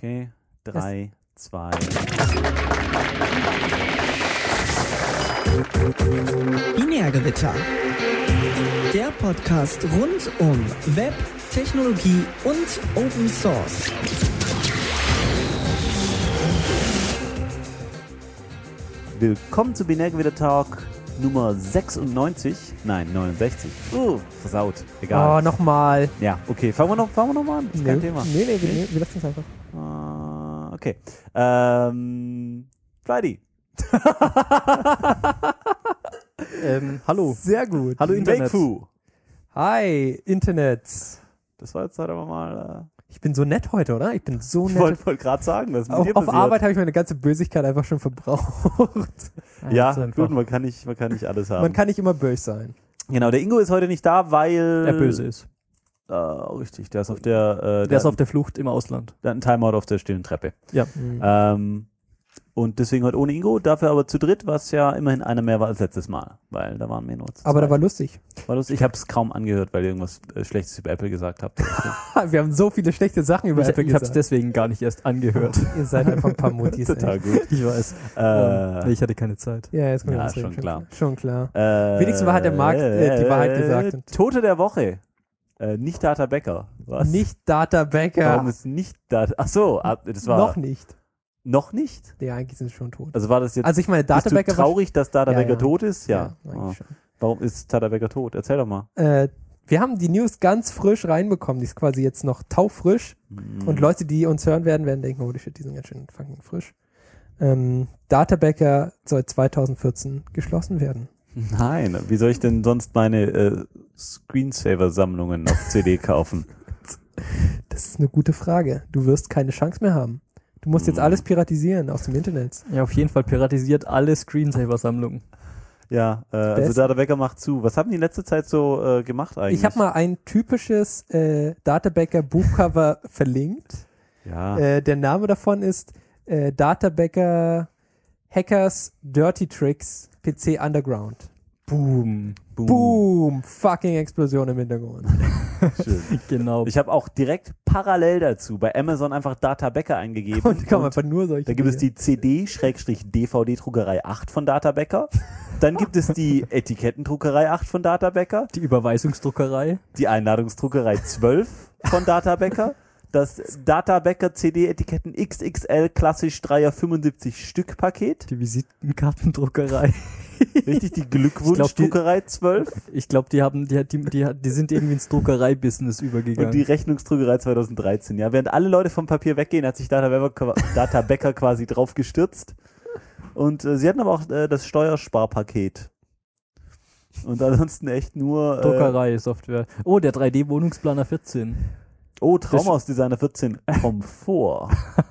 Okay, 3, 2. Binärgewitter. Der Podcast rund um Web, Technologie und Open Source. Willkommen zu Binärgewitter Talk Nummer 96. Nein, 69. Versaut. Egal. Oh, nochmal. Ja, okay. Fangen wir noch mal an. Ist kein Thema. Nee, wir lassen es einfach. Okay. Friday. Hallo. Sehr gut. Hallo Internet. Make-Fu. Hi, Internet. Das war jetzt halt aber mal... Ich bin so nett heute, oder? Ich bin so Ich nett. wollte gerade sagen, was mit Auf, dir auf passiert. Arbeit habe ich meine ganze Bösigkeit einfach schon verbraucht. Ja, einfach. gut, man kann nicht alles haben. Man kann nicht immer böse sein. Genau, der Ingo ist heute nicht da, weil... Er böse ist. Richtig, der ist auf der... Der ist auf der Flucht im Ausland. Der hat einen Timeout auf der stillen Treppe. Ja. Und deswegen heute ohne Ingo, dafür aber zu dritt, was ja immerhin einer mehr war als letztes Mal, weil da waren wir nur zu Aber da zweit. war lustig. War lustig. Ich habe es kaum angehört, weil ihr irgendwas Schlechtes über Apple gesagt habt. Wir haben so viele schlechte Sachen über Apple Ich habe es gesagt. deswegen gar nicht erst angehört. Ihr seid einfach ein paar Mutis. Total ey. gut. Ich weiß. Ich hatte keine Zeit. Ja, jetzt kommt Ja, das schon klar. Schon klar. Wenigstens hat der Markt die Wahrheit gesagt. Und Tote der Woche. Nicht Data Becker. Was? nicht Data Becker. Warum ist nicht Data... Ach so, das war... Noch nicht. Noch nicht? Ja, eigentlich sind sie schon tot. Also war das jetzt... Also ich meine, bist Data du Becker traurig, dass Data Ja, Becker ja. tot ist? Ja. eigentlich schon. Warum ist Data Becker tot? Erzähl doch mal. Wir haben die News ganz frisch reinbekommen. Die ist quasi jetzt noch taufrisch. Und Leute, die uns hören werden denken, holy shit, die sind ganz schön fucking frisch. Data Becker soll 2014 geschlossen werden. Nein, wie soll ich denn sonst meine Screensaver-Sammlungen auf CD kaufen? Das ist eine gute Frage. Du wirst keine Chance mehr haben. Du musst jetzt alles piratisieren aus dem Internet. Ja, auf jeden Fall piratisiert alle Screensaver-Sammlungen. Ja, also Best. Data Becker macht zu. Was haben die in letzter Zeit so gemacht eigentlich? Ich habe mal ein typisches Data Becker Buchcover verlinkt. Ja, Der Name davon ist Data Becker Hackers Dirty Tricks PC Underground. Boom. Boom! Fucking Explosion im Hintergrund. schön. Genau. Ich habe auch direkt parallel dazu bei Amazon einfach Data Becker eingegeben. Und da kommen und einfach nur solche da gibt es Dinge. die CD-DVD-Druckerei 8 von Data Becker. Dann gibt es die Etikettendruckerei 8 von Data Becker. Die Überweisungsdruckerei. Die Einladungsdruckerei 12 von Data Becker. Das Data Becker CD-Etiketten XXL klassisch 3er 75 Stück Paket. Die Visitenkartendruckerei. Richtig, die Glückwunschdruckerei 12 Ich glaube, die sind irgendwie ins Druckerei-Business übergegangen. und die Rechnungsdruckerei 2013. Ja, während alle Leute vom Papier weggehen, hat sich Data Becker quasi drauf gestürzt. Und sie hatten aber auch das Steuersparpaket. Und ansonsten echt nur... Druckerei-Software. Oh, der 3D-Wohnungsplaner 14. Traumhausdesigner 14 Komfort.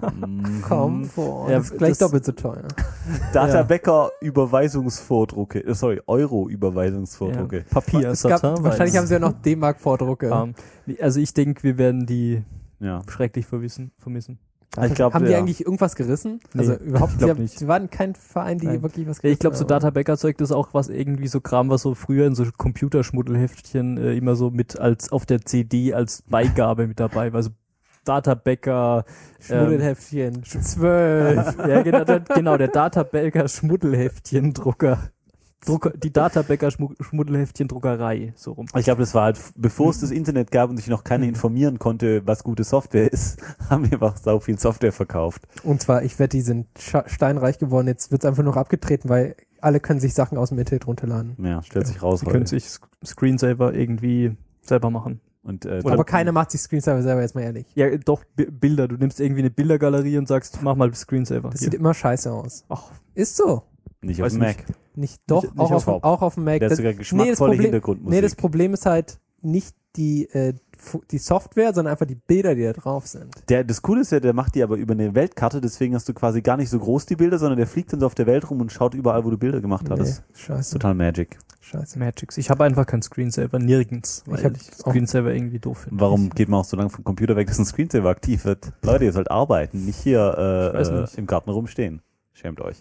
Komm vor. Ja, Das ist gleich das- doppelt so teuer. Data Ja. Becker Überweisungsvordrucke. Euro-Überweisungsvordrucke. Ja. Papier. Es gab, Satin, wahrscheinlich weiß. haben sie ja noch D-Mark-Vordrucke. Also ich denke, wir werden die Ja. schrecklich vermissen. Ich glaub, haben die ja. eigentlich irgendwas gerissen? Nee, Also überhaupt ich glaub sie, nicht. sie waren kein Verein, die Nein. wirklich was Ja, ich glaube, gerissen so haben. Data Becker Zeug, das ist auch was irgendwie so Kram, was so früher in so Computerschmuddelheftchen immer so mit als auf der CD als Beigabe mit dabei war. Also Data Becker, Schmuddelheftchen. 12. ja genau, der Data Becker Schmuddelheftchen-Drucker. Die Data Becker Schmuddelheftchen-Druckerei, so rum. Ich glaube, das war halt, bevor es das Internet gab und sich noch keiner informieren konnte, was gute Software ist, haben wir einfach sau viel Software verkauft. Und zwar, ich wette, die sind steinreich geworden. Jetzt wird es einfach noch abgetreten, weil alle können sich Sachen aus dem Internet runterladen. Ja, stellt sich raus Sie können heute. sich Screensaver irgendwie selber machen. Und, Aber keiner macht sich Screensaver selber, jetzt mal ehrlich. Ja, doch, Bilder. Du nimmst irgendwie eine Bildergalerie und sagst, mach mal Screensaver. Das Hier. sieht immer scheiße aus. Ach, Ist so. nicht auf weiß dem Mac. Nicht doch, Nicht auch, auf auf dem Mac. Der hat sogar geschmackvolle Hintergrundmusik. Nee, das Problem ist halt nicht die Software, sondern einfach die Bilder, die da drauf sind. Das Coole ist ja, der macht die aber über eine Weltkarte, deswegen hast du quasi gar nicht so groß die Bilder, sondern der fliegt dann so auf der Welt rum und schaut überall, wo du Bilder gemacht hattest. Nee, scheiße. Total Magic. Scheiße. Magics. Ich habe einfach keinen Screensaver, nirgends, weil Ich hab ich Screensaver irgendwie doof finde. Warum geht man auch so lange vom Computer weg, dass ein Screensaver aktiv wird? Leute, ihr sollt arbeiten, nicht hier weiß nicht. im Garten rumstehen. Schämt euch.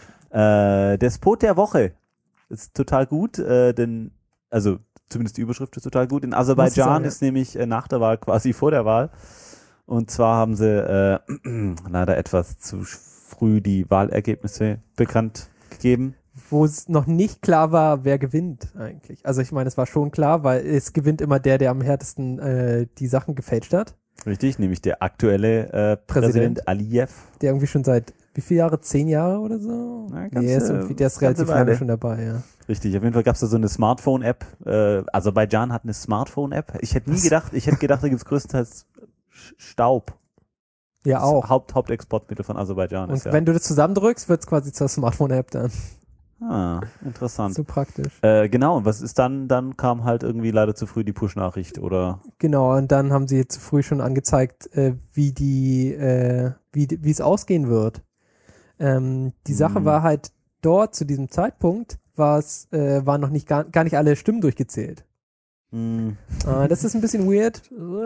Der Spot der Woche ist total gut, denn, also zumindest die Überschrift ist total gut. In Aserbaidschan sagen, ja. ist nämlich nach der Wahl quasi vor der Wahl Und zwar haben sie leider etwas zu früh die Wahlergebnisse bekannt gegeben. Wo es noch nicht klar war, wer gewinnt eigentlich. Also ich meine, es war schon klar, weil es gewinnt immer der am härtesten die Sachen gefälscht hat. Richtig, nämlich der aktuelle Präsident Aliyev. Der irgendwie schon seit, wie viele Jahre? 10 Jahre oder so? Ja, der ist relativ lange schon dabei, ja. Richtig, auf jeden Fall gab es da so eine Smartphone-App. Aserbaidschan hat eine Smartphone-App. Ich hätte gedacht, da gibt es größtenteils Staub. Ja, auch. Hauptexportmittel von Aserbaidschan. Und wenn du das zusammendrückst, wird es quasi zur Smartphone-App dann. Interessant. So praktisch. Genau, und was ist dann? Dann kam halt irgendwie leider zu früh die Push-Nachricht, oder? Genau, und dann haben sie zu früh schon angezeigt, wie es ausgehen wird. Die Sache war halt dort zu diesem Zeitpunkt, waren noch nicht gar nicht alle Stimmen durchgezählt. Das ist ein bisschen weird.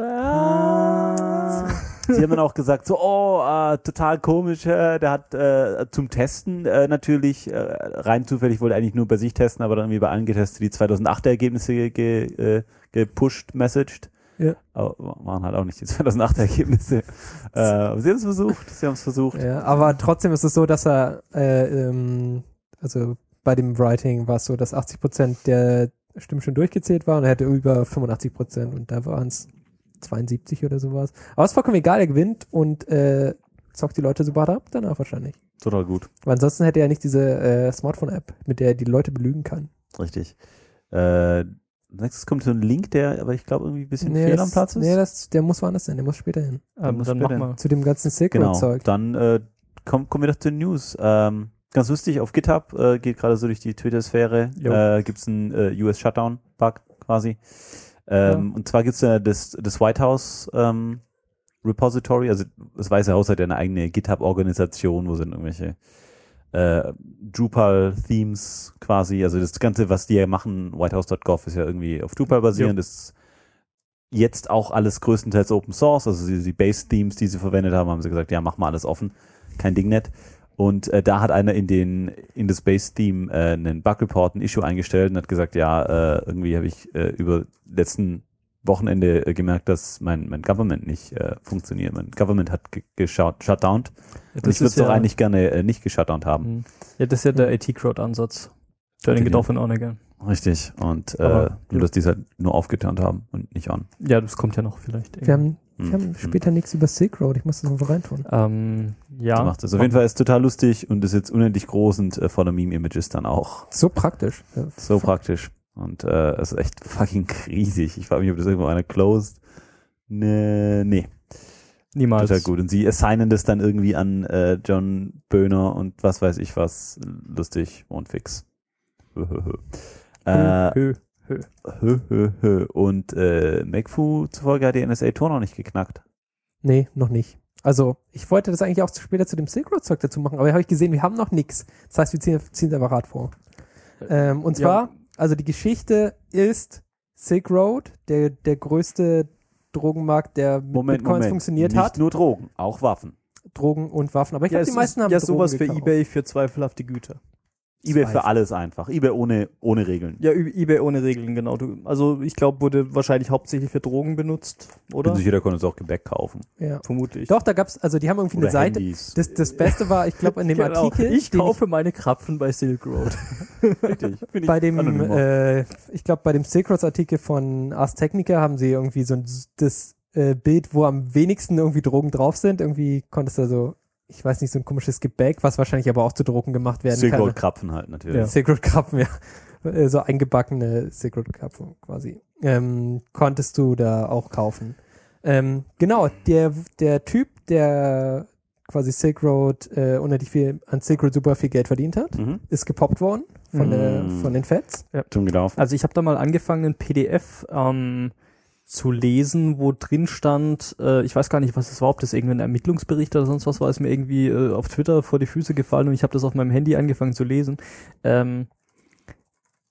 Sie haben dann auch gesagt, so, total komisch, der hat zum Testen natürlich, rein zufällig wollte er eigentlich nur bei sich testen, aber dann irgendwie bei allen getestet, die 2008er Ergebnisse gepusht, messaged. Ja. Aber waren halt auch nicht die 2008er Ergebnisse. Aber sie haben es versucht. Ja, aber trotzdem ist es so, dass er, also bei dem Writing war es so, dass 80% der Stimmen schon durchgezählt waren und er hatte über 85% und da waren es 72 oder sowas. Aber ist vollkommen egal, er gewinnt und zockt die Leute super ab danach wahrscheinlich. Total gut. Weil ansonsten hätte er nicht diese Smartphone-App, mit der er die Leute belügen kann. Richtig. Nächstes kommt so ein Link, der aber ich glaube irgendwie ein bisschen fehl am Platz ist. Nee, der muss woanders sein, der muss später hin. Dann mach mal. Zu dem ganzen Silk-Road-Zeug. Dann kommen wir doch zu den News. Ganz lustig, auf GitHub geht gerade so durch die Twitter-Sphäre, gibt es einen US-Shutdown-Bug quasi. Und zwar gibt es das White House Repository, also das Weiße Haus hat ja eine eigene GitHub-Organisation, wo sind irgendwelche Drupal-Themes quasi, also das Ganze, was die ja machen, whitehouse.gov ist ja irgendwie auf Drupal basierend, das ist jetzt auch alles größtenteils Open Source, also die Base-Themes, die sie verwendet haben sie gesagt, ja, mach mal alles offen, kein Ding nicht. Und da hat einer in das Base-Theme einen Bug-Report, ein Issue eingestellt und hat gesagt, ja, irgendwie habe ich über letzten Wochenende gemerkt, dass mein Government nicht funktioniert. Mein Government hat shutdowned. Ja, und ich würde es doch eigentlich gerne nicht geshutdownt haben. Ja, das ist ja der IT-Crowd-Ansatz. Turning it off and on again. Richtig. Und nur, dass die es halt nur aufgeturnt haben und nicht on. Ja, das kommt ja noch vielleicht. Wir haben später nichts über Silk Road. Ich muss das noch reintun. Ja. Macht das. Auf jeden Fall ist total lustig und ist jetzt unendlich groß und voller Meme-Images dann auch. So praktisch. So praktisch. Und es ist echt fucking riesig. Ich frage mich, ob das irgendwo einer closed. Nee. Niemals. Total gut. Und sie assignen das dann irgendwie an John Böhner und was weiß ich was. Lustig und fix. Und McFu zufolge hat die NSA-Tor noch nicht geknackt. Nee, noch nicht. Also, ich wollte das eigentlich auch später zu dem Silk Road Zeug dazu machen, aber habe ich gesehen, wir haben noch nichts. Das heißt, wir ziehen es einfach hart vor. Und zwar, also die Geschichte ist Silk Road, der größte Drogenmarkt, der mit Bitcoins funktioniert hat. Nicht nur Drogen, auch Waffen. Drogen und Waffen. Aber ich glaube, die meisten haben ja Drogen sowas gekauft. für eBay für zweifelhafte Güter. eBay für alles einfach. eBay ohne Regeln. Ja, eBay ohne Regeln, genau. Also ich glaube, wurde wahrscheinlich hauptsächlich für Drogen benutzt, oder? Und jeder konnte es auch Gebäck kaufen. Ja. Vermutlich. Doch, da gab's, also die haben irgendwie eine Seite. Das Beste war, ich glaube, in dem Artikel. Ich kaufe meine Krapfen bei Silk Road. Richtig. Bei dem, ich glaube, bei dem Silk Road Artikel von Ars Technica haben sie irgendwie so das Bild, wo am wenigsten irgendwie Drogen drauf sind. Irgendwie konntest du so, ich weiß nicht, so ein komisches Gebäck, was wahrscheinlich aber auch zu Drogen gemacht werden kann. Silk Road Krapfen halt natürlich. Ja. Silk Road Krapfen, ja. So eingebackene Silk Road Krapfen quasi. Konntest du da auch kaufen. Genau, der Typ, der quasi Silk Road unendlich viel an Silk Road super viel Geld verdient hat, ist gepoppt worden von den Feds. Ja. Schon gelaufen. Also ich habe da mal angefangen, ein PDF zu lesen, wo drin stand, ich weiß gar nicht, was das war, ob das irgendwie ein Ermittlungsbericht oder sonst was war, ist mir irgendwie auf Twitter vor die Füße gefallen und ich habe das auf meinem Handy angefangen zu lesen.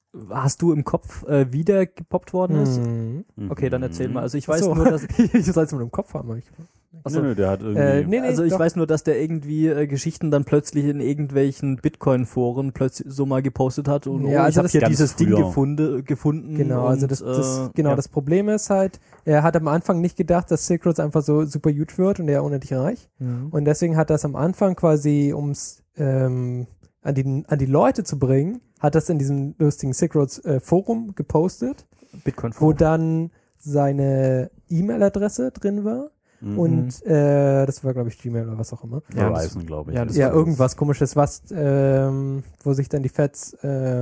hast du im Kopf, wie der gepoppt worden ist? Mhm. Okay, dann erzähl mal. Also ich weiß Ach so. nur, dass Ich soll es mit dem Kopf haben. Achso. Nö, der hat irgendwie... Nee, also ich doch. weiß nur, dass der irgendwie Geschichten dann plötzlich in irgendwelchen Bitcoin-Foren plötzlich so mal gepostet hat und Ja, also ich habe das hier ganz dieses Ding früher. gefunden. Genau, also und, das Problem ist halt, er hat am Anfang nicht gedacht, dass Silk Road einfach so super huge wird und er unendlich reich. Mhm. Und deswegen hat er es am Anfang quasi, ums an die Leute zu bringen, hat das in diesem lustigen Silk Roads Forum gepostet, wo dann seine E-Mail-Adresse drin war. Und das war, glaube ich, Gmail oder was auch immer. Ja, Horizon, glaube ich. ja, das Ja, war irgendwas Komisches, was wo sich dann die Feds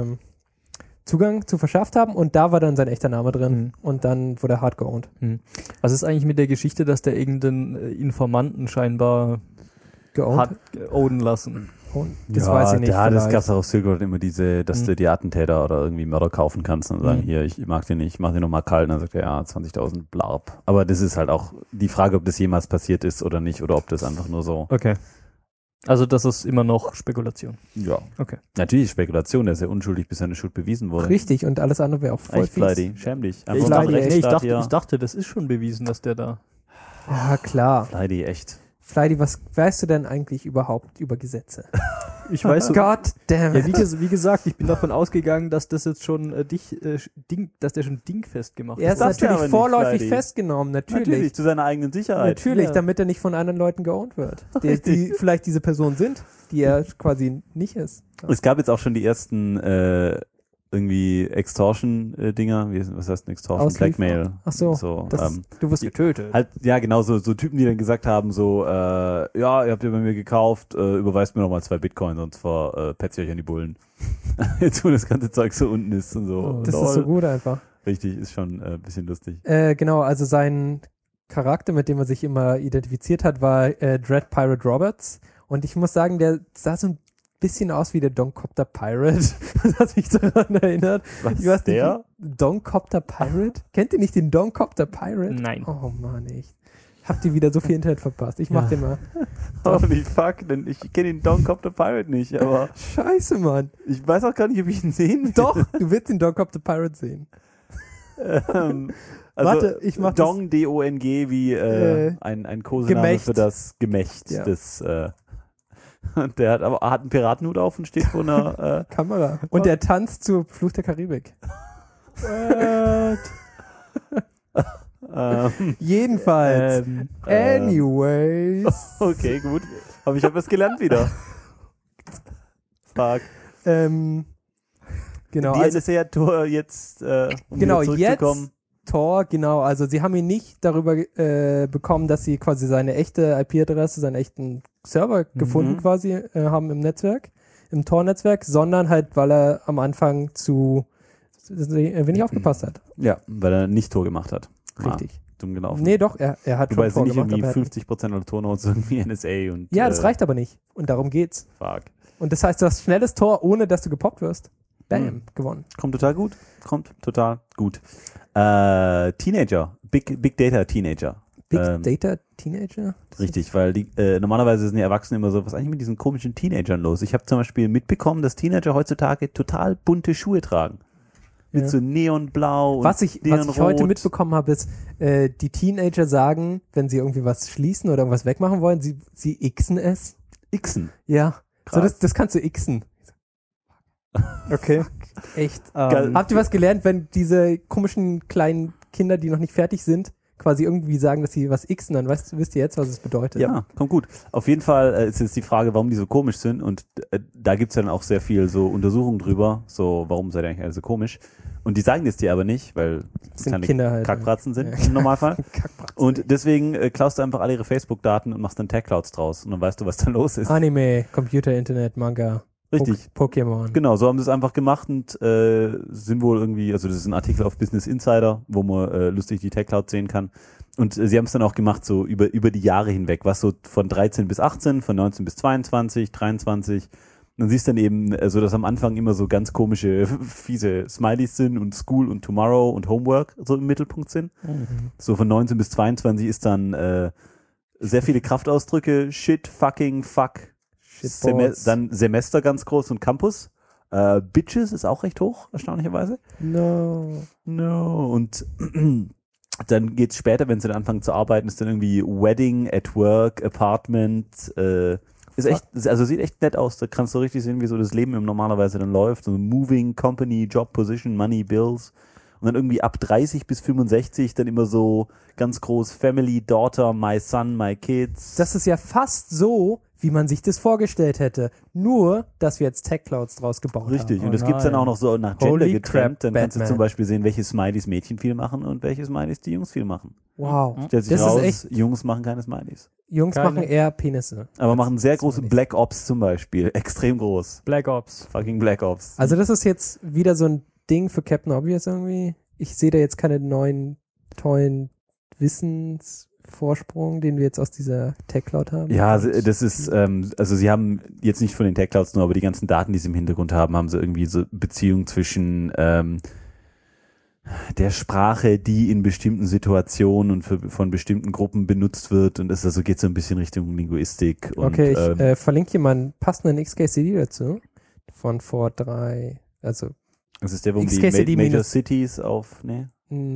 Zugang zu verschafft haben und da war dann sein echter Name drin und dann wurde er hart geowned. Was ist eigentlich mit der Geschichte, dass der irgendeinen Informanten scheinbar hat ownen lassen? Und das weiß ich nicht. Ja, das vielleicht. gab es auch auf Silk Road immer diese, dass du die Attentäter oder irgendwie Mörder kaufen kannst und sagen, hier, ich mag den nicht, ich mach den nochmal kalt. Und dann sagt er, ja, 20.000 Blarb. Aber das ist halt auch die Frage, ob das jemals passiert ist oder nicht oder ob das einfach nur so... Okay. Also das ist immer noch Spekulation. Ja. Okay. Natürlich Spekulation, der ist ja unschuldig, bis seine Schuld bewiesen wurde. Richtig, und alles andere wäre auch voll Echt, fies. Fleidy, schäm dich. Ich Einfach Fleidy, mal echt. Rechtsstaat hier. ich dachte, das ist schon bewiesen, dass der da... Ja, klar. Fleidy, echt. Fleidy, was weißt du denn eigentlich überhaupt über Gesetze? Ich weiß so... God damn Ja, it. wie gesagt, ich bin davon ausgegangen, dass das jetzt schon dass der schon dingfest gemacht Er ist darfst du aber natürlich nicht, vorläufig Fleidy. festgenommen, Natürlich, natürlich. zu seiner eigenen Sicherheit. Natürlich, Ja. damit er nicht von anderen Leuten geowned wird. Die vielleicht diese Person sind, die er quasi nicht ist. Es gab jetzt auch schon die ersten irgendwie Extortion-Dinger. Was heißt denn Extortion? Auslieferung. Blackmail. Ach so, So, du wirst getötet. halt, ja, genau, so Typen, die dann gesagt haben, so, ja, ihr habt ja bei mir gekauft, überweist mir nochmal 2 Bitcoin, sonst verpetzt ihr euch an die Bullen. Jetzt, wo das ganze Zeug so unten ist und so. das ist so gut einfach. Richtig, ist schon ein bisschen lustig. Genau, also sein Charakter, mit dem er sich immer identifiziert hat, war Dread Pirate Roberts. Und ich muss sagen, der sah so ein bisschen aus wie der Doncopter Pirate. Das hat mich daran erinnert. Was Ich weiß ist der? Nicht, Doncopter Pirate? Kennt ihr nicht den Doncopter Pirate? Nein. Oh Mann, echt. Habt ihr wieder so viel Internet verpasst? Ich mach den mal. Holy fuck, denn ich kenne den Doncopter Pirate nicht, aber Scheiße, Mann. ich weiß auch gar nicht, ob ich ihn sehen will. Doch, du wirst den Doncopter Pirate sehen. Also Warte, ich mach das- Dong, D-O-N-G, wie ein Kosename Gemächt. für das Gemächt Ja. des der hat einen Piratenhut auf und steht vor einer Kamera. Und der tanzt zu Fluch der Karibik. Jedenfalls. Anyways. okay, gut. Aber ich habe was gelernt wieder. Fuck. Genau, Die also NSA-Tour jetzt, um Genau, wieder zurückzukommen. Tor, genau, also sie haben ihn nicht darüber bekommen, dass sie quasi seine echte IP-Adresse, seinen echten Server gefunden quasi haben im Netzwerk, im Tor-Netzwerk, sondern halt, weil er am Anfang zu wenig aufgepasst hat. Ja, weil er nicht Tor gemacht hat. Richtig. Dumm gelaufen. Nee, doch, er hat Wobei schon es Tor nicht gemacht. irgendwie aber er hat 50% aller Tornotes irgendwie NSA und ja, das reicht aber nicht. Und darum geht's. Fuck. Und das heißt, du hast schnelles Tor, ohne dass du gepoppt wirst. Bam, gewonnen. Kommt total gut. Teenager. Big Data Teenager. Big Data Teenager? Das Richtig, weil die normalerweise sind die Erwachsenen immer so, was ist eigentlich mit diesen komischen Teenagern los? Ich habe zum Beispiel mitbekommen, dass Teenager heutzutage total bunte Schuhe tragen. Mit Ja. so Neonblau und Was ich Neonrot. heute mitbekommen habe, ist, die Teenager sagen, wenn sie irgendwie was schließen oder irgendwas wegmachen wollen, sie xen es. Xen. Ja. So, Krass. das kannst du xen. Okay. Echt. Geil. Habt ihr was gelernt, wenn diese komischen kleinen Kinder, die noch nicht fertig sind, quasi irgendwie sagen, dass sie was xen, dann wisst ihr jetzt, was es bedeutet. Ja, kommt gut. Auf jeden Fall ist jetzt die Frage, warum die so komisch sind und da gibt's dann auch sehr viel so Untersuchungen drüber, so warum seid ihr eigentlich alle so komisch? Und die sagen das dir aber nicht, weil Das sind keine Kinder halt. Kackbratzen sind Ja. im Normalfall. Kackbratzen. Und deswegen klaust du einfach alle ihre Facebook-Daten und machst dann Tag-Clouds draus und dann weißt du, was da los ist. Anime, Computer, Internet, Manga. Richtig. Pokémon. Genau, so haben sie es einfach gemacht und sind wohl irgendwie, also das ist ein Artikel auf Business Insider, wo man lustig die Tech-Cloud sehen kann. Und sie haben es dann auch gemacht, so über die Jahre hinweg, was so von 13 bis 18, von 19 bis 22, 23. Und dann siehst du dann eben so, dass am Anfang immer so ganz komische, fiese Smileys sind und School und Tomorrow und Homework so im Mittelpunkt sind. So von 19 bis 22 ist dann sehr viele Kraftausdrücke, Shit, Fucking, Fuck, Shitballs. dann Semester ganz groß und Campus. Bitches ist auch recht hoch, erstaunlicherweise. No. Und dann geht's später, wenn sie dann anfangen zu arbeiten, ist dann irgendwie Wedding, at Work, Apartment, ist echt, also sieht echt nett aus. Da kannst du richtig sehen, wie so das Leben normalerweise dann läuft. So Moving, Company, Job, Position, Money, Bills. Und dann irgendwie ab 30 bis 65 dann immer so ganz groß Family, Daughter, My Son, My Kids. Das ist ja fast so, wie man sich das vorgestellt hätte. Nur, dass wir jetzt Tech-Clouds draus gebaut Richtig. haben. Und das gibt's dann auch noch so nach Gender Holy getrennt. crap, Dann kannst du Batman. zum Beispiel sehen, welche Smileys Mädchen viel machen und welche Smileys die Jungs viel machen. Wow. Stellt sich Das raus, ist echt, Jungs machen keine Smileys. Jungs Keine. machen eher Penisse. Aber machen sehr große Smileys. Black Ops zum Beispiel. Extrem groß. Black Ops. Fucking Black Ops. Also das ist jetzt wieder so ein Ding für Captain Obvious irgendwie. Ich sehe da jetzt keine neuen, tollen Wissensvorsprung, den wir jetzt aus dieser Tech-Cloud haben. Ja, das ist, also sie haben jetzt nicht von den Tech Clouds nur, aber die ganzen Daten, die sie im Hintergrund haben sie irgendwie so Beziehung zwischen der Sprache, die in bestimmten Situationen und von bestimmten Gruppen benutzt wird, und das also geht so ein bisschen Richtung Linguistik. Und, Okay, ich verlinke hier mal einen passenden XKCD dazu. Von vor 3, also das ist der, wo die XKCD Major minus- Cities nee?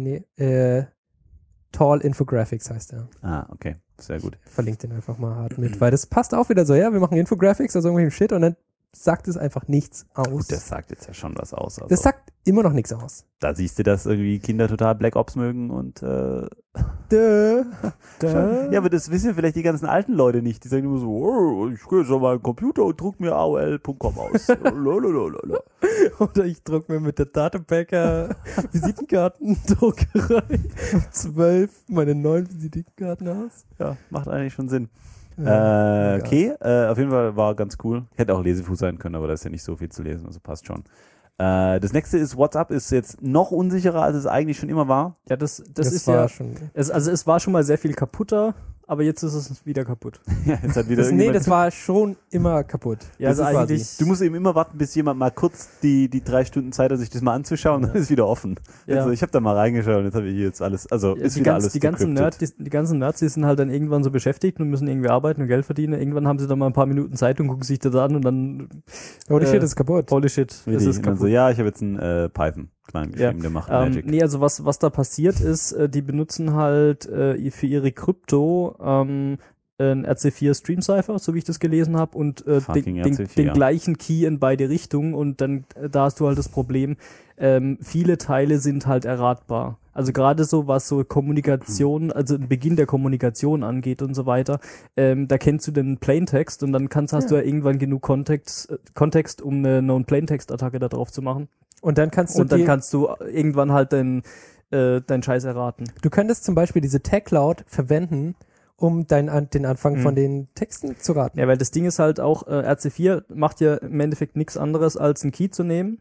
Tall Infographics heißt er. Ah, okay, sehr gut. Verlinkt den einfach mal hart mit, weil das passt auch wieder so, ja, wir machen Infographics, also irgendwelchen Shit und dann sagt es einfach nichts aus. Gut, das sagt jetzt ja schon was aus. Also, Das sagt immer noch nichts aus. da siehst du, dass irgendwie Kinder total Black Ops mögen und Duh. ja, aber das wissen vielleicht die ganzen alten Leute nicht. Die sagen immer so, oh, ich gehe jetzt auf meinen Computer und druck mir AOL.com aus. Lalalala. Oder ich drucke mir mit der Datapacker Visitenkartendruckerei 12 meine neuen Visitenkarten aus. Ja, macht eigentlich schon Sinn. Ja, Okay, auf jeden Fall war ganz cool. Hätte auch Lesefuß sein können, aber da ist ja nicht so viel zu lesen, also passt schon. Das nächste ist, WhatsApp ist jetzt noch unsicherer, als es eigentlich schon immer war. Ja, das ist war ja, schon. es war schon mal sehr viel kaputter, aber jetzt ist es wieder kaputt. Ja, jetzt hat wieder Nee, irgendjemand- das war schon immer kaputt. Ja, Das also ist quasi- eigentlich. Du musst eben immer warten, bis jemand mal kurz die 3 Stunden Zeit hat, sich das mal anzuschauen, dann ist wieder offen. Ja. Also ich habe da mal reingeschaut und jetzt habe ich hier jetzt alles, also ist die, wieder ganz, alles die, ganzen decrypted. die ganzen Nerds, die sind halt dann irgendwann so beschäftigt und müssen irgendwie arbeiten und Geld verdienen. Irgendwann haben sie dann mal ein paar Minuten Zeit und gucken sich das an und dann, Holy shit, das ist kaputt. holy shit, es Richtig. ist Und dann kaputt. so, ja, ich habe jetzt einen Python klein geschrieben, der macht Magic. Nee, also was da passiert ist, die benutzen halt für ihre Krypto ein RC4 Stream Cipher, so wie ich das gelesen habe, und Fucking RC4, den ja. gleichen Key in beide Richtungen, und dann da hast du halt das Problem, viele Teile sind halt erratbar. Also gerade so, was so Kommunikation, also den Beginn der Kommunikation angeht und so weiter, da kennst du den Plaintext und dann hast du ja irgendwann genug Kontext, um eine Known-Plaintext-Attacke da drauf zu machen. Und dann kannst du Und dann kannst du irgendwann halt deinen Scheiß erraten. du könntest zum Beispiel diese Tech-Cloud verwenden, um den Anfang von den Texten zu raten. Ja, weil das Ding ist halt auch, RC4 macht ja im Endeffekt nichts anderes, als einen Key zu nehmen,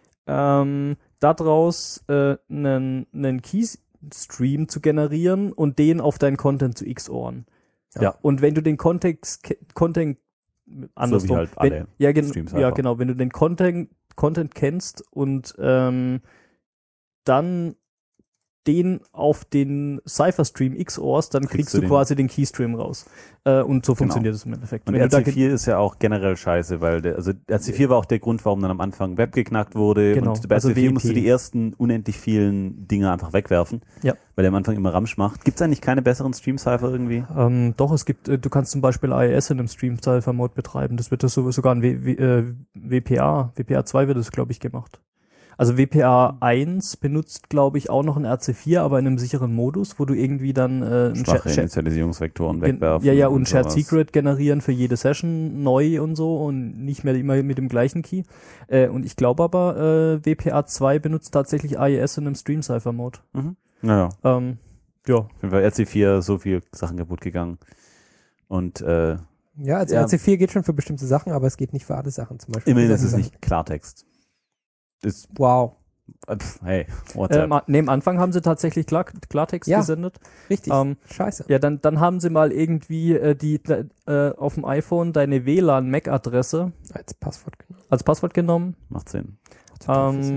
daraus einen Key-Stream zu generieren und den auf deinen Content zu XORen. Ja. Und wenn du den Content andersrum, halt alle Streams ja einfach. genau, wenn du den Content kennst und dann den auf den Cypher-Stream XORs, dann kriegst du den- quasi den Keystream raus. Und so funktioniert es im Endeffekt. Und Wenn du da RC4 ist ja auch generell scheiße, weil RC4 war auch der Grund, warum dann am Anfang Web geknackt wurde. Genau, Und bei also RC4 musst du WEP. die ersten unendlich vielen Dinge einfach wegwerfen, Ja. weil der am Anfang immer Ramsch macht. Gibt es eigentlich keine besseren Stream-Cipher irgendwie? Doch, es gibt, du kannst zum Beispiel AES in einem Stream-Cipher-Mode betreiben. Das wird das sogar ein WPA 2 wird das, glaube ich, gemacht. Also WPA 1 benutzt, glaube ich, auch noch ein RC4, aber in einem sicheren Modus, wo du irgendwie dann Schwache Initialisierungsvektoren wegwerfen. Ja, und Shared sowas. Secret generieren für jede Session neu und so und nicht mehr immer mit dem gleichen Key. Und ich glaube aber, WPA 2 benutzt tatsächlich AES in einem Stream-Cipher-Mode. Naja, Ja. auf jeden Fall RC4 so viel Sachen kaputt gegangen. Und Ja, also Ja. RC4 geht schon für bestimmte Sachen, aber es geht nicht für alle Sachen. Zum Beispiel immerhin für ist es solche nicht Klartext. Ist, Sachen. Wow, hey, WhatsApp. Am Anfang haben sie tatsächlich Klartext Ja. gesendet. richtig. Scheiße. Ja, dann haben sie mal irgendwie auf dem iPhone deine WLAN-MAC-Adresse Als Passwort genommen. als Passwort genommen. Macht Sinn. Total Fisse.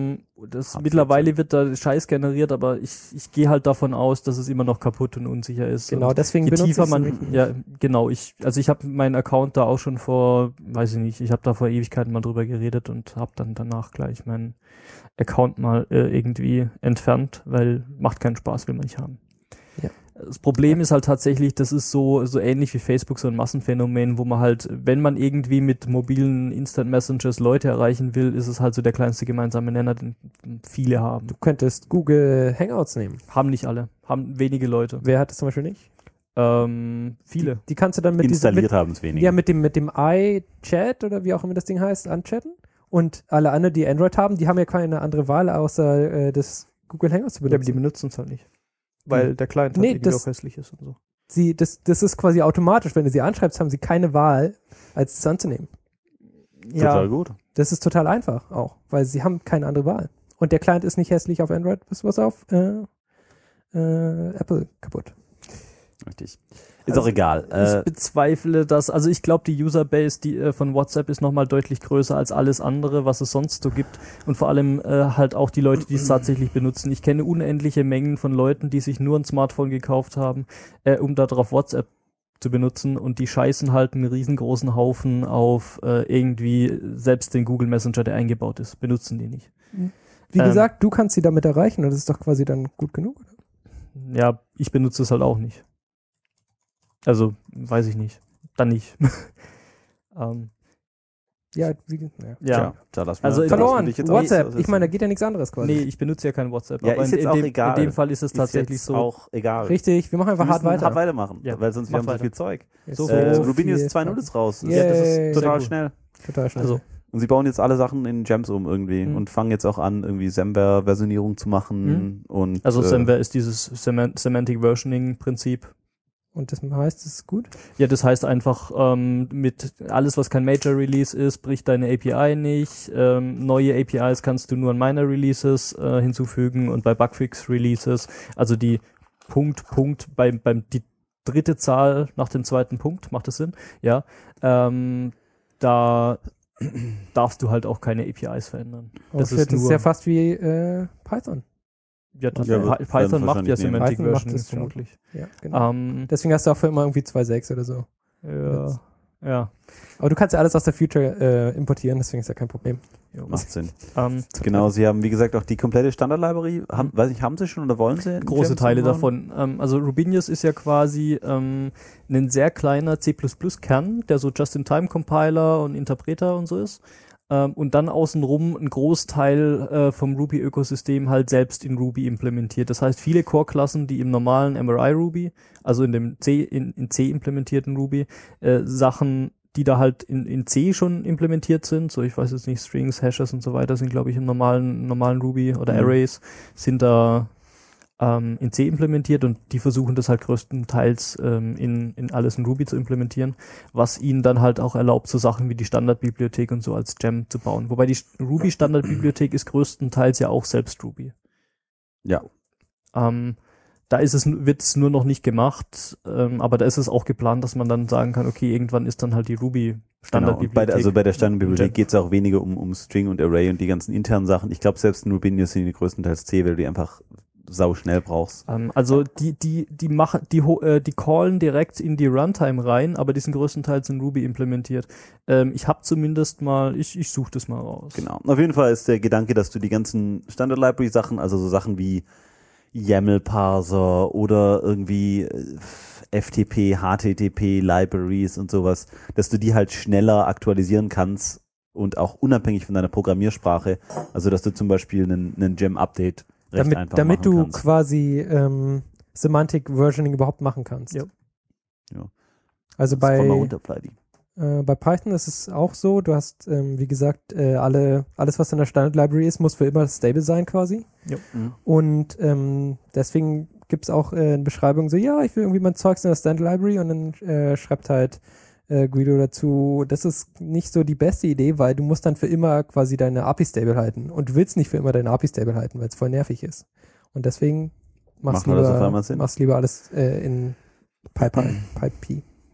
Absolut. Mittlerweile wird da Scheiß generiert, aber ich gehe halt davon aus, dass es immer noch kaputt und unsicher ist. Genau, und deswegen je benutze tiefer ich's nämlich nicht. ja, genau, ich habe meinen Account da auch schon vor, weiß ich nicht, ich habe da vor Ewigkeiten mal drüber geredet und habe dann danach gleich meinen Account mal irgendwie entfernt, weil macht keinen Spaß, will man nicht haben. Ja. Das Problem ist halt tatsächlich, das ist so ähnlich wie Facebook, so ein Massenphänomen, wo man halt, wenn man irgendwie mit mobilen Instant Messengers Leute erreichen will, ist es halt so der kleinste gemeinsame Nenner, den viele haben. Du könntest Google Hangouts nehmen. Haben nicht alle, haben wenige Leute. Wer hat das zum Beispiel nicht? Viele. Die kannst du dann mit Installiert haben es wenige. mit dem iChat oder wie auch immer das Ding heißt, anchatten. Und alle anderen, die Android haben, die haben ja keine andere Wahl, außer das Google Hangouts zu Ja, aber benutzen. die benutzen es halt nicht. Weil der Client halt Nee, irgendwie das- auch hässlich ist und so. Das ist quasi automatisch. Wenn du sie anschreibst, haben sie keine Wahl, als es anzunehmen. Total gut. Das ist total einfach auch, weil sie haben keine andere Wahl. Und der Client ist nicht hässlich auf Android, bis was auf Apple kaputt. Richtig. Ist auch egal. Ich bezweifle das, also ich glaube, die Userbase von WhatsApp ist nochmal deutlich größer als alles andere, was es sonst so gibt. Und vor allem halt auch die Leute, die es tatsächlich benutzen. Ich kenne unendliche Mengen von Leuten, die sich nur ein Smartphone gekauft haben, um darauf WhatsApp zu benutzen, und die scheißen halt einen riesengroßen Haufen auf irgendwie selbst den Google Messenger, der eingebaut ist. Benutzen die nicht. Wie gesagt, du kannst sie damit erreichen und das ist doch quasi dann gut genug. Oder? Ja, ich benutze es halt auch nicht. Also, weiß ich nicht. Dann nicht. Ja, Ja. Da lass Also mal- verloren. dich jetzt WhatsApp. aussetzen. Ich meine, da geht ja nichts anderes quasi. Nee, ich benutze ja kein WhatsApp. Ja, aber ist jetzt auch egal. in dem Fall ist es tatsächlich jetzt so. auch egal. Richtig, wir machen einfach Wir hart müssen weiter. hart weitermachen, Ja, weil sonst wir mach haben so weiter. viel Zeug. So Rubinius viel 2.0 ist raus. Yay. Das ist Sehr total gut. schnell. Total schnell. Also, Und sie bauen jetzt alle Sachen in Gems um irgendwie und fangen jetzt auch an, irgendwie Semver-Versionierung zu machen. Und, also Semver ist dieses Semantic Versioning-Prinzip. Und das heißt, es ist gut? Ja, das heißt einfach, mit alles, was kein Major Release ist, bricht deine API nicht. Neue APIs kannst du nur an Minor Releases hinzufügen und bei Bugfix Releases, also die beim die dritte Zahl nach dem zweiten Punkt, macht das Sinn? Ja. Da darfst du halt auch keine APIs verändern. Das ist ja fast wie Python. Ja, das Ja, wird Python dann macht ja wahrscheinlich nehmen. Semantic Python macht Versioning das schon. vermutlich. Ja, genau. Deswegen hast du auch für immer irgendwie 2.6 oder so. Ja. Aber du kannst ja alles aus der Future importieren, deswegen ist ja kein Problem. Macht Sinn. Ähm, Genau, sie haben, wie gesagt, auch die komplette Standard-Library. Weiß nicht, haben sie schon oder wollen sie? in große Gems Teile umbauen? davon. Also Rubinius ist ja quasi ein sehr kleiner C++-Kern, der so Just-in-Time-Compiler und Interpreter und so ist. Und dann außenrum ein Großteil vom Ruby-Ökosystem halt selbst in Ruby implementiert. Das heißt, viele Core-Klassen, die im normalen MRI-Ruby, also in dem in C implementierten Ruby, Sachen, die da halt in C schon implementiert sind, so ich weiß jetzt nicht, Strings, Hashes und so weiter, sind glaube ich im normalen Ruby oder Arrays, sind da in C implementiert, und die versuchen das halt größtenteils in alles in Ruby zu implementieren, was ihnen dann halt auch erlaubt, so Sachen wie die Standardbibliothek und so als Gem zu bauen. Wobei die Ruby-Standardbibliothek ist größtenteils ja auch selbst Ruby. Ja. Da wird es nur noch nicht gemacht, aber da ist es auch geplant, dass man dann sagen kann, okay, irgendwann ist dann halt die Ruby-Standardbibliothek. Genau. Bei der Standardbibliothek Gem. geht es auch weniger um String und Array und die ganzen internen Sachen. Ich glaube, selbst in Rubinius sind die größtenteils C, weil du die einfach sau schnell brauchst. Also die callen direkt in die Runtime rein, aber die sind größtenteils in Ruby implementiert. Ich habe zumindest mal, ich suche das mal raus. Genau. Auf jeden Fall ist der Gedanke, dass du die ganzen Standard-Library-Sachen, also so Sachen wie YAML-Parser oder irgendwie FTP, HTTP-Libraries und sowas, dass du die halt schneller aktualisieren kannst und auch unabhängig von deiner Programmiersprache. Also dass du zum Beispiel einen Gem-Update recht einfach damit machen du kannst. quasi Semantic Versioning überhaupt machen kannst. Ja. Ja. Also Das kommt mal bei runter, Fleidy. Bei Python ist es auch so, du hast, wie gesagt, alles, was in der Standard-Library ist, muss für immer stable sein quasi. Ja. Mhm. Und deswegen gibt es auch eine Beschreibung so, ja, ich will irgendwie mein Zeugs in der Standard-Library, und dann schreibt halt Guido dazu, das ist nicht so die beste Idee, weil du musst dann für immer quasi deine API stable halten. Und du willst nicht für immer deine API stable halten, weil es voll nervig ist. Und deswegen machst Macht alles auf einmal Sinn. lieber alles in PyPy.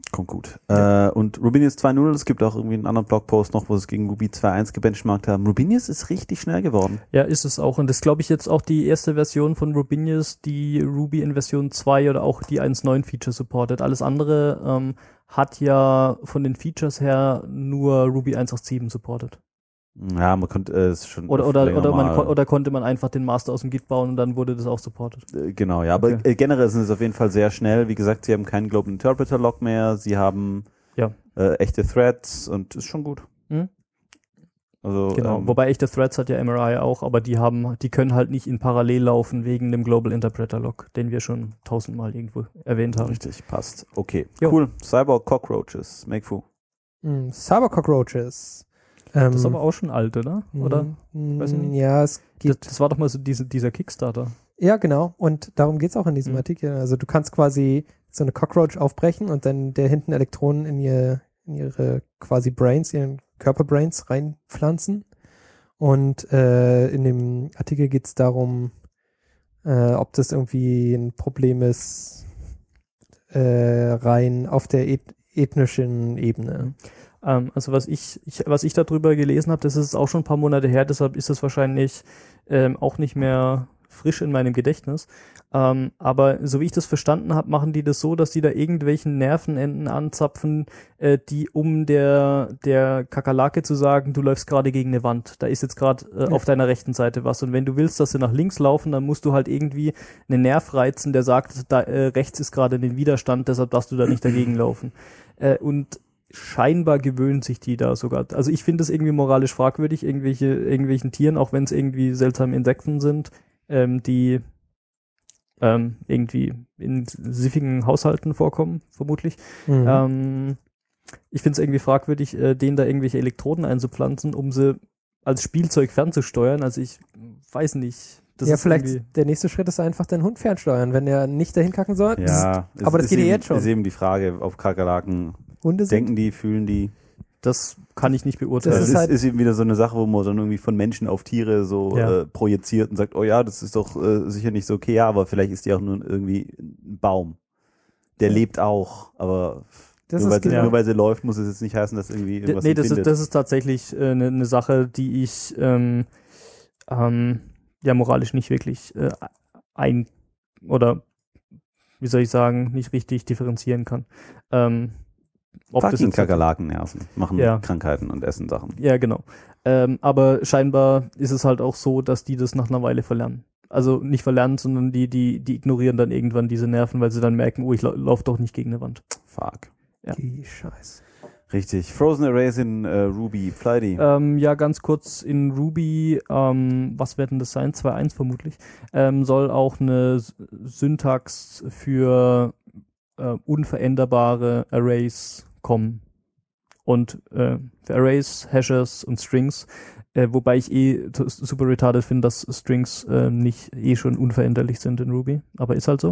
Kommt gut. Und Rubinius 2.0, es gibt auch irgendwie einen anderen Blogpost noch, wo sie es gegen Ruby 2.1 gebenchmarkt haben. Rubinius ist richtig schnell geworden. Ja, ist es auch. Und das glaube ich jetzt auch die erste Version von Rubinius, die Ruby in Version 2 oder auch die 1.9 Feature supportet. Alles andere hat ja von den Features her nur Ruby 1.8.7 supportet. Ja, man konnte es schon. Oder konnte man einfach den Master aus dem Git bauen und dann wurde das auch supportet. Genau, ja. Aber generell sind es auf jeden Fall sehr schnell. Wie gesagt, sie haben keinen Global Interpreter Log mehr. Sie haben echte Threads und ist schon gut. Mhm. Also, genau. Wobei echte Threads hat ja MRI auch, aber die können halt nicht in Parallel laufen wegen dem Global Interpreter Log, den wir schon 1000-mal irgendwo erwähnt haben. Richtig, passt. Okay, Jo. cool. Cyborg Cockroaches, Makefu. Cyber Cockroaches. Das ist aber auch schon alt, oder? Oder? Weiß ich nicht. Ja, es geht. Das war doch mal so dieser Kickstarter. Ja, genau. Und darum geht's auch in diesem Artikel. Also du kannst quasi so eine Cockroach aufbrechen und dann der hinten Elektronen in ihre quasi Brains, ihren Körperbrains reinpflanzen. Und in dem Artikel geht's darum, ob das irgendwie ein Problem ist, rein auf der ethnischen Ebene. Also was ich darüber gelesen habe, das ist auch schon ein paar Monate her, deshalb ist es wahrscheinlich auch nicht mehr frisch in meinem Gedächtnis. Aber so wie ich das verstanden habe, machen die das so, dass die da irgendwelchen Nervenenden anzapfen, die um der Kakerlake zu sagen, du läufst gerade gegen eine Wand. Da ist jetzt gerade auf deiner rechten Seite was. Und wenn du willst, dass sie nach links laufen, dann musst du halt irgendwie einen Nerv reizen, der sagt, da rechts ist gerade ein Widerstand, deshalb darfst du da nicht dagegen laufen. Und scheinbar gewöhnen sich die da sogar. Also ich finde es irgendwie moralisch fragwürdig, irgendwelchen Tieren, auch wenn es irgendwie seltsame Insekten sind, die irgendwie in siffigen Haushalten vorkommen, vermutlich. Ich finde es irgendwie fragwürdig, denen da irgendwelche Elektroden einzupflanzen, um sie als Spielzeug fernzusteuern. Also ich weiß nicht. Das ist vielleicht der nächste Schritt ist einfach den Hund fernsteuern, wenn er nicht dahin kacken soll. Ja, aber das geht ja jetzt schon. Ist eben die Frage, ob Kakerlaken Hunde sind? denken die, fühlen die. Das kann ich nicht beurteilen. Das ist eben wieder so eine Sache, wo man dann irgendwie von Menschen auf Tiere so projiziert und sagt, oh ja, das ist doch sicher nicht so okay, ja, aber vielleicht ist die auch nur irgendwie ein Baum. Der lebt auch, aber nur weil sie läuft, muss es jetzt nicht heißen, dass irgendwie irgendwas empfindet. Das ist tatsächlich eine Sache, die ich moralisch nicht wirklich nicht richtig differenzieren kann. Fucking Kakerlaken nerven, machen Krankheiten und essen Sachen. Ja, genau. Aber scheinbar ist es halt auch so, dass die das nach einer Weile verlernen. Also nicht verlernen, sondern die ignorieren dann irgendwann diese Nerven, weil sie dann merken, oh, ich laufe doch nicht gegen eine Wand. Fuck. Ja. Die Scheiße. Richtig. Frozen Arrays in Ruby. Flighty. Ja, ganz kurz in Ruby, was wird denn das sein? 2.1 vermutlich. Soll auch eine Syntax für unveränderbare Arrays kommen. Und für Arrays, Hashes und Strings, wobei ich super retarded finde, dass Strings nicht schon unveränderlich sind in Ruby. Aber ist halt so.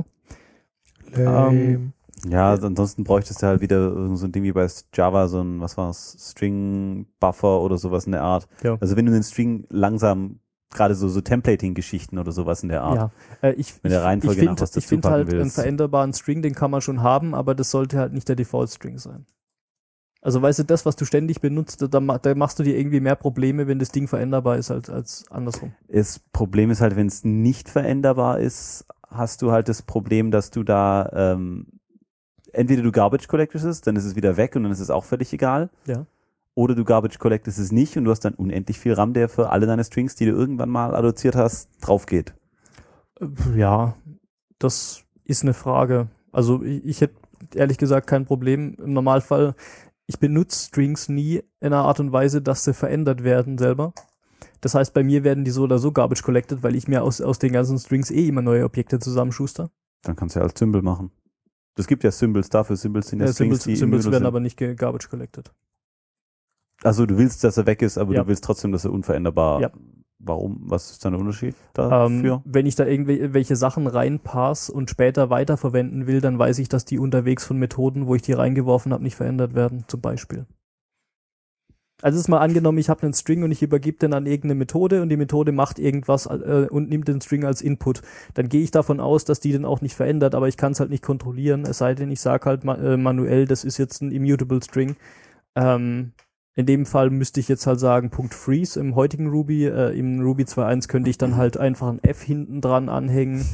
Ja, ansonsten bräuchtest du halt wieder so ein Ding wie bei Java, so ein, was war's, String-Buffer oder sowas in der Art. Ja. Also wenn du den String langsam, gerade so Templating-Geschichten oder sowas in der Art. Ja, mit der Reihenfolge nach, was du ich finde halt willst. einen veränderbaren String, den kann man schon haben, aber das sollte halt nicht der Default-String sein. Also weißt du, das, was du ständig benutzt, da machst du dir irgendwie mehr Probleme, wenn das Ding veränderbar ist, als andersrum. Das Problem ist halt, wenn es nicht veränderbar ist, hast du halt das Problem, dass du da entweder du Garbage collectest es, dann ist es wieder weg und dann ist es auch völlig egal. Ja. Oder du Garbage collectest es nicht und du hast dann unendlich viel RAM, der für alle deine Strings, die du irgendwann mal adduziert hast, drauf geht. Ja, das ist eine Frage. Also ich hätte ehrlich gesagt kein Problem. Im Normalfall, ich benutze Strings nie in einer Art und Weise, dass sie verändert werden selber. Das heißt, bei mir werden die so oder so Garbage collected, weil ich mir aus den ganzen Strings immer neue Objekte zusammenschuster. Dann kannst du ja als Symbol machen. Es gibt ja Symbols dafür, Symbols sind ja Strings, die Symbols werden aber nicht Garbage collected. Also du willst, dass er weg ist, aber du willst trotzdem, dass er unveränderbar. Ja. Warum? Was ist da der Unterschied dafür? Wenn ich da irgendwelche Sachen reinpasse und später weiterverwenden will, dann weiß ich, dass die unterwegs von Methoden, wo ich die reingeworfen habe, nicht verändert werden, zum Beispiel. Also es ist mal angenommen, ich habe einen String und ich übergebe den an irgendeine Methode und die Methode macht irgendwas und nimmt den String als Input. Dann gehe ich davon aus, dass die den auch nicht verändert, aber ich kann es halt nicht kontrollieren, es sei denn, ich sage halt manuell, das ist jetzt ein immutable String. In dem Fall müsste ich jetzt halt sagen, .freeze im heutigen Ruby, im Ruby 2.1 könnte ich dann halt einfach ein F hinten dran anhängen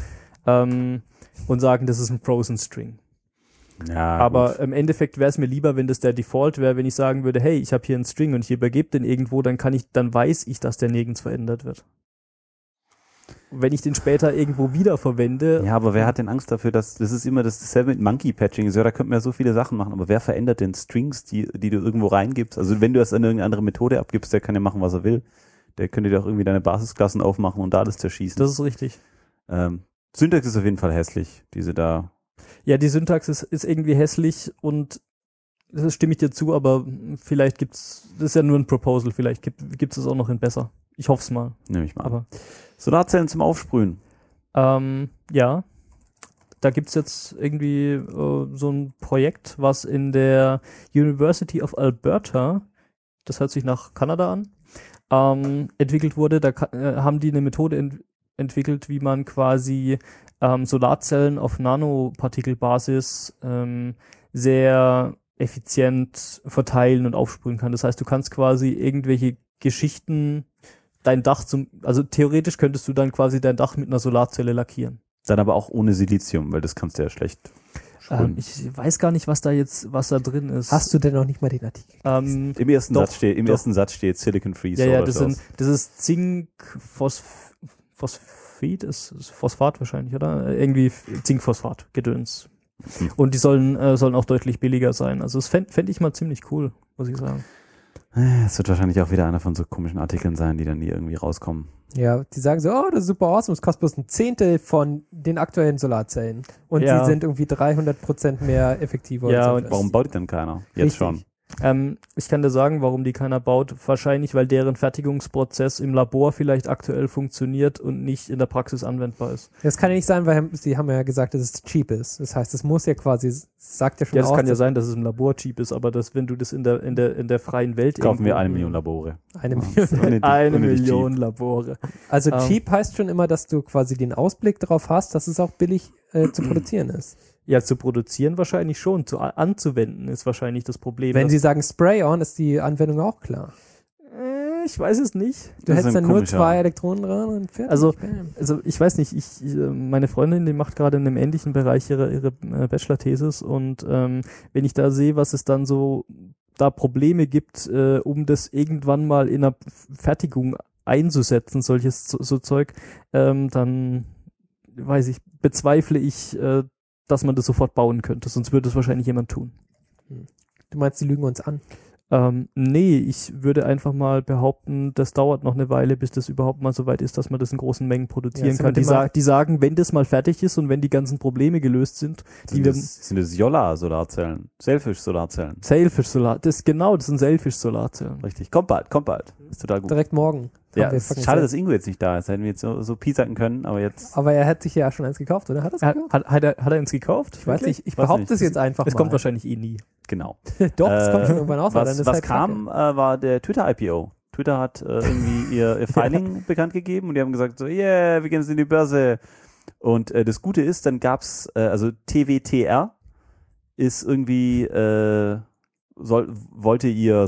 und sagen, das ist ein frozen String. Ja, Aber gut. im Endeffekt wäre es mir lieber, wenn das der Default wäre, wenn ich sagen würde, hey, ich habe hier einen String und ich übergebe den irgendwo, dann weiß ich, dass der nirgends verändert wird. Und wenn ich den später irgendwo wieder verwende. Ja, aber wer hat denn Angst dafür, dass das ist immer dasselbe mit Monkey-Patching. Ja, da könnte man ja so viele Sachen machen, aber wer verändert denn Strings, die du irgendwo reingibst? Also wenn du das an irgendeine andere Methode abgibst, der kann ja machen, was er will. Der könnte dir auch irgendwie deine Basisklassen aufmachen und da alles zerschießen. Das ist richtig. Syntax ist auf jeden Fall hässlich, diese da. Ja, die Syntax ist irgendwie hässlich und das stimme ich dir zu, aber vielleicht das ist ja nur ein Proposal, vielleicht gibt es auch noch in besser. Ich hoffe es mal. Nehme ich mal an. Aber Solarzellen zum Aufsprühen. ja, da gibt es jetzt irgendwie so ein Projekt, was in der University of Alberta, das hört sich nach Kanada an, entwickelt wurde. Da haben die eine Methode entwickelt, wie man quasi Solarzellen auf Nanopartikelbasis sehr effizient verteilen und aufsprühen kann. Das heißt, du kannst quasi irgendwelche Geschichten, dein Dach also theoretisch könntest du dann quasi dein Dach mit einer Solarzelle lackieren. Dann aber auch ohne Silizium, weil das kannst du ja schlecht sprühen. Ich weiß gar nicht, was da drin ist. Hast du denn noch nicht mal den Artikel? Im ersten Satz steht Silicon Free. Ja, das ist Zinkphosphid, ist Phosphat wahrscheinlich, oder? Irgendwie Zinkphosphat, Gedöns. Und die sollen auch deutlich billiger sein. Also das fände ich mal ziemlich cool, muss ich sagen. Es wird wahrscheinlich auch wieder einer von so komischen Artikeln sein, die dann nie irgendwie rauskommen. Ja, die sagen so, oh, das ist super awesome, es kostet bloß 1/10 von den aktuellen Solarzellen. Und Ja. sie sind irgendwie 300% mehr effektiver. Ja, oder und Warum baut denn keiner? Jetzt Richtig. schon. Ich kann dir sagen, warum die keiner baut. Wahrscheinlich, weil deren Fertigungsprozess im Labor vielleicht aktuell funktioniert und nicht in der Praxis anwendbar ist. Das kann ja nicht sein, weil sie haben ja gesagt, dass es cheap ist. Das heißt, es muss ja quasi, sagt ja schon Ja, das aus, kann ja sein, dass es im Labor cheap ist, aber wenn du das in der freien Welt Kaufen wir irgendwo- 1 Million Labore. 1 Million. Unnötig- Eine unnötig Million cheap. Labore. Also Ähm. cheap heißt schon immer, dass du quasi den Ausblick darauf hast, dass es auch billig zu produzieren ist. Ja, zu produzieren wahrscheinlich schon, anzuwenden ist wahrscheinlich das Problem. Wenn sie sagen Spray-on, ist die Anwendung auch klar. Ich weiß es nicht. Du Das ist hättest ein dann nur komischer- 2 Elektronen dran und fertig. Also- Bam. Also ich weiß nicht, meine Freundin, die macht gerade in einem ähnlichen Bereich ihre Bachelor-Thesis und wenn ich da sehe, was es dann so da Probleme gibt, um das irgendwann mal in einer Fertigung einzusetzen, solches so Zeug, dann bezweifle ich, dass man das sofort bauen könnte, sonst würde es wahrscheinlich jemand tun. Du meinst, die lügen uns an? Nee, ich würde einfach mal behaupten, das dauert noch eine Weile, bis das überhaupt mal so weit ist, dass man das in großen Mengen produzieren Ja, kann. Die sagen, wenn das mal fertig ist und wenn die ganzen Probleme gelöst sind, Sind das Jolla-Solarzellen? Selfish-Solarzellen? Sailfish-Solar, das sind Sailfish-Solarzellen. Richtig. Kommt bald. Ist total gut. Direkt morgen. Ja, Haben wir es ist fucking schade, Zeit. dass Ingo jetzt nicht da ist. Hätten wir jetzt so piesacken können, aber jetzt. Aber er hat sich ja schon eins gekauft, oder? Hat er es gekauft? Hat er uns gekauft? Ich weiß nicht, ich Weiß behaupte nicht. es jetzt einfach Es mal. kommt wahrscheinlich eh nie. Genau. Doch, es kommt schon irgendwann raus. aber dann Was ist halt kam, war der Twitter-IPO. Twitter hat irgendwie ihr Filing bekannt gegeben und die haben gesagt so, yeah, wir gehen jetzt in die Börse. Und das Gute ist, dann gab's, also TWTR ist irgendwie, sollte ihr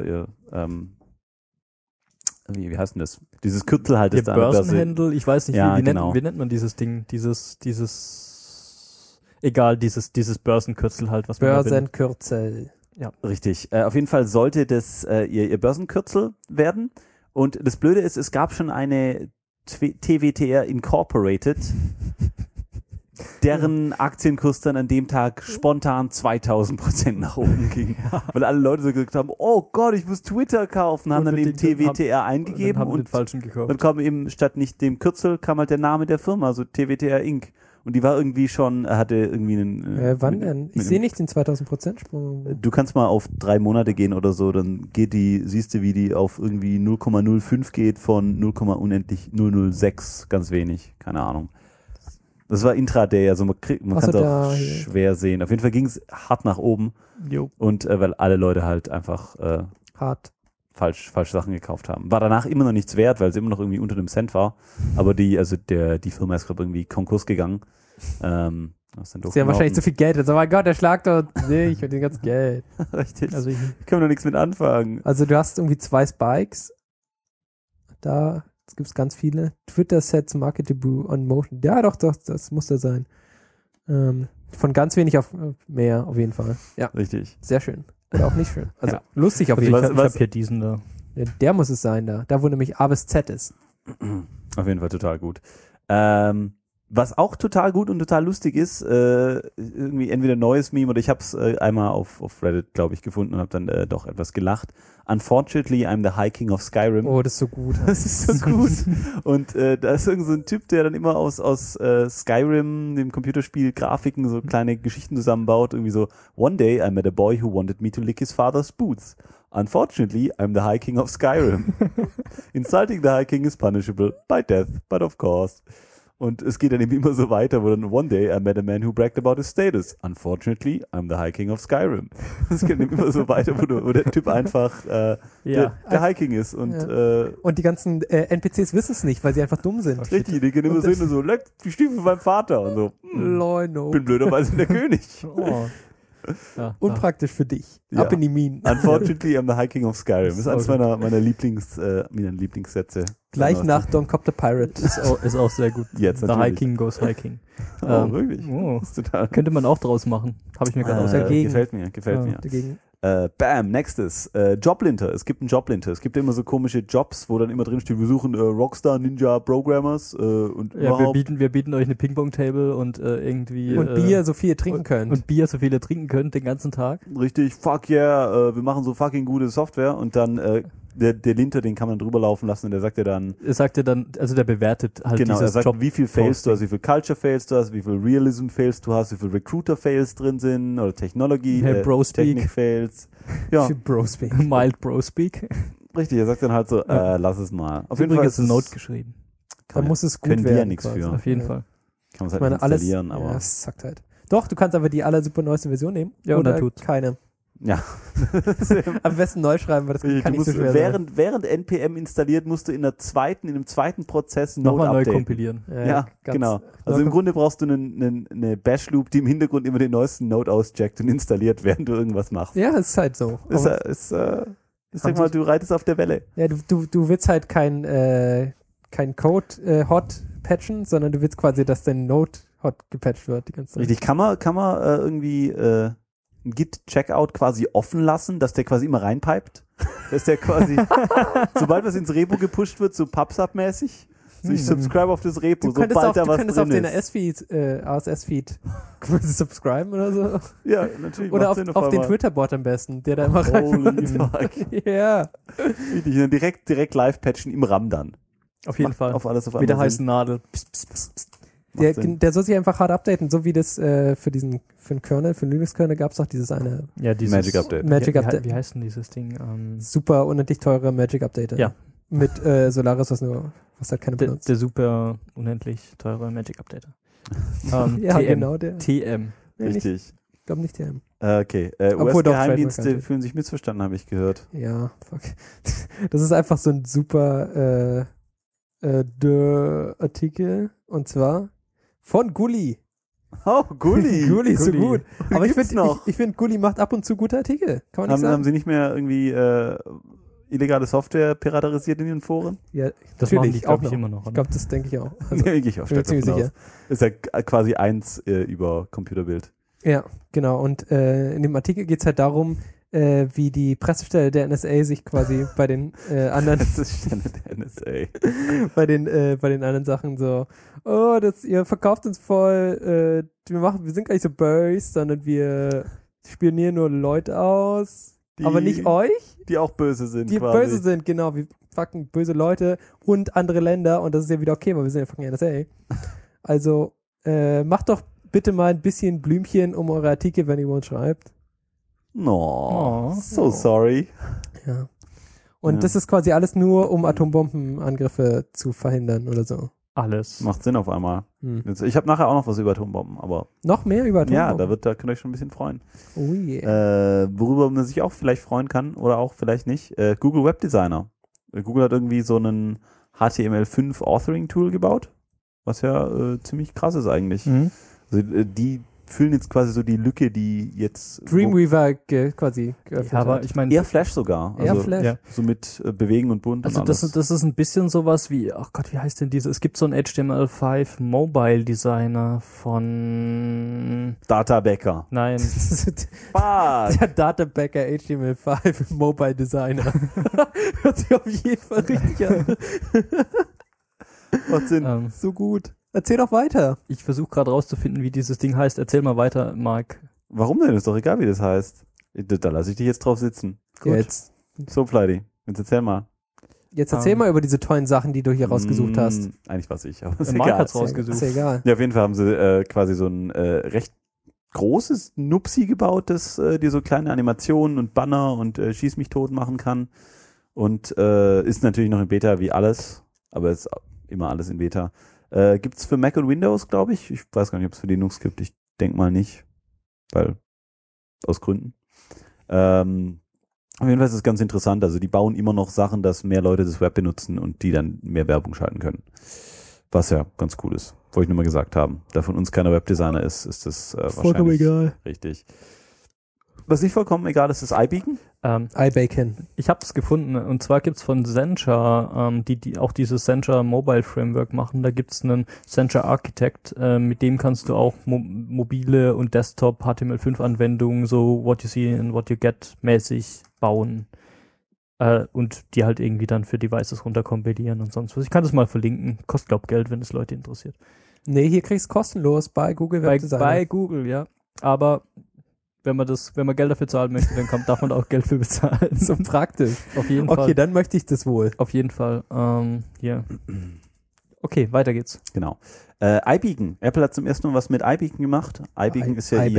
wie heißt denn das? Dieses Kürzel halt Der ist da an der Börse. Börsenhandel, ich weiß nicht, Ja, wie genau. nennt man dieses Ding? Dieses Börsenkürzel halt, was man da benutzt. Börsenkürzel. Richtig. Auf jeden Fall sollte das ihr Börsenkürzel werden. Und das Blöde ist, es gab schon eine TWTR Incorporated, deren Aktienkurs dann an dem Tag spontan 2000% nach oben ging. Weil alle Leute so gesagt haben, oh Gott, ich muss Twitter kaufen, haben Und dann eben mit dem TWTR Dann eingegeben haben wir den und falschen gekauft. dann kam eben statt nicht dem Kürzel, kam halt der Name der Firma, also TWTR Inc. Und die war irgendwie schon, hatte irgendwie einen... Wann denn? Ich sehe nicht den 2000% Sprung. Du kannst mal auf 3 Monate gehen oder so, dann siehst du, wie die auf irgendwie 0,05 geht von 0,unendlich 006, ganz wenig, keine Ahnung. Das war Intraday, also man kann es auch schwer sehen. Auf jeden Fall ging es hart nach oben Jo. und weil alle Leute halt einfach Hart. falsch Sachen gekauft haben. War danach immer noch nichts wert, weil es immer noch irgendwie unter einem Cent war. Aber die Firma ist, glaube ich, irgendwie Konkurs gegangen. Was dann doof Sie haben wahrscheinlich zu gelaufen. viel Geld. Also, oh mein Gott, der schlagt doch nicht mit dem ganzen Geld. Richtig. Also ich, Können wir noch nichts mit anfangen. Also du hast irgendwie 2 Spikes. Da gibt es ganz viele. Twitter sets market debut on motion. Ja, doch, das muss da sein. Von ganz wenig auf mehr, auf jeden Fall. Ja, Richtig. sehr schön. Oder auch nicht schön. Also Ja. lustig auf also jeden ich Fall. habe hier diesen da. Ja, der muss es sein da. Da, wo nämlich A bis Z ist. Auf jeden Fall total gut. Was auch total gut und total lustig ist, irgendwie entweder ein neues Meme oder ich habe es einmal auf Reddit, glaube ich, gefunden und habe dann doch etwas gelacht. Unfortunately, I'm the High King of Skyrim. Oh, das ist so gut. Das ist so gut. Und da ist irgend so ein Typ, der dann immer aus Skyrim, dem Computerspiel, Grafiken, so kleine Geschichten zusammenbaut. Irgendwie so, one day I met a boy who wanted me to lick his father's boots. Unfortunately, I'm the High King of Skyrim. Insulting the High King is punishable by death, but of course. Und es geht dann eben immer so weiter, wo dann one day I met a man who bragged about his status. Unfortunately, I'm the High King of Skyrim. Es geht dann immer so weiter, wo der Typ einfach der High King ist. Und, Und die ganzen NPCs wissen es nicht, weil sie einfach dumm sind. richtig, die gehen immer so hin und so, leck die Stiefel von meinem Vater. Und so, Leuno. bin blöderweise der König. Oh. Ja, Unpraktisch für dich. Ja. Ab in die Minen. Unfortunately, I'm the High King of Skyrim. Das ist eines meiner Lieblingssätze. Gleich nach Don't Cop the Pirate. ist auch sehr gut. Jetzt The natürlich. High King goes High King. Oh, wirklich? Oh. Das ist total. Könnte man auch draus machen. Habe ich mir gerade ausgedacht. dagegen. Gefällt mir. Dagegen. Bam, nächstes. Joblinter. Es gibt einen Joblinter. Es gibt immer so komische Jobs, wo dann immer drin steht, wir suchen Rockstar Ninja Programmers und Ja, überhaupt. wir bieten euch eine Ping-Pong-Table und irgendwie Und Bier, so viel ihr trinken könnt. und Bier, so viel ihr trinken könnt den ganzen Tag. Richtig, fuck yeah, wir machen so fucking gute Software und dann der Linter, den kann man drüber laufen lassen und der sagt ja dann, Er sagt ja dann, also der bewertet halt genau, er dieses sagt, Job. wie viel Fails du hast, wie viel Culture Fails du hast, wie viel Realism Fails du hast, wie viel Recruiter Fails drin sind oder Technology, Hey, Bro-Speak. Technik Fails. Ja, Für Brospeak. Mild Bro Speak. richtig, er sagt dann halt so, Ja. lass es mal. Auf Auf jeden Fall ist ist eine es, Note geschrieben. Da muss es gut können werden. wir ja nichts quasi. für. Auf jeden Ja. Fall. Kann man es Ich halt meine, alles. installieren, Ja, aber es sagt halt. Doch, du kannst aber die aller super neueste Version nehmen. Ja, und oder dann tut's. keine. ja. Am besten neu schreiben, weil das Du kann nicht musst, so schwer sein. während NPM installiert, musst du in einem zweiten Prozess Nochmal neu updaten. kompilieren. Ja, ganz- genau. Also im Grunde brauchst du eine Bash-Loop, die im Hintergrund immer den neuesten Node auscheckt und installiert, während du irgendwas machst. Ja, es ist halt so. Ich Aber, sag mal, du reitest auf der Welle. ja, du willst halt kein Code hot patchen, sondern du willst quasi, dass dein Node hot gepatcht wird die ganze Zeit. Richtig, kann man irgendwie ein Git-Checkout quasi offen lassen, dass der quasi immer reinpipet? Dass der quasi, sobald was ins Repo gepusht wird, so PubSub-mäßig, so ich subscribe auf das Repo, Du könntest sobald da was auf drin den ist. RSS-Feed subscriben oder so. Ja, natürlich. Oder macht Sinn auf den einmal. Twitter-Bot am besten, der da immer Holy reinmacht. fuck. Ja. Richtig, dann direkt live patchen im RAM dann. Auf jeden Fall. Auf alles auf Mit der einmal heißen Nadel. Psst, psst, psst, psst. Der, Macht Sinn. der soll sich einfach hart updaten, so wie das für den Kernel, für den Linux-Kernel gab es auch dieses eine Ja, dieses Magic Update. Magic wie, Update. Wie heißt denn dieses Ding? Super unendlich teure Magic Update. Ja. Mit Solaris, was halt keine benutzt. Der super unendlich teure Magic Updater. Ja, TM. genau, der. TM. Nee, nicht, Richtig. ich glaube nicht TM. Okay. Obwohl doch, US-Geheimdienste Trademark fühlen sich missverstanden, habe ich gehört. Ja, fuck. Das ist einfach so ein super Artikel, und zwar von Gulli. Oh, Gulli. Gulli ist so Gulli. gut. Aber ich Gibt's finde, noch? ich find, Gulli macht ab und zu gute Artikel. Kann man nicht Haben sagen? sie nicht mehr irgendwie illegale Software piraterisiert in ihren Foren? Ja, Das machen die, natürlich, glaube ich, noch. immer noch. Ich glaube, das denke ich auch. Also, Ja, gehe ich auch bin mir stark ziemlich davon sicher. aus. Ist ja quasi eins über Computerbild. Ja, genau. Und in dem Artikel geht es halt darum, wie die Pressestelle der NSA sich quasi bei den anderen Das ist Stelle der NSA. bei den anderen Sachen so, oh, ihr verkauft uns voll, wir sind gar nicht so böse, sondern wir spionieren nur Leute aus, aber nicht euch, Die auch böse sind die quasi. böse sind, genau, wir fucking böse Leute und andere Länder, und das ist ja wieder okay, weil wir sind ja fucking NSA. Also, macht doch bitte mal ein bisschen Blümchen um eure Artikel, wenn ihr uns schreibt. No, Oh. so sorry. Ja. Und Ja. das ist quasi alles nur, um Atombombenangriffe zu verhindern oder so. alles. Macht Sinn auf einmal. Hm. Jetzt, ich habe nachher auch noch was über Atombomben, aber Noch mehr über Atombomben? ja, da könnt ihr euch schon ein bisschen freuen. Oh yeah. Worüber man sich auch vielleicht freuen kann oder auch vielleicht nicht, Google Web Designer. Google hat irgendwie so einen HTML5 Authoring Tool gebaut, was ja ziemlich krass ist eigentlich. Mhm. Also, die füllen jetzt quasi so die Lücke, die jetzt Dreamweaver quasi geöffnet Ja, aber hat. ich meine, eher Flash sogar. Eher Also, Flash. ja. so mit Bewegen und Bunt Also und das, alles. das ist ein bisschen sowas wie, ach Gott, wie heißt denn diese? Es gibt so einen HTML5 Mobile Designer von, Databacker. nein, Fuck! Der Databacker HTML5 Mobile Designer. Hört sich auf jeden Fall richtig an. Macht Sinn. So gut. Erzähl doch weiter. ich versuche gerade rauszufinden, wie dieses Ding heißt. Erzähl mal weiter, Marc. Warum denn? Ist doch egal, wie das heißt. Da lasse ich dich jetzt drauf sitzen. Ja, jetzt So, Flighty. Jetzt erzähl mal. erzähl mal über diese tollen Sachen, die du hier rausgesucht hast. Eigentlich was ich, aber ist Marc egal. hat's rausgesucht. Ist ja egal. Ja, auf jeden Fall haben sie quasi so ein recht großes Nupsi gebaut, das dir so kleine Animationen und Banner und Schieß mich tot machen kann. Und ist natürlich noch in Beta wie alles, aber ist immer alles in Beta. Gibt's für Mac und Windows, glaube ich. Ich weiß gar nicht, ob es für Linux gibt. Ich denke mal nicht, weil aus Gründen. Auf jeden Fall ist es ganz interessant. Also die bauen immer noch Sachen, dass mehr Leute das Web benutzen und die dann mehr Werbung schalten können. Was ja ganz cool ist. Wollte ich nur mal gesagt haben. Da von uns keiner Webdesigner ist das wahrscheinlich egal. richtig. Was nicht vollkommen egal ist, ist iBeacon. iBacon. Ich habe es gefunden, und zwar gibt's von Sencha, die auch dieses Sencha Mobile Framework machen, da gibt's einen Sencha Architect, mit dem kannst du auch mobile und Desktop HTML5 Anwendungen so what you see and what you get mäßig bauen und die halt irgendwie dann für Devices runterkompilieren und sonst was. Ich kann das mal verlinken, kostet glaub Geld, wenn es Leute interessiert. Nee, hier kriegst du kostenlos bei Google Web Designer. Bei Google, ja. Aber wenn man Geld dafür zahlen möchte, dann darf man da auch Geld für bezahlen. So praktisch. Auf jeden Fall. Okay, dann möchte ich das wohl. Auf jeden Fall. Hier. Okay, weiter geht's. Genau. iBeacon. Apple hat zum ersten Mal was mit iBeacon gemacht. iBeacon ist ja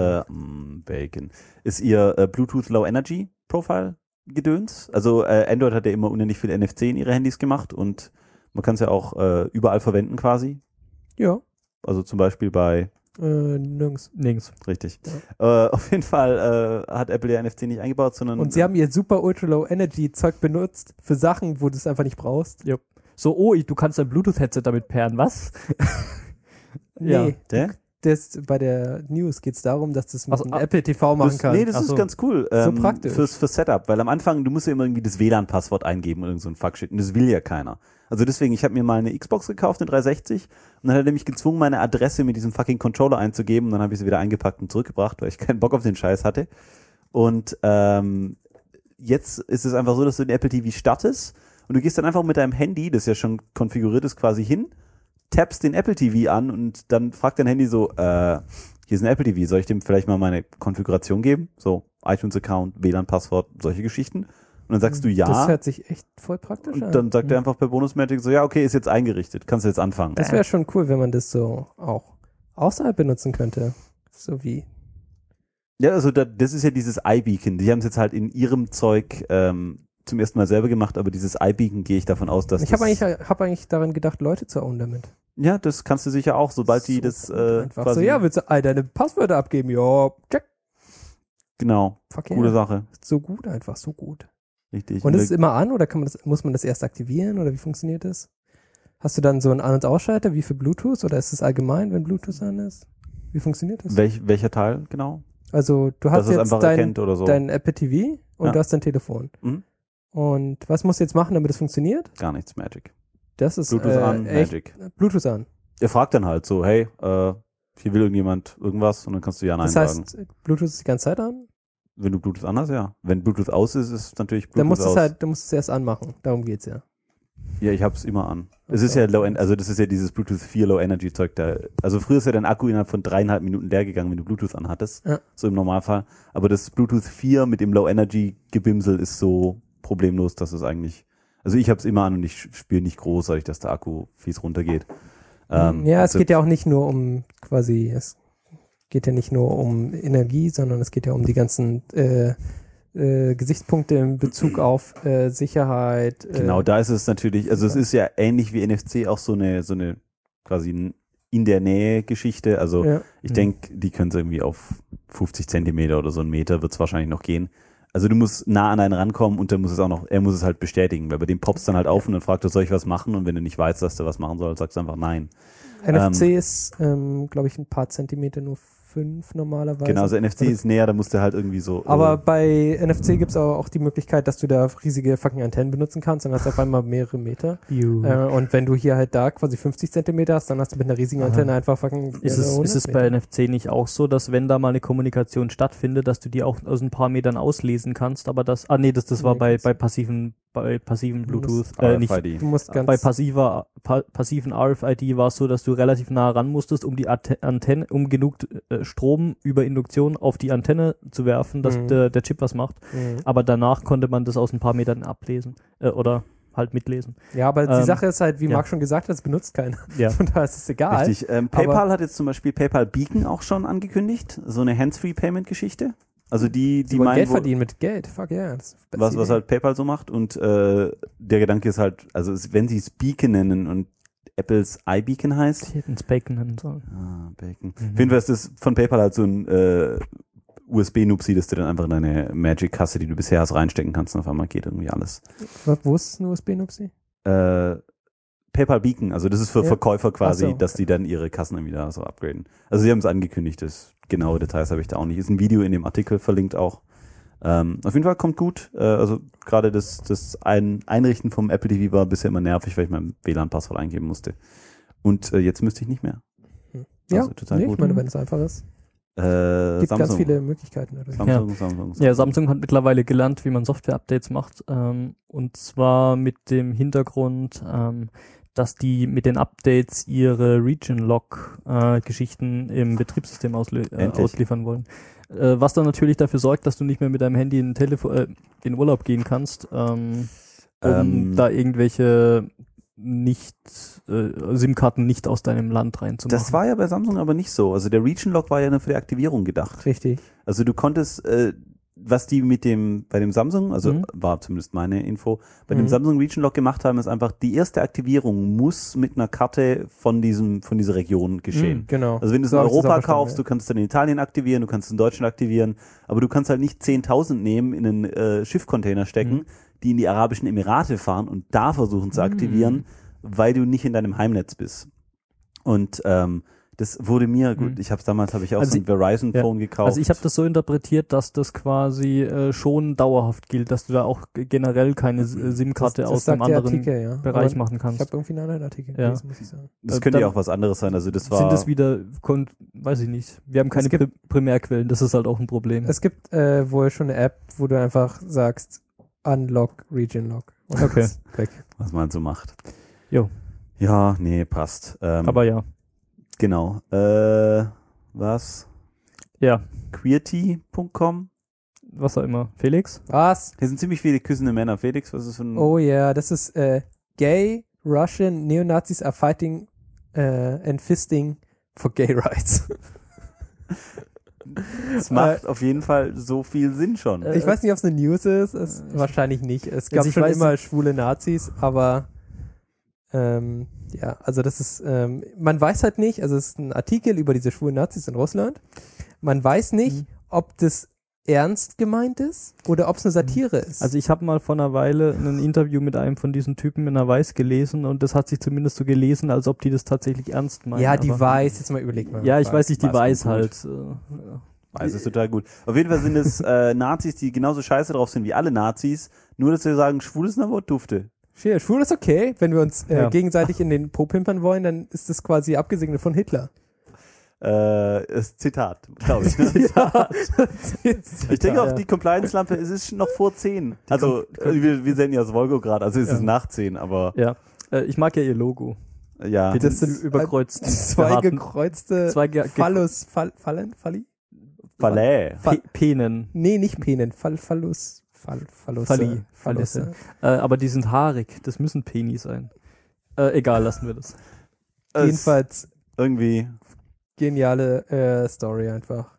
ihr Bluetooth Low Energy Profile Gedöns. Also Android hat ja immer unendlich viel NFC in ihre Handys gemacht und man kann es ja auch überall verwenden quasi. Ja. Also zum Beispiel bei Nirgends. richtig. Auf jeden Fall hat Apple ja NFC nicht eingebaut, sondern Und sie haben ihr super Ultra Low Energy Zeug benutzt für Sachen, wo du es einfach nicht brauchst. Ja. So, du kannst dein Bluetooth-Headset damit pairen, was? Nee, Der? bei der News geht es darum, dass du es mit Also, einem Apple TV machen kannst. Nee, das Ach ist so. ganz cool. So praktisch. Fürs Setup, weil am Anfang, du musst ja immer irgendwie das WLAN-Passwort eingeben und irgend so ein Fuckshit und das will ja keiner. Also deswegen, ich habe mir mal eine Xbox gekauft, eine 360 und dann hat er mich gezwungen, meine Adresse mit diesem fucking Controller einzugeben und dann habe ich sie wieder eingepackt und zurückgebracht, weil ich keinen Bock auf den Scheiß hatte. Und jetzt ist es einfach so, dass du den Apple TV startest und du gehst dann einfach mit deinem Handy, das ja schon konfiguriert ist, quasi hin, tappst den Apple TV an und dann fragt dein Handy so, hier ist ein Apple TV, soll ich dem vielleicht mal meine Konfiguration geben? So, iTunes-Account, WLAN-Passwort, solche Geschichten. Und dann sagst du ja. Das hört sich echt voll praktisch an. Und dann sagt er einfach per Bonus-Magic so, ja, okay, ist jetzt eingerichtet, kannst du jetzt anfangen. Das wäre schon cool, wenn man das so auch außerhalb benutzen könnte. So wie. Ja, also das ist ja dieses iBeacon. Die haben es jetzt halt in ihrem Zeug zum ersten Mal selber gemacht, aber dieses iBeacon gehe ich davon aus, dass Ich habe eigentlich daran gedacht, Leute zu own damit. Ja, das kannst du sicher auch, sobald die das Einfach quasi... so, ja, willst du all deine Passwörter abgeben? Ja, check. Genau, Fuck yeah. coole Sache. So gut, einfach so gut. Richtig. Und ist es immer an oder muss man das erst aktivieren oder wie funktioniert das? Hast du dann so einen An- und Ausschalter wie für Bluetooth oder ist es allgemein, wenn Bluetooth an ist? Wie funktioniert das? Welcher Teil, genau? Also du Dass hast es jetzt einfach erkennt oder so. dein Apple TV und Ja. du hast dein Telefon. Mhm. Und was musst du jetzt machen, damit es funktioniert? Gar nichts, Magic. Das ist Bluetooth an, echt Magic. Bluetooth an. Er fragt dann halt so, hey, hier will irgendjemand irgendwas und dann kannst du ja nein Das sagen. heißt, Bluetooth ist die ganze Zeit an? Wenn du Bluetooth an hast, ja. Wenn Bluetooth aus ist, ist es natürlich Bluetooth Dann musst du aus. du musst es erst anmachen. Darum geht's ja. Ja, ich hab's immer an. Es Okay. ist ja also das ist ja dieses Bluetooth 4 Low Energy Zeug da. Also früher ist ja dein Akku innerhalb von 3,5 Minuten leer gegangen, wenn du Bluetooth anhattest. Ja. So im Normalfall. Aber das Bluetooth 4 mit dem Low Energy Gebimsel ist so problemlos, dass es eigentlich, also ich hab's immer an und ich spüre nicht großartig, dass der Akku fies runtergeht. Ja, es geht ja auch nicht nur um es geht ja nicht nur um Energie, sondern es geht ja um die ganzen Gesichtspunkte in Bezug auf Sicherheit. Genau, da ist es natürlich, also es ist ja ähnlich wie NFC auch so eine quasi in der Nähe Geschichte. Also Ja. ich denke, die können es irgendwie auf 50 Zentimeter oder so einen Meter wird es wahrscheinlich noch gehen. Also du musst nah an einen rankommen und dann muss es auch noch, er muss es halt bestätigen, weil bei dem poppst dann halt auf und dann fragt er, soll ich was machen? Und wenn du nicht weißt, dass du was machen sollst, sagst du einfach nein. NFC ist, glaube ich, ein paar Zentimeter, nur 5 normalerweise. Genau, also NFC ist näher, da musst du halt irgendwie so. Aber bei NFC gibt es auch die Möglichkeit, dass du da riesige fucking Antennen benutzen kannst, dann hast du auf einmal mehrere Meter. Und wenn du hier halt da quasi 50 Zentimeter hast, dann hast du mit einer riesigen Antenne einfach fucking Ist es bei NFC nicht auch so, dass wenn da mal eine Kommunikation stattfindet, dass du die auch aus ein paar Metern auslesen kannst, aber das war bei passiven Bluetooth, nicht RFID. Du musst ganz bei passiven RFID war es so, dass du relativ nah ran musstest, um die Antenne, um genug Strom über Induktion auf die Antenne zu werfen, dass der Chip was macht. Aber danach konnte man das aus ein paar Metern ablesen oder halt mitlesen. Ja, aber die Sache ist halt, wie ja. Marc schon gesagt hat, es benutzt keiner. Ja. Von daher ist es egal. Richtig. PayPal hat jetzt zum Beispiel PayPal Beacon auch schon angekündigt, so eine Hands-Free-Payment-Geschichte. Also die Sie wollen meinen, Geld verdienen mit Geld. Fuck yeah. Das ist die beste was Idee. halt PayPal so macht und der Gedanke ist halt, also wenn sie es Beacon nennen und Apples iBeacon heißt. Die hätten es Bacon nennen sollen. Ah, Bacon. Auf jeden Fall ist das von PayPal halt so ein USB-Nupsi, dass du dann einfach in deine Magic-Kasse, die du bisher hast, reinstecken kannst und auf einmal geht irgendwie alles. Wo ist ein USB-Nupsi? PayPal Beacon, also das ist für Ja. Verkäufer quasi, Ach so, dass die dann ihre Kassen irgendwie da so upgraden. Also sie haben es angekündigt, das genaue Details habe ich da auch nicht. Ist ein Video in dem Artikel verlinkt auch. Auf jeden Fall kommt gut. Also gerade das Einrichten vom Apple TV war bisher immer nervig, weil ich mein WLAN-Passwort eingeben musste. Und jetzt müsste ich nicht mehr. Ja, Also total nee, gut. ich meine, wenn es einfach ist. Gibt Samsung. ganz viele Möglichkeiten. Oder so. Samsung. Ja, Samsung hat mittlerweile gelernt, wie man Software-Updates macht. Und zwar mit dem Hintergrund, dass die mit den Updates ihre Region-Lock-Geschichten im Betriebssystem ausliefern wollen. Was dann natürlich dafür sorgt, dass du nicht mehr mit deinem Handy in Urlaub gehen kannst, um da irgendwelche SIM-Karten nicht aus deinem Land reinzumachen. Das war ja bei Samsung aber nicht so. Also der Region Lock war ja nur für die Aktivierung gedacht. Richtig. Also du konntest, was die bei dem Samsung, also war zumindest meine Info, bei dem Samsung Region Lock gemacht haben, ist einfach, die erste Aktivierung muss mit einer Karte von dieser Region geschehen. Genau. Also wenn du es So in hab ich das auch Europa verstanden, kaufst, du kannst es dann in Italien aktivieren, du kannst es in Deutschland aktivieren, aber du kannst halt nicht 10.000 nehmen, in einen Schiffcontainer stecken, die in die Arabischen Emirate fahren und da versuchen zu aktivieren, weil du nicht in deinem Heimnetz bist. Und das wurde mir, gut, ich habe auch Also so ein Verizon-Phone gekauft. Also ich habe das so interpretiert, dass das quasi schon dauerhaft gilt, dass du da auch generell keine SIM-Karte Das aus sagt einem der anderen Artikel, ja. Bereich Aber machen Ich kannst. habe irgendwie einen anderen Artikel Ja. gelesen, muss ich sagen. Das könnte ja dann auch was anderes sein. Also das war. Sind das wieder, weiß ich nicht. Wir haben keine Primärquellen, das ist halt auch ein Problem. Es gibt wohl schon eine App, wo du einfach sagst, Unlock, Region Lock. Und Okay. ist weg. was man so macht. Jo. Ja, nee, passt. Aber ja. Genau. Was? Ja, Queerty.com? was auch immer. Felix? Was? Hier sind ziemlich viele küssende Männer. Felix, was ist für ein. Oh ja, das ist Gay Russian Neonazis are fighting and fisting for gay rights. Das macht auf jeden Fall so viel Sinn schon. Ich weiß nicht, ob es eine News ist. Wahrscheinlich nicht. Es gab ich schon weiß immer schwule Nazis, aber ja, also das ist, man weiß halt nicht, also es ist ein Artikel über diese schwulen Nazis in Russland. Man weiß nicht, ob das ernst gemeint ist oder ob es eine Satire ist. Also ich habe mal vor einer Weile ein Interview mit einem von diesen Typen in der Weiß gelesen und das hat sich zumindest so gelesen, als ob die das tatsächlich ernst meinen. ja, die aber- Weiß, jetzt mal überleg mal. Ja, ich weiß nicht, die Weiß Weiß gut. halt. Weiß ist total gut. Auf jeden Fall sind es Nazis, die genauso scheiße drauf sind wie alle Nazis, nur dass sie sagen, schwul ist ein Wort dufte. Schwul ist okay, wenn wir uns Ja. gegenseitig in den Po pimpern wollen, dann ist das quasi abgesegnet von Hitler. Ist Zitat, glaube ich. Ne? Ich denke auf die Compliance-Lampe, es ist noch vor 10. Also wir senden ja aus Volgograd, also es ist nach 10, aber Ja. Ich mag ja ihr Logo. ja. Mit Das den sind überkreuzten Zwei Behaarten- gekreuzte Zwei Falli? Ballet. Penen. Nee, nicht Penen, Fallusse. Fallusse. Aber die sind haarig. Das müssen Penis sein. Egal, lassen wir das. Jedenfalls Irgendwie geniale Story einfach.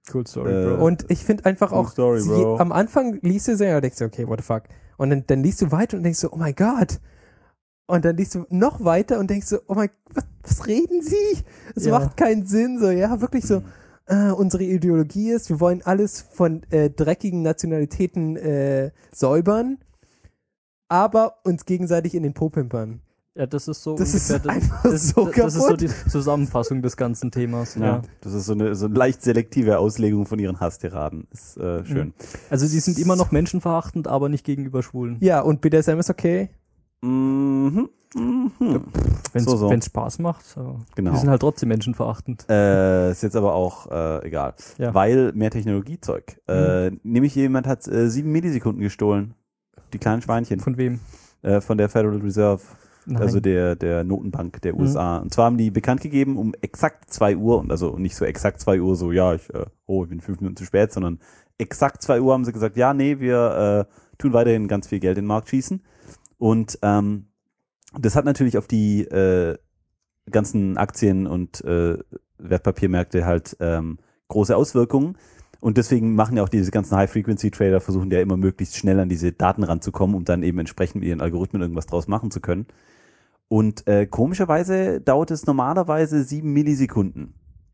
Cool Story, Bro. Und ich finde einfach Cool auch, Story, Bro. am Anfang liest du so, ja, denkst du, okay, what the fuck. Und dann liest du weiter und denkst so, oh mein Gott. Und dann liest du noch weiter und denkst so, oh mein Gott, was reden sie? Es Ja. macht keinen Sinn, so, ja, wirklich so. Unsere Ideologie ist, wir wollen alles von dreckigen Nationalitäten säubern, aber uns gegenseitig in den Po pimpern. Ja, das ist so Das ist ungefähr einfach das ist so kaputt. die Zusammenfassung des ganzen Themas. Ja, das ist so eine leicht selektive Auslegung von ihren Hasstiraden. Ist schön. Also sie sind immer noch menschenverachtend, aber nicht gegenüber Schwulen. Ja, und BDSM ist okay. Mhm. Wenn es So. Spaß macht. So. Genau. Die sind halt trotzdem menschenverachtend. Ist jetzt aber auch egal. Ja. Weil mehr Technologiezeug. Nämlich jemand hat 7 Millisekunden gestohlen. Die kleinen Schweinchen. Von wem? Von der Federal Reserve. Nein. Also der Notenbank der USA. Und zwar haben die bekannt gegeben um exakt 2 Uhr, und also nicht so exakt 2 Uhr, so ja, ich bin 5 Minuten zu spät, sondern exakt 2 Uhr haben sie gesagt, ja, nee, wir tun weiterhin ganz viel Geld in den Markt schießen. Und das hat natürlich auf die ganzen Aktien und Wertpapiermärkte halt große Auswirkungen. Und deswegen machen ja auch diese ganzen High-Frequency-Trader, versuchen ja immer möglichst schnell an diese Daten ranzukommen, um dann eben entsprechend mit ihren Algorithmen irgendwas draus machen zu können. Und komischerweise dauert es normalerweise 7 Millisekunden,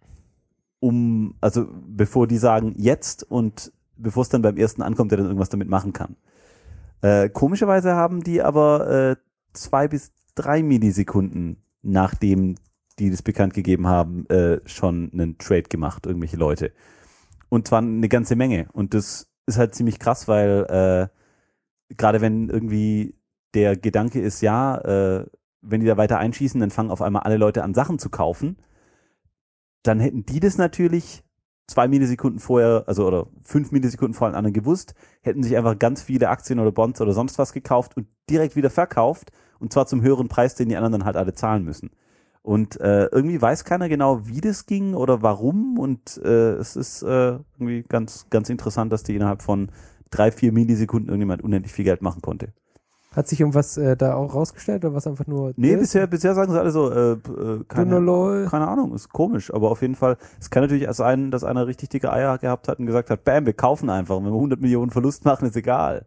also bevor die sagen jetzt und bevor es dann beim ersten ankommt, der dann irgendwas damit machen kann. Komischerweise haben die aber 2 bis 3 Millisekunden, nachdem die das bekannt gegeben haben, schon einen Trade gemacht, irgendwelche Leute. Und zwar eine ganze Menge. Und das ist halt ziemlich krass, weil gerade wenn irgendwie der Gedanke ist, ja, wenn die da weiter einschießen, dann fangen auf einmal alle Leute an, Sachen zu kaufen, dann hätten die das natürlich 2 Millisekunden vorher, also oder 5 Millisekunden vor allen anderen gewusst, hätten sich einfach ganz viele Aktien oder Bonds oder sonst was gekauft und direkt wieder verkauft, und zwar zum höheren Preis, den die anderen dann halt alle zahlen müssen. Und irgendwie weiß keiner genau, wie das ging oder warum, und es ist irgendwie ganz, ganz interessant, dass die innerhalb von 3-4 Millisekunden irgendjemand unendlich viel Geld machen konnte. Hat sich irgendwas da auch rausgestellt oder was einfach nur... Nee, das? bisher sagen sie alle so, keine Ahnung, ist komisch, aber auf jeden Fall, es kann natürlich sein, dass einer richtig dicke Eier gehabt hat und gesagt hat, bam, wir kaufen einfach, und wenn wir 100 Millionen Verlust machen, ist egal.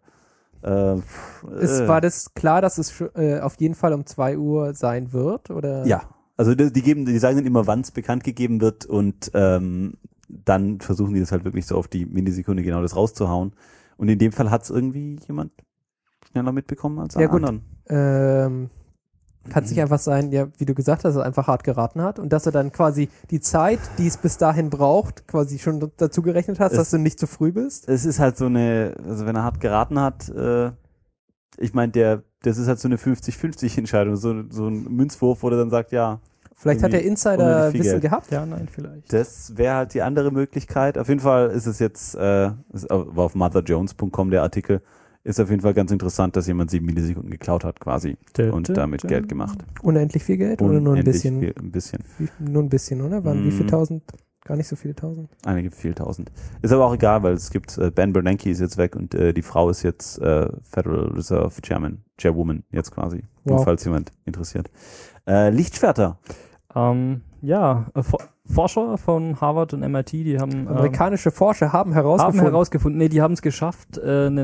War das klar, dass es auf jeden Fall um 2 Uhr sein wird? Oder? Ja, also die sagen dann immer, wann es bekannt gegeben wird, und dann versuchen die das halt wirklich so auf die Millisekunde genau das rauszuhauen. Und in dem Fall hat es irgendwie jemand schneller mitbekommen als alle anderen. Kann es nicht einfach sein, ja, wie du gesagt hast, dass er einfach hart geraten hat und dass er dann quasi die Zeit, die es bis dahin braucht, quasi schon dazu gerechnet hast, dass du nicht zu früh bist? Es ist halt so also wenn er hart geraten hat, ich meine, das ist halt so eine 50-50-Entscheidung, so ein Münzwurf, wo er dann sagt, ja. Vielleicht hat der Insider Wissen gehabt? Ja, nein, vielleicht. Das wäre halt die andere Möglichkeit. Auf jeden Fall ist es jetzt, war auf motherjones.com der Artikel, ist auf jeden Fall ganz interessant, dass jemand 7 Millisekunden geklaut hat quasi und damit Geld gemacht. Unendlich viel Geld oder nur ein bisschen? Ein bisschen. Nur ein bisschen, oder? Waren wie viele tausend? Gar nicht so viele tausend. Einige viel tausend. Ist aber auch egal, weil es gibt, Ben Bernanke ist jetzt weg und die Frau ist jetzt Federal Reserve Chairwoman jetzt quasi. Wow. Nur falls jemand interessiert. Lichtschwerter. Forscher von Harvard und MIT, die haben amerikanische Forscher haben herausgefunden, die haben es geschafft,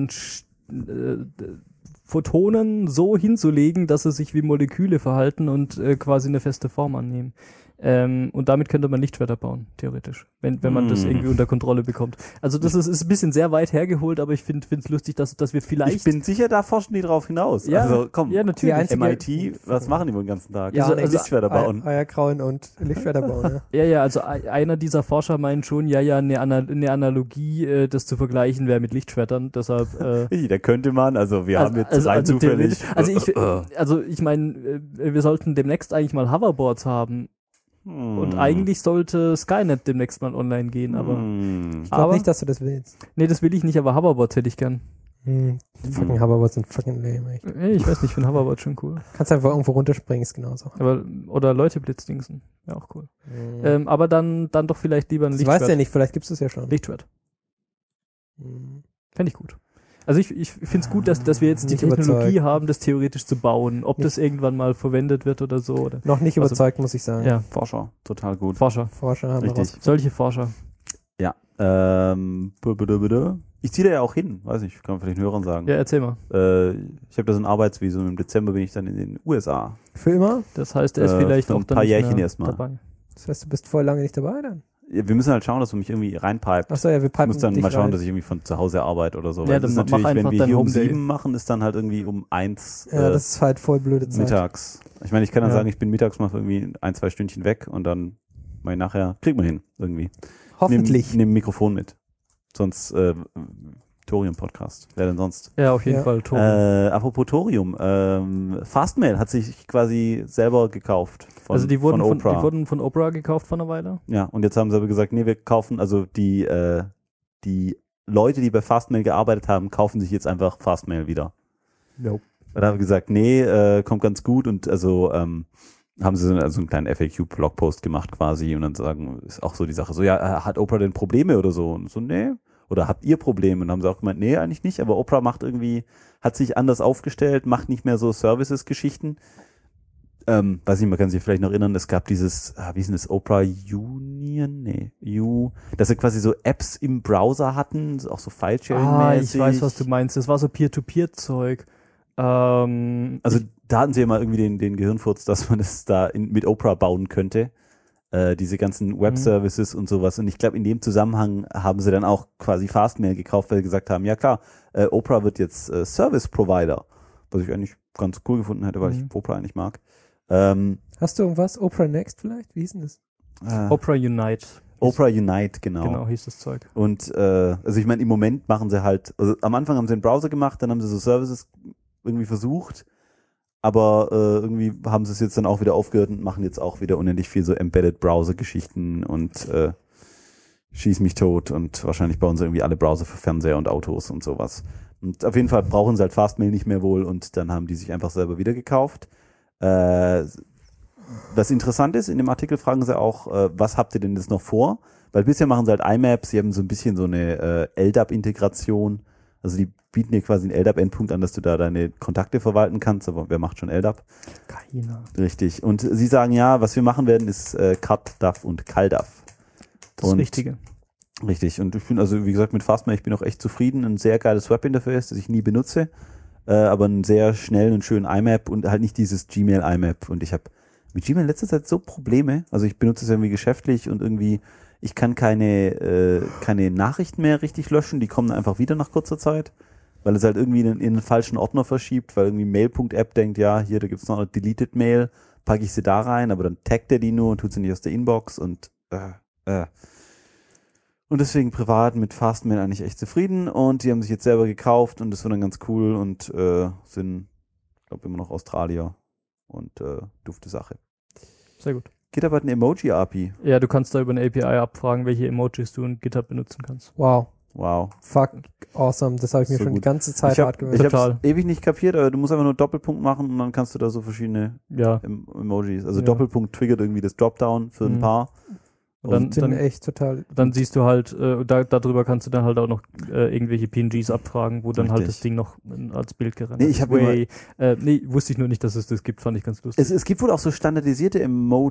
Photonen so hinzulegen, dass sie sich wie Moleküle verhalten und quasi eine feste Form annehmen. Und damit könnte man Lichtschwerter bauen, theoretisch, wenn man das irgendwie unter Kontrolle bekommt. Also das ist ein bisschen sehr weit hergeholt, aber ich finde es lustig, dass wir vielleicht... Ich bin sicher, da forschen die drauf hinaus. Ja, also komm, ja, natürlich. MIT, was machen die wohl den ganzen Tag? Ja, Lichtschwerter bauen. Eierkrauen und Lichtschwerter bauen, ja. Ja, also einer dieser Forscher meint schon, eine Analogie, das zu vergleichen wäre mit Lichtschwertern, deshalb... Da könnte man, wir haben jetzt rein zufällig... Ich meine, wir sollten demnächst eigentlich mal Hoverboards haben. Und eigentlich sollte Skynet demnächst mal online gehen, aber... Ich glaube nicht, dass du das willst. Nee, das will ich nicht, aber Hoverboards hätte ich gern. Fucking Hoverboards sind fucking lame, echt. Ich weiß nicht, ich finde Hoverboards schon cool. Kannst einfach irgendwo runterspringen, ist genauso. Oder Leute blitzdingsen, wäre auch cool. Aber dann doch vielleicht lieber ein Lichtschwert. Ich weiß ja nicht, vielleicht gibt es das ja schon. Lichtschwert. Fände ich gut. Also ich finde es gut, dass wir jetzt die Technologie haben, das theoretisch zu bauen. Ob das irgendwann mal verwendet wird oder so. Oder noch nicht überzeugt, muss ich sagen. Ja. Forscher, total gut. Forscher haben richtig. Solche Forscher. Ja. Ich ziehe da ja auch hin, weiß nicht, kann man vielleicht den Hörern sagen. Ja, erzähl mal. Ich habe da so ein Arbeitsvisum, im Dezember bin ich dann in den USA. Für immer? Das heißt, er ist vielleicht für auch ein dann paar nicht Jährchen mehr erstmal. dabei. Das heißt, du bist voll lange nicht dabei dann? Ja, wir müssen halt schauen, dass man mich irgendwie reinpipet. Achso, ja, wir Ich pipen muss dann dich mal schauen, rein. dass ich irgendwie von zu Hause arbeite oder so. Ja, Weil dann das ist mach natürlich, wenn einfach wir dein hier um Home Day. 7 machen, ist dann halt irgendwie um 1 Ja, das ist halt voll blöde Zeit. mittags. Ich meine, ich kann dann Ja. sagen, ich bin mittags mal für irgendwie 1-2 Stündchen weg und dann mal nachher, kriegen wir hin, irgendwie. Hoffentlich. Nehm Mikrofon mit. Sonst Thorium-Podcast. Wer denn sonst? Ja, auf jeden Ja. Fall. Tobi. Apropos Thorium, Fastmail hat sich quasi selber gekauft Also die wurden von von Oprah. Oprah. Von Oprah gekauft vor einer Weile. Ja, und jetzt haben sie aber gesagt, nee, wir kaufen, also die Leute, die bei Fastmail gearbeitet haben, kaufen sich jetzt einfach Fastmail wieder. Ja. Und da haben wir gesagt, nee, kommt ganz gut und also haben sie so einen kleinen FAQ-Blogpost gemacht quasi und dann sagen, ist auch so die Sache, so ja, hat Oprah denn Probleme oder so? Und so, nee. Oder habt ihr Probleme? Und dann haben sie auch gemeint, nee, eigentlich nicht, aber Oprah hat sich anders aufgestellt, macht nicht mehr so Services-Geschichten. Weiß nicht, man kann sich vielleicht noch erinnern, es gab dieses, wie ist denn das, Oprah Union? Nee, dass sie quasi so Apps im Browser hatten, auch so File-Sharing-mäßig. Ich weiß, was du meinst. Das war so Peer-to-Peer-Zeug. Also da hatten sie ja mal irgendwie den Gehirnfurz, dass man es da mit Oprah bauen könnte. Diese ganzen Web-Services und sowas. Und ich glaube, in dem Zusammenhang haben sie dann auch quasi Fastmail gekauft, weil sie gesagt haben, ja klar, Oprah wird jetzt Service-Provider. Was ich eigentlich ganz cool gefunden hätte, weil ich Oprah eigentlich mag. Hast du irgendwas? Oprah Next vielleicht? Wie hieß denn das? Oprah Unite. Oprah Unite, Genau, hieß das Zeug. Und also ich meine, im Moment machen sie halt, also am Anfang haben sie den Browser gemacht, dann haben sie so Services irgendwie versucht, aber irgendwie haben sie es jetzt dann auch wieder aufgehört und machen jetzt auch wieder unendlich viel so Embedded Browser-Geschichten und schieß mich tot und wahrscheinlich bauen sie irgendwie alle Browser für Fernseher und Autos und sowas. Und auf jeden Fall brauchen sie halt Fastmail nicht mehr wohl und dann haben die sich einfach selber wieder gekauft. Was interessant ist, in dem Artikel fragen sie auch, was habt ihr denn jetzt noch vor? Weil bisher machen sie halt IMAPs, sie haben so ein bisschen so eine LDAP-Integration. Also die bieten dir quasi einen LDAP-Endpunkt an, dass du da deine Kontakte verwalten kannst, aber wer macht schon LDAP? Keiner. Richtig. Und sie sagen, ja, was wir machen werden, ist CutDAF und CalDAF. Das Und Richtige. Richtig. Und ich bin also, wie gesagt, mit Fastmail, ich bin auch echt zufrieden. Ein sehr geiles Webinterface, das ich nie benutze, aber einen sehr schnellen und schönen IMAP und halt nicht dieses Gmail-IMAP. Und ich habe mit Gmail in letzter Zeit so Probleme. Also ich benutze es irgendwie geschäftlich und irgendwie, ich kann keine Nachrichten mehr richtig löschen. Die kommen einfach wieder nach kurzer Zeit, weil es halt irgendwie in den falschen Ordner verschiebt, weil irgendwie Mail.app denkt, ja, hier, da gibt's noch eine Deleted Mail, packe ich sie da rein, aber dann taggt er die nur und tut sie nicht aus der Inbox und Und deswegen privat mit Fastmail eigentlich echt zufrieden und die haben sich jetzt selber gekauft und das war dann ganz cool und sind, ich glaube, immer noch Australier und dufte Sache. Sehr gut. GitHub hat eine Emoji-API. Ja, du kannst da über eine API abfragen, welche Emojis du in GitHub benutzen kannst. Wow. Wow. Fuck, awesome. Das habe ich mir So schon die gut. ganze Zeit Ich hart habe gewünscht. Total. es ewig nicht kapiert, aber du musst einfach nur Doppelpunkt machen und dann kannst du da so verschiedene Ja. Emojis. Also Ja. Doppelpunkt triggert irgendwie das Dropdown für ein Mhm. paar. Und dann, Ich bin dann, echt total. dann siehst du halt, darüber kannst du dann halt auch noch irgendwelche PNGs abfragen, wo dann halt Richtig. das Ding noch als Bild gerendert Nee, ich hab immer- nee, wusste ich nur nicht, dass es das gibt, fand ich ganz lustig. Es gibt wohl auch so standardisierte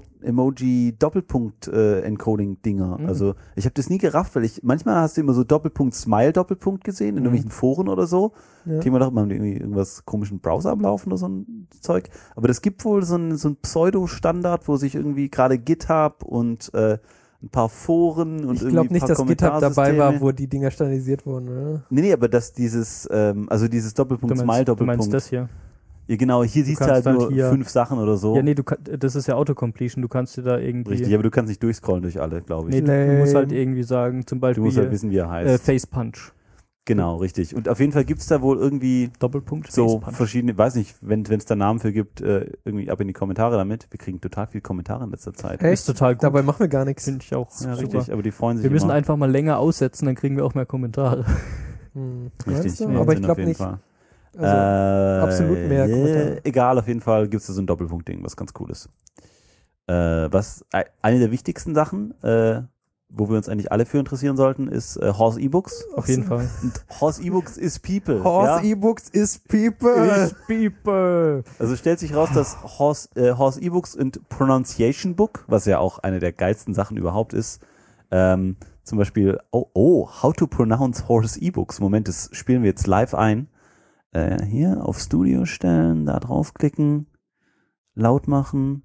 Emoji-Doppelpunkt-Encoding-Dinger. Mhm. Also ich habe das nie gerafft, weil manchmal hast du immer so Doppelpunkt-Smile-Doppelpunkt gesehen in irgendwelchen Foren oder so. Ja. Ich denke mal doch, haben die irgendwie irgendwas komischen Browser am Laufen oder so ein Zeug. Aber das gibt wohl so ein Pseudo-Standard, wo sich irgendwie gerade GitHub und ein paar Foren und Ich irgendwie glaube ein nicht, paar dass GitHub dabei war, Kommentarsysteme- wo die Dinger standardisiert wurden, oder? Nee, aber dass dieses Du Doppelpunkt-Smile-Doppelpunkt. meinst das hier? Ja, genau, hier siehst du kannst halt halt nur hier- 5 Sachen oder so. Ja, nee, das ist ja Autocompletion, du kannst dir da irgendwie... Richtig, aber du kannst nicht durchscrollen durch alle, glaube ich. Nee, du musst halt Lame. irgendwie sagen, zum Du Beispiel musst halt wissen, wie er heißt. Face Punch. Genau, richtig. Und auf jeden Fall gibt's da wohl irgendwie Doppelpunkt so Face Punch. verschiedene, weiß nicht, wenn es da Namen für gibt, irgendwie ab in die Kommentare damit. Wir kriegen total viele Kommentare in letzter Zeit. Echt? Ist total gut. Dabei machen wir gar nichts. Finde ich auch Ja, super. richtig, aber die freuen sich Wir müssen immer. einfach mal länger aussetzen, dann kriegen wir auch mehr Kommentare. Meinst Richtig, du? mehr Aber ich Sinn auf glaube jeden nicht. Fall. Also, absolut mehr Kommentare. Egal, auf jeden Fall gibt's da so ein Doppelpunkt-Ding, was ganz cool ist. Was eine der wichtigsten Sachen, wo wir uns eigentlich alle für interessieren sollten, ist Horse E-Books. Auf jeden Fall. Und Horse E-Books is People. Horse ja? E-Books is people. People. Also stellt sich raus, dass Horse E-Books und Pronunciation Book, was ja auch eine der geilsten Sachen überhaupt ist, zum Beispiel, how to pronounce horse E-Books. Moment, das spielen wir jetzt live ein. Hier auf Studio stellen, da draufklicken, laut machen.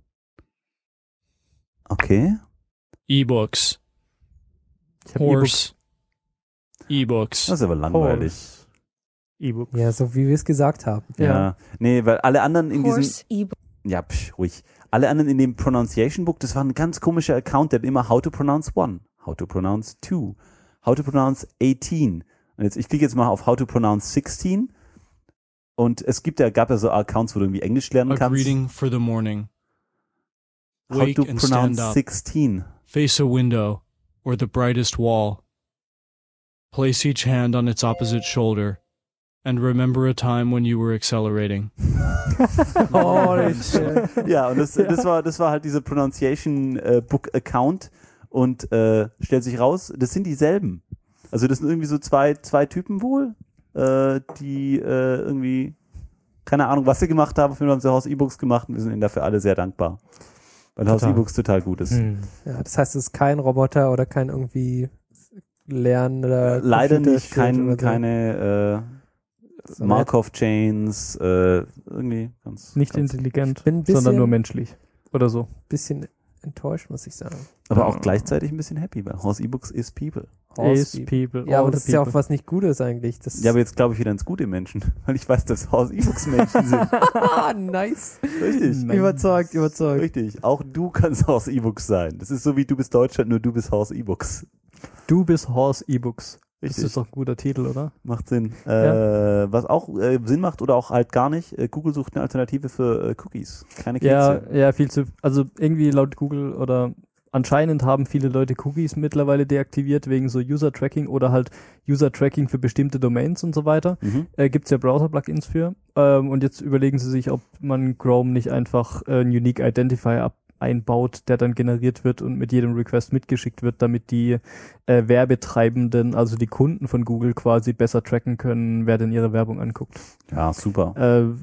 Okay. E-Books. Ich hab Horse. E-Books. Das ist aber langweilig. Horse. E-Book. Ja, so wie wir es gesagt haben. Ja. Nee, weil alle anderen in diesem... Horse E-Book. Ja, ruhig. Alle anderen in dem Pronunciation Book, das war ein ganz komischer Account, der hat immer how to pronounce 1, how to pronounce 2, how to pronounce 18. Und jetzt, ich klicke jetzt mal auf how to pronounce 16 und es gab ja so Accounts, wo du irgendwie Englisch lernen A kannst. greeting for the morning. How Wake to and pronounce stand up. 16. Face a window or the brightest wall. Place each hand on its opposite shoulder. And remember a time when you were accelerating. Oh, schön. Ja, und das war halt diese Pronunciation Book Account und stellt sich raus, das sind dieselben. Also das sind irgendwie so zwei Typen wohl, die irgendwie, keine Ahnung, was sie gemacht haben, auf jeden Fall haben sie Horse E-Books gemacht und wir sind ihnen dafür alle sehr dankbar. Weil Horse E-Books total gut ist. Ja, das heißt, es ist kein Roboter oder kein irgendwie lernender Leider nicht, Computerspiel oder so. keine So Markov-Chains, irgendwie ganz... Nicht ganz, intelligent, bin ein bisschen- sondern nur menschlich. Oder so. bisschen enttäuscht, muss ich sagen. aber auch gleichzeitig ein bisschen happy, weil Horse E-Books is people. Is people. Ja, all aber the das ist ja auch people. was nicht Gutes eigentlich. Das Ja, aber jetzt glaube ich wieder ins gute Menschen, weil ich weiß, dass Horse E-Books Menschen sind. nice. Richtig. Überzeugt. Richtig. Auch du kannst Horse E-Books sein. Das ist so wie du bist Deutschland, nur du bist Horse E-Books. Du bist Horse E-Books. Das Richtig. ist doch ein guter Titel, oder? Macht Sinn. Ja. Was auch Sinn macht oder auch halt gar nicht, Google sucht eine Alternative für Cookies. Keine Kekse. Ja, viel zu. Also irgendwie laut Google oder anscheinend haben viele Leute Cookies mittlerweile deaktiviert wegen so User-Tracking oder halt User-Tracking für bestimmte Domains und so weiter. Mhm. Gibt's ja Browser-Plugins für. Und jetzt überlegen sie sich, ob man Chrome nicht einfach einen Unique Identifier einbaut, der dann generiert wird und mit jedem Request mitgeschickt wird, damit die Werbetreibenden, also die Kunden von Google quasi besser tracken können, wer denn ihre Werbung anguckt. Ja, super.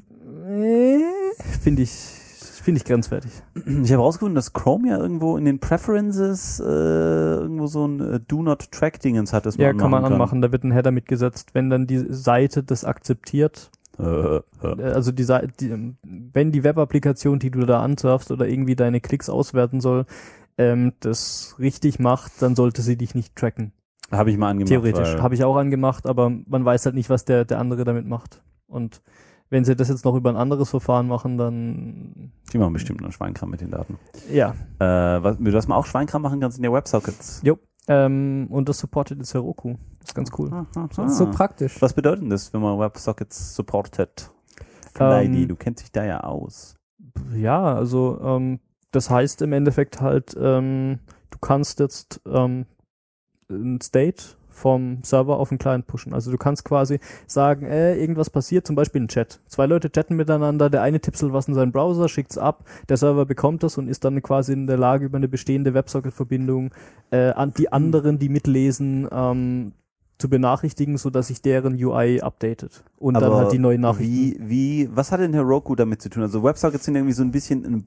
Finde ich grenzwertig. Ich habe rausgefunden, dass Chrome ja irgendwo in den Preferences irgendwo so ein Do-Not-Track-Dingens hat, das Ja, man kann man machen anmachen. Da wird ein Header mitgesetzt, wenn dann die Seite das akzeptiert. Also wenn die Web-Applikation, die du da ansurfst oder irgendwie deine Klicks auswerten soll, das richtig macht, dann sollte sie dich nicht tracken. Habe ich mal angemacht. Theoretisch. weil- Habe ich auch angemacht, aber man weiß halt nicht, was der andere damit macht. Und wenn sie das jetzt noch über ein anderes Verfahren machen, dann Die machen bestimmt noch Schweinkram mit den Daten. ja. Was man auch Schweinkram machen kann, sind ja WebSockets. Jo. Und das supportet jetzt Heroku. Das ist ganz cool. Das ist so praktisch. Was bedeutet denn das, wenn man WebSockets supportet? Du kennst dich da ja aus. Ja, also das heißt im Endeffekt halt, du kannst jetzt ein State vom Server auf den Client pushen. Also du kannst quasi sagen, irgendwas passiert, zum Beispiel ein Chat. 2 Leute chatten miteinander, der eine tipselt was in seinen Browser, schickt's ab, der Server bekommt das und ist dann quasi in der Lage, über eine bestehende WebSocket-Verbindung an die anderen, die mitlesen, zu benachrichtigen, sodass sich deren UI updatet und dann halt die neuen Nachrichten. Was hat denn Heroku damit zu tun? Also WebSockets sind irgendwie so ein bisschen ein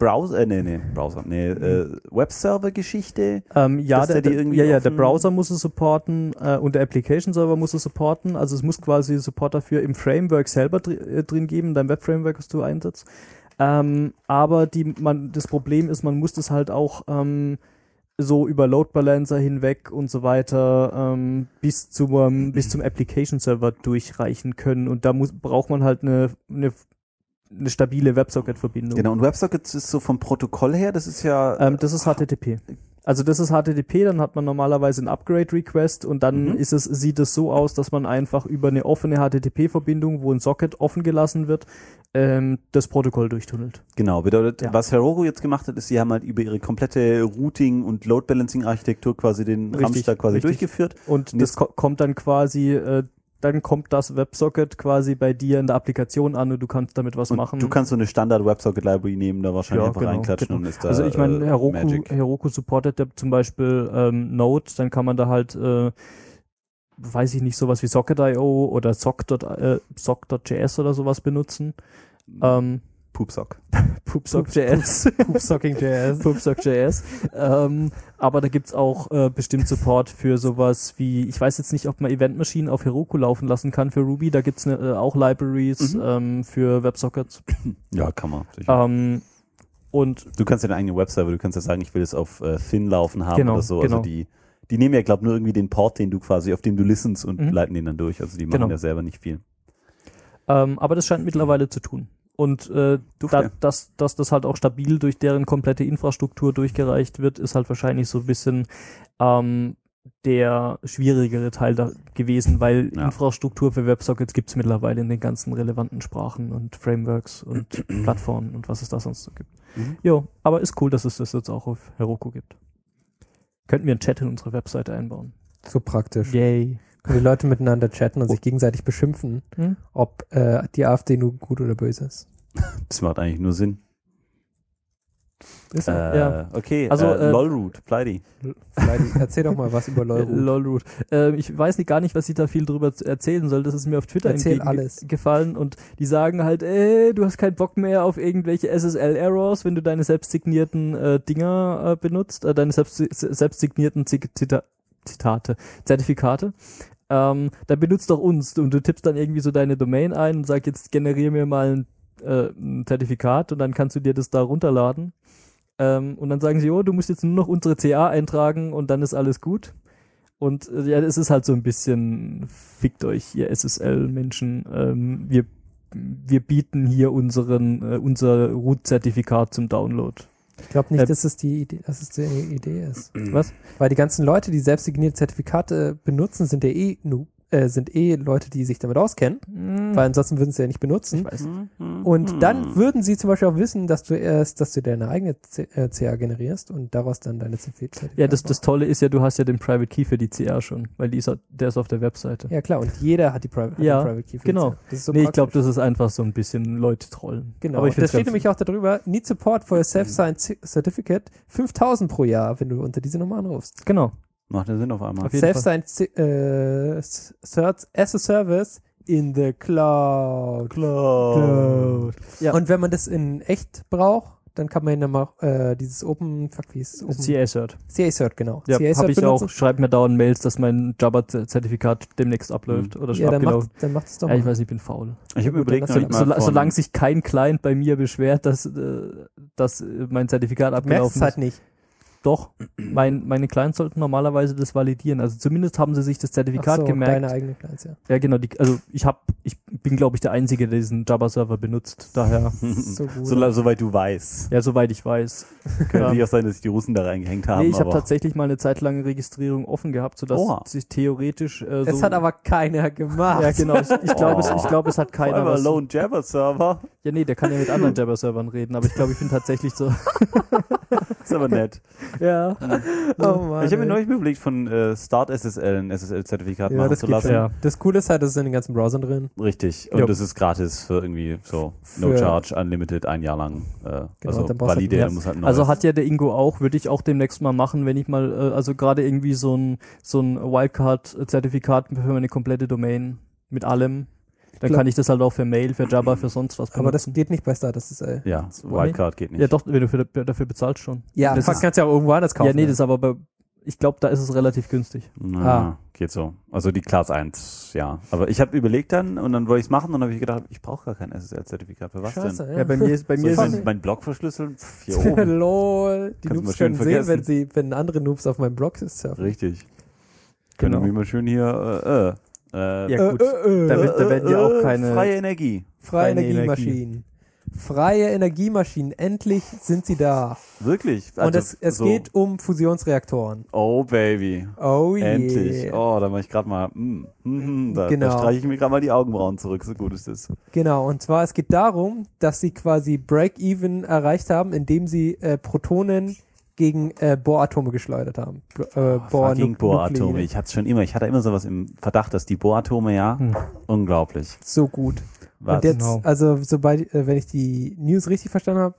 Webserver-Geschichte. Ja, dass der die irgendwie der offen- Browser muss es supporten und der Application-Server muss es supporten. Also es muss quasi Support dafür im Framework selber drin geben, dein Web-Framework, das du einsetzt. Aber das Problem ist, man muss das halt auch so über Load Balancer hinweg und so weiter bis zum Application-Server durchreichen können. Und da braucht man halt eine stabile WebSocket-Verbindung. Genau, und WebSockets ist so vom Protokoll her, das ist ja... Das ist HTTP. Also das ist HTTP, dann hat man normalerweise einen Upgrade-Request und dann sieht es so aus, dass man einfach über eine offene HTTP-Verbindung, wo ein Socket offen gelassen wird, das Protokoll durchtunnelt. Genau, bedeutet, Ja. was Heroku jetzt gemacht hat, ist, sie haben halt über ihre komplette Routing- und Load-Balancing-Architektur quasi den Ramstack quasi richtig. durchgeführt. Und Und das jetzt- kommt dann quasi, dann kommt das WebSocket quasi bei dir in der Applikation an und du kannst damit was Und machen. du kannst so eine Standard-WebSocket-Library nehmen, da wahrscheinlich Ja, einfach genau, reinklatschen genau. und ist da Also ich meine, Magic. Heroku supportet ja zum Beispiel Node, dann kann man da halt, weiß ich nicht, sowas wie Socket.io oder Sock.js oder sowas benutzen. Poopsock. Poopsock.js. Poopsocking.js. Poopsock.js. Aber da gibt's auch bestimmt Support für sowas wie, ich weiß jetzt nicht, ob man Eventmaschinen auf Heroku laufen lassen kann für Ruby. Da gibt's auch Libraries für WebSockets. Ja, kann man. Sicher. Und Du kannst ja deine eigene Webserver, du kannst ja sagen, ich will es auf Thin laufen haben Genau, oder so. genau. Also die nehmen ja, glaube ich, nur irgendwie den Port, den du quasi, auf dem du listenst und leiten den dann durch. Also die machen Genau. ja selber nicht viel. aber das scheint mittlerweile zu tun. Und dass das halt auch stabil durch deren komplette Infrastruktur durchgereicht wird, ist halt wahrscheinlich so ein bisschen der schwierigere Teil da gewesen, weil Infrastruktur für WebSockets gibt's mittlerweile in den ganzen relevanten Sprachen und Frameworks und Plattformen und was es da sonst so gibt. Jo, aber ist cool, dass es das jetzt auch auf Heroku gibt. Könnten wir einen Chat in unsere Webseite einbauen. So praktisch. Yay. Können die Leute miteinander chatten und sich gegenseitig beschimpfen, ob die AfD nur gut oder böse ist. Das macht eigentlich nur Sinn. Ist so. ja. Okay, Also, LOLroot, Pleidi. Vielleicht erzähl doch mal was über LOLroot. LOLroot. Ich weiß gar nicht, was ich da viel drüber erzählen soll. Das ist mir auf Twitter Erzähl alles. gefallen und die sagen halt, du hast keinen Bock mehr auf irgendwelche SSL-Errors, wenn du deine selbstsignierten Dinger benutzt, deine selbstsignierten Zertifikate. Dann benutzt doch uns und du tippst dann irgendwie so deine Domain ein und sag, jetzt generier mir mal ein Zertifikat und dann kannst du dir das da runterladen. Und dann sagen sie, du musst jetzt nur noch unsere CA eintragen und dann ist alles gut. Und es ist halt so ein bisschen, fickt euch, ihr SSL-Menschen. Wir bieten hier unser Root-Zertifikat zum Download. Ich glaube nicht, dass es die Idee ist. Was? Weil die ganzen Leute, die selbstsignierte Zertifikate benutzen, sind Leute, die sich damit auskennen, weil ansonsten würden sie ja nicht benutzen. Ich weiß. Und dann würden sie zum Beispiel auch wissen, dass du deine eigene CA generierst und daraus dann deine Zertifikate. Ja, das Tolle ist ja, du hast ja den Private Key für die CA schon, weil der ist auf der Webseite. Ja klar, und jeder hat den Private Key für genau. die CA. Das ist so Ich glaube, praktisch. das ist einfach so ein bisschen Leute trollen. Genau, Aber ich und da find's steht ganz- nämlich auch darüber, need support for a self-signed certificate, 5.000 pro Jahr, wenn du unter diese Nummer anrufst. Genau. Macht ja Sinn auf einmal. Auf jeden Self-signed certs as a service in the cloud. Ja. Und wenn man das in echt braucht, dann kann man ja mal dieses CA-Cert. CA-Cert, genau. Ja, CA-Cert habe ich benutzen. auch. Schreib mir dauernd Mails, dass mein Jabber-Zertifikat demnächst abläuft. Oder Ja, dann abgelaufen. macht es doch Ja, ich mal. weiß, ich bin faul. Ich habe mir gut, dann überlegt, lass ob ich mal mal Solange sich kein Client bei mir beschwert, dass mein Zertifikat Merkst abgelaufen es halt ist. nicht. Doch, meine Clients sollten normalerweise das validieren. Also zumindest haben sie sich das Zertifikat Ach so, gemerkt. deine eigenen Clients, ja. Ja, genau. Ich bin, glaube ich, der Einzige, der diesen Jabber-Server benutzt. Daher, So gut. soweit du weißt. ja, soweit ich weiß. Könnte natürlich auch sein, dass sich die Russen da reingehängt haben. Nee, ich habe aber tatsächlich mal eine Zeit lang Registrierung offen gehabt, sodass Oha. sich theoretisch Es hat aber keiner gemacht. ja, genau. Ich glaube, es hat keiner aber was. Lone Jabber Server. Ja, nee, der kann ja mit anderen Jabber-Servern reden, aber ich glaube, ich bin tatsächlich so. Ist aber nett. Ja. Oh Mann, Ich habe mir ey. neulich überlegt, von Start SSL ein SSL-Zertifikat Ja, machen das zu geht lassen. schon. Ja. Das Coole ist halt, das ist in den ganzen Browsern drin. Richtig. Und Jo. das ist gratis für irgendwie so No Für- Charge, Unlimited, ein Jahr lang. Also dann brauchst du valide, halt- dann muss halt ein Also neues. hat ja der Ingo auch, würde ich auch demnächst mal machen, wenn ich mal, also gerade irgendwie so ein Wildcard-Zertifikat für meine komplette Domain mit allem. Dann Klar. kann ich das halt auch für Mail, für Jabber, für sonst was Aber das benutzen. geht nicht bei Start SSL. Ja, Wildcard geht nicht. Ja, doch, wenn du dafür bezahlst schon. Ja, Das das ist- kannst du ja auch irgendwo anders kaufen. Ja, nee, das ist aber ich glaube, da ist es relativ günstig. Na, geht so. Also die Class 1, ja. Aber ich habe überlegt dann und dann wollte ich es machen und dann habe ich gedacht, ich brauche gar kein SSL-Zertifikat. Für was Scheiße, denn? ja. Bei mir ist Soll ich sind meinen Blog verschlüsseln? Pff, hier oben. Lol. Die Kannst du mal Noobs schön können sehen, vergessen. wenn andere Noobs auf meinem Blog surfen. Richtig. Können Genau. wir mal schön hier Ja, gut. Da werden ja auch keine freie Energie. Freie keine Energiemaschinen. Freie Energiemaschinen. Endlich sind sie da. Wirklich? Und Also, es so. geht um Fusionsreaktoren. Oh, Baby. Oh yeah. Endlich. Oh, da mache ich gerade mal. Da Genau. streiche ich mir gerade mal die Augenbrauen zurück. So gut ist das. Genau, und zwar, es geht darum, dass sie quasi Break-Even erreicht haben, indem sie Protonen gegen Bohratome geschleudert haben. Fucking Bohratome. Nuklide. Ich hatte immer sowas im Verdacht, dass die Bohratome, ja, unglaublich. So gut. Was? Und jetzt, Genau. also sobald, wenn ich die News richtig verstanden habe,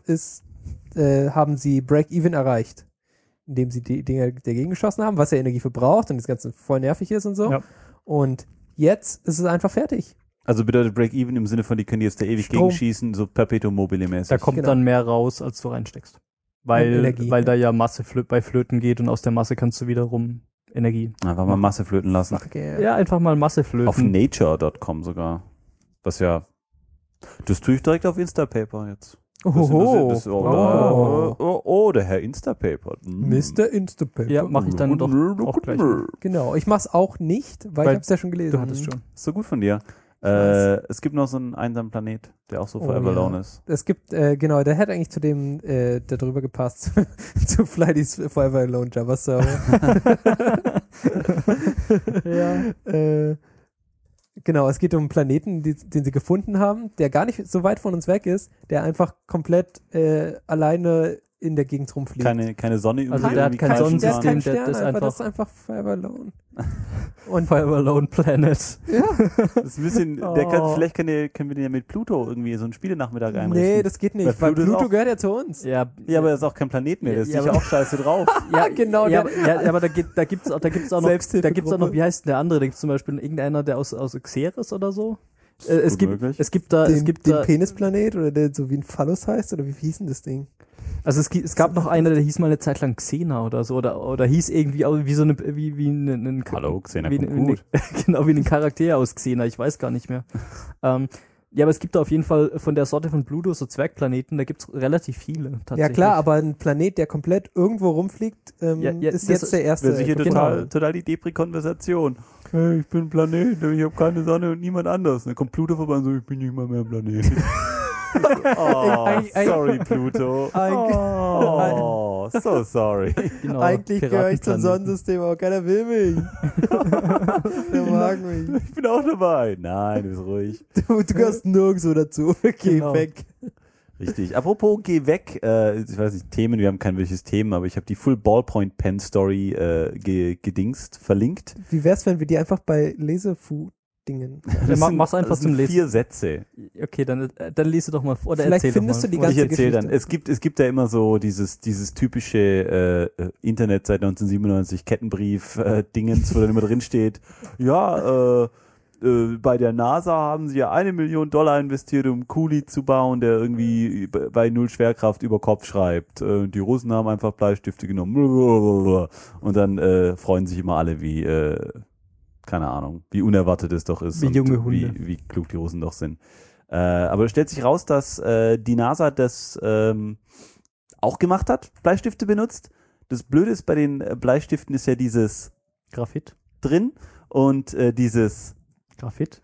haben sie Break-Even erreicht, indem sie die Dinger dagegen geschossen haben, was ja Energie verbraucht und das Ganze voll nervig ist und so. Ja. Und jetzt ist es einfach fertig. Also bedeutet Break-Even im Sinne von, die können jetzt da ewig Strom. gegenschießen, so Perpetuum mobile mäßig. Da kommt Genau. dann mehr raus, als du reinsteckst. Weil Energie, da ja Masse bei Flöten geht und aus der Masse kannst du wiederum Energie. Einfach mal Masse flöten lassen. Okay. Ja, einfach mal Masse flöten. Auf nature.com sogar. Was ja, das tue ich direkt auf Instapaper jetzt. Oho. Der Herr Instapaper. Mr. Instapaper. Ja, mache ich dann doch auch gleich. Genau, ich mach's auch nicht, weil ich hab's ja schon gelesen. Du hattest schon. So gut von dir. weiß. Es gibt noch so einen einsamen Planet, der auch so Oh, Forever ja. Alone ist. Es gibt, genau, der hätte eigentlich zu dem, der drüber gepasst, zu Flydy's Forever Alone Java Server. Ja. Genau, es geht um einen Planeten, den sie gefunden haben, der gar nicht so weit von uns weg ist, der einfach komplett alleine in der Gegend rumfliegt. Keine Sonne. Also irgendwie, der hat kein Der Sonnensystem, ist kein Stern, das ist einfach, einfach das ist einfach Forever Alone. Und Forever Alone Planet. ja, Das ist ein bisschen, vielleicht können wir den ja mit Pluto irgendwie so einen Spielenachmittag einrichten. nee, das geht nicht, weil Pluto ist Pluto auch- gehört ja zu uns. Ja, Ja, aber das ist auch kein Planet mehr, der ist Ja, sicher aber- auch scheiße drauf. Ja, genau, Ja, der, aber da gibt's auch noch, Selbsthilfegruppe. wie heißt denn der andere? Da gibt's zum Beispiel irgendeiner, der aus Xeris oder so. Es gibt da, den Penisplanet oder der so wie ein Phallus heißt, oder wie hieß denn das Ding? also es gab noch einer, der hieß mal eine Zeit lang Xena oder so, oder hieß irgendwie auch wie so eine, wie ein Hallo, Xena wie, kommt wie, gut. genau, wie ein Charakter aus Xena, ich weiß gar nicht mehr. Ja, aber es gibt da auf jeden Fall von der Sorte von Pluto so Zwergplaneten, da gibt's relativ viele tatsächlich. Ja klar, aber ein Planet, der komplett irgendwo rumfliegt, Ja, ist das jetzt der erste. Wäre sicher Genau. total die Depri-Konversation. Hey, ich bin ein Planet, ich habe keine Sonne und niemand anders. Dann kommt Pluto vorbei und so, ich bin nicht mal mehr ein Planet. Sorry, Pluto. Oh, so sorry. Genau, Eigentlich gehöre ich zum Piratenplaneten. Sonnensystem, aber keiner will mich. Der mag mich. Ich bin auch dabei. Nein, du bist ruhig. Du gehörst nirgendwo dazu. Geh Genau. weg. Richtig. Apropos, geh weg. Ich weiß nicht, Themen, wir haben kein wirkliches Themen, aber ich habe die Full Ballpoint Pen Story gedingst, verlinkt. Wie wär's, wenn wir die einfach bei Lesefu-Dingen. Ja, mach's einfach das sind zum Lesen. 4 Sätze. Okay, dann lese doch mal vor. Oder Vielleicht erzähl doch findest mal. du die Und ich ganze erzähle dann. Geschichte. Es gibt ja immer so dieses typische Internet seit 1997 Kettenbrief-Dingens, wo dann immer drin steht, ja, bei der NASA haben sie ja $1 Million investiert, um Kuli zu bauen, der irgendwie bei 0 Schwerkraft über Kopf schreibt. Die Russen haben einfach Bleistifte genommen. Und dann freuen sich immer alle, wie, keine Ahnung, wie unerwartet es doch ist. Wie und junge Hunde. Wie klug die Russen doch sind. Aber es stellt sich raus, dass die NASA das auch gemacht hat, Bleistifte benutzt. Das Blöde ist bei den Bleistiften ist ja dieses Graphit. drin und dieses Graphit.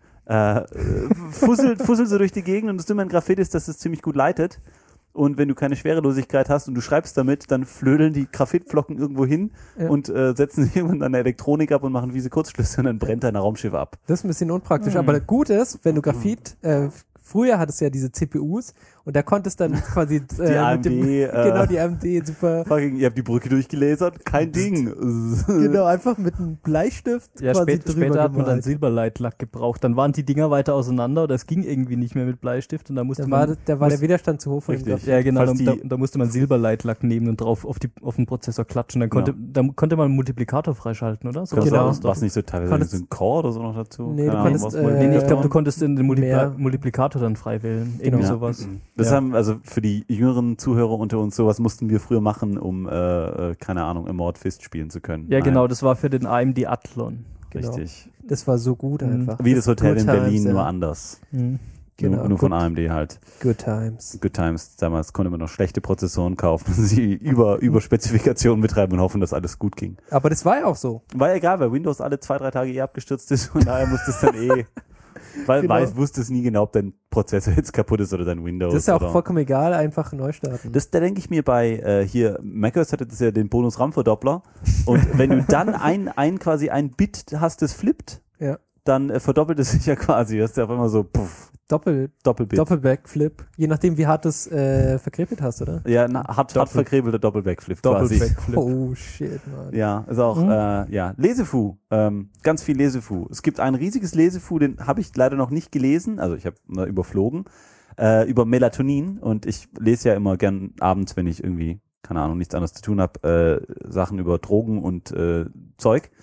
fusselt so durch die Gegend und das Dumme an Graphit ist, dass es ziemlich gut leitet. Und wenn du keine Schwerelosigkeit hast und du schreibst damit, dann flödeln die Graphitflocken irgendwo hin Ja. und setzen sich irgendwann an der Elektronik ab und machen fiese Kurzschlüsse und dann brennt dein Raumschiff ab. Das ist ein bisschen unpraktisch, aber gut ist, wenn du Graphit, früher hattest du ja diese CPUs und da konntest dann quasi Die AMD, genau, die AMD super, Fucking, ihr habt die Brücke durchgelasert? Kein Ding. genau, einfach mit einem Bleistift Ja, quasi später hat man dann gemalt. Silberleitlack gebraucht. Dann waren die Dinger weiter auseinander oder es ging irgendwie nicht mehr mit Bleistift und da musste Da man... war der Widerstand zu hoch von dem Richtig. Graphit. Ja, genau, Falls da musste man Silberleitlack nehmen und drauf auf den Prozessor klatschen. Dann konnte man einen Multiplikator freischalten, oder? So Genau. war's doch. Was nicht so teilweise Konntest- so ein Core oder so noch dazu? Nee, du Keine Ahnung, konntest, was man- Nee, ich glaube, du konntest den mehr. Multiplikator dann frei wählen. Irgendwie Ja. sowas. Das Ja. haben, also für die jüngeren Zuhörer unter uns, sowas mussten wir früher machen, um, keine Ahnung, Immort Fist spielen zu können. Ja, Nein, genau, das war für den AMD Athlon. Genau. Richtig. Das war so gut einfach. Wie das Hotel Good in Berlin, times, nur ja. anders. Genau. Nur von Good- AMD halt. Good times. Good Times. Damals konnte man noch schlechte Prozessoren kaufen und sie über Spezifikationen betreiben und hoffen, dass alles gut ging. Aber das war ja auch so. War ja egal, weil Windows alle 2-3 Tage abgestürzt ist und daher musste es dann weil Genau. wusste es nie genau, ob dein Prozessor jetzt kaputt ist oder dein Windows. Das ist ja auch oder vollkommen egal, einfach neu starten. da denke ich mir bei hier, macOS hatte das ja den Bonus-RAM-Verdoppler und wenn du dann quasi ein Bit hast, das flippt, Ja. dann verdoppelt es sich ja quasi. Du hast ja auf einmal so Doppelbit. Doppelbackflip. Je nachdem, wie hart du es verkrebelt hast, oder? Ja, hart verkrebelter Doppelbackflip quasi. Doppelbackflip. Oh, shit, man. Ja, ist auch, Lesefu, ganz viel Lesefu. Es gibt ein riesiges Lesefu, den habe ich leider noch nicht gelesen, also ich habe mal überflogen, über Melatonin und ich lese ja immer gern abends, wenn ich irgendwie, keine Ahnung, nichts anderes zu tun habe, Sachen über Drogen und Zeug.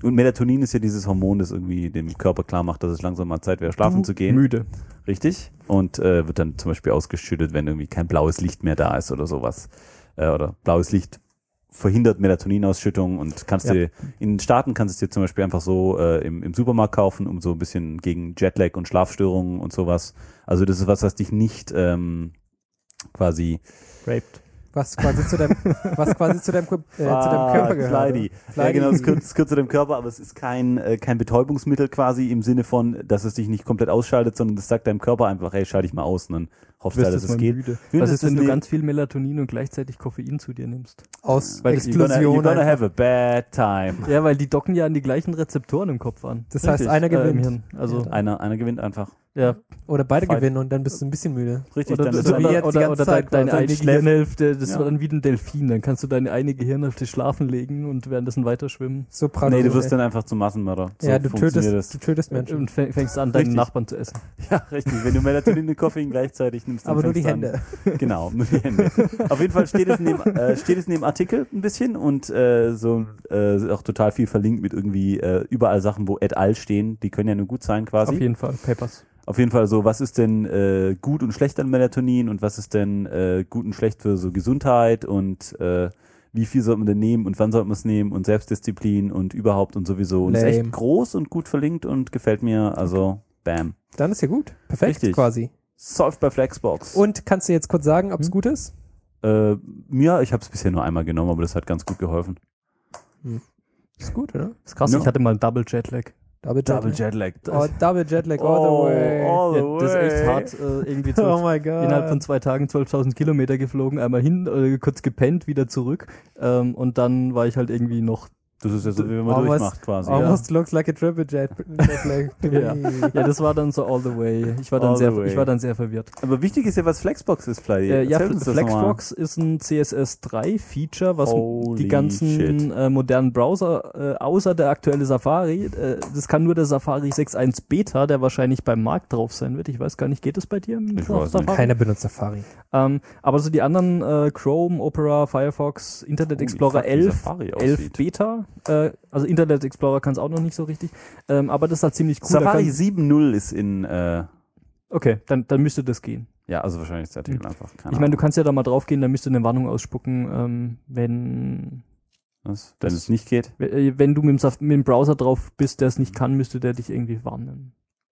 Und Melatonin ist ja dieses Hormon, das irgendwie dem Körper klar macht, dass es langsam mal Zeit wäre, schlafen zu gehen. Müde. Richtig. Und wird dann zum Beispiel ausgeschüttet, wenn irgendwie kein blaues Licht mehr da ist oder sowas. Oder blaues Licht verhindert Melatoninausschüttung und kannst du in den Staaten kannst du dir zum Beispiel einfach so im Supermarkt kaufen, um so ein bisschen gegen Jetlag und Schlafstörungen und sowas. Also das ist was dich nicht quasi Raped. Was quasi zu deinem Körper gehört. Flighty. Ja, genau, es gehört zu deinem Körper, aber es ist kein Betäubungsmittel quasi im Sinne von, dass es dich nicht komplett ausschaltet, sondern das sagt deinem Körper einfach, hey, schalte ich mal aus und dann hoffst du, dass es geht. Müde. Was ist, wenn du ganz viel Melatonin und gleichzeitig Koffein zu dir nimmst? Aus Weil Explosion. You're gonna have a bad time. Ja, weil die docken ja an die gleichen Rezeptoren im Kopf an. Das heißt, einer Im gewinnt. Hirn. Also, Einer gewinnt einfach. ja. Oder beide Fight. gewinnen und dann bist du ein bisschen müde. Richtig, Oder, dann ist so wie dann, jetzt die ganze Zeit deine quasi. eine Gehirnhälfte, das Ja. war dann wie ein Delfin. Dann kannst du deine eine Gehirnhälfte schlafen legen und währenddessen weiter schwimmen. So praktisch. nee, du wirst dann einfach zum Massenmörder. So ja, du funktioniert tötest Menschen. Und fängst an, deinen Richtig. Nachbarn zu essen. Ja, richtig. Wenn du Melatonin und Koffein gleichzeitig nimmst, dann Aber nur die fängst du Hände. An. Genau, nur die Hände. Auf jeden Fall steht es in dem Artikel ein bisschen und auch total viel verlinkt mit irgendwie überall Sachen, wo et al. Stehen. Die können ja nur gut sein quasi. Auf jeden Fall. Papers. Auf jeden Fall so, was ist denn gut und schlecht an Melatonin und was ist denn gut und schlecht für so Gesundheit und wie viel sollte man denn nehmen und wann sollte man es nehmen und Selbstdisziplin und überhaupt und sowieso. Und ist echt Lame. groß und gut verlinkt und gefällt mir, also bam. Dann ist ja gut. Perfekt Richtig. quasi. Solved bei Flexbox. Und kannst du jetzt kurz sagen, ob es gut ist? Ja, ich habe es bisher nur einmal genommen, aber das hat ganz gut geholfen. Ist gut, oder? Das ist krass, Ja. ich hatte mal einen Double Jetlag. Double Jetlag. Jetlag. Oh, Double Jetlag all the way. all the Ja, das ist echt way. hart. Irgendwie Oh my God. innerhalb von 2 Tagen 12.000 Kilometer geflogen, einmal hin, kurz gepennt, wieder zurück. Und dann war ich halt irgendwie noch. Das ist ja so, wie wenn man Almost- durchmacht quasi. Almost looks like a triple Jetlag. Ja. Ja, das war dann so all the way. Ich war dann, All the way. ich war dann sehr verwirrt. Aber wichtig ist ja, was Flexbox ist, Fly. Ja, Erzähl uns das Flexbox ist ein CSS3-Feature, was Holy die ganzen modernen Browser, außer der aktuelle Safari, das kann nur der Safari 6.1 Beta, der wahrscheinlich beim Markt drauf sein wird. Ich weiß gar nicht, geht das bei dir im Ich weiß Safari? nicht. Keiner benutzt Safari. Aber so die anderen Chrome, Opera, Firefox, Internet Holy Explorer fuck, wie 11, Safari 11 aussieht. Beta, also Internet Explorer kann es auch noch nicht so richtig, aber das ist halt ziemlich cool. Da Safari kann, 7.0 ist in, okay, dann müsste das gehen. ja, also wahrscheinlich ist der Artikel einfach. Keine Ich meine, du Ahnung. kannst ja da mal drauf gehen, dann müsste eine Warnung ausspucken, wenn Was? Wenn es nicht geht? du mit dem Browser drauf bist, der es nicht kann, müsste der dich irgendwie warnen.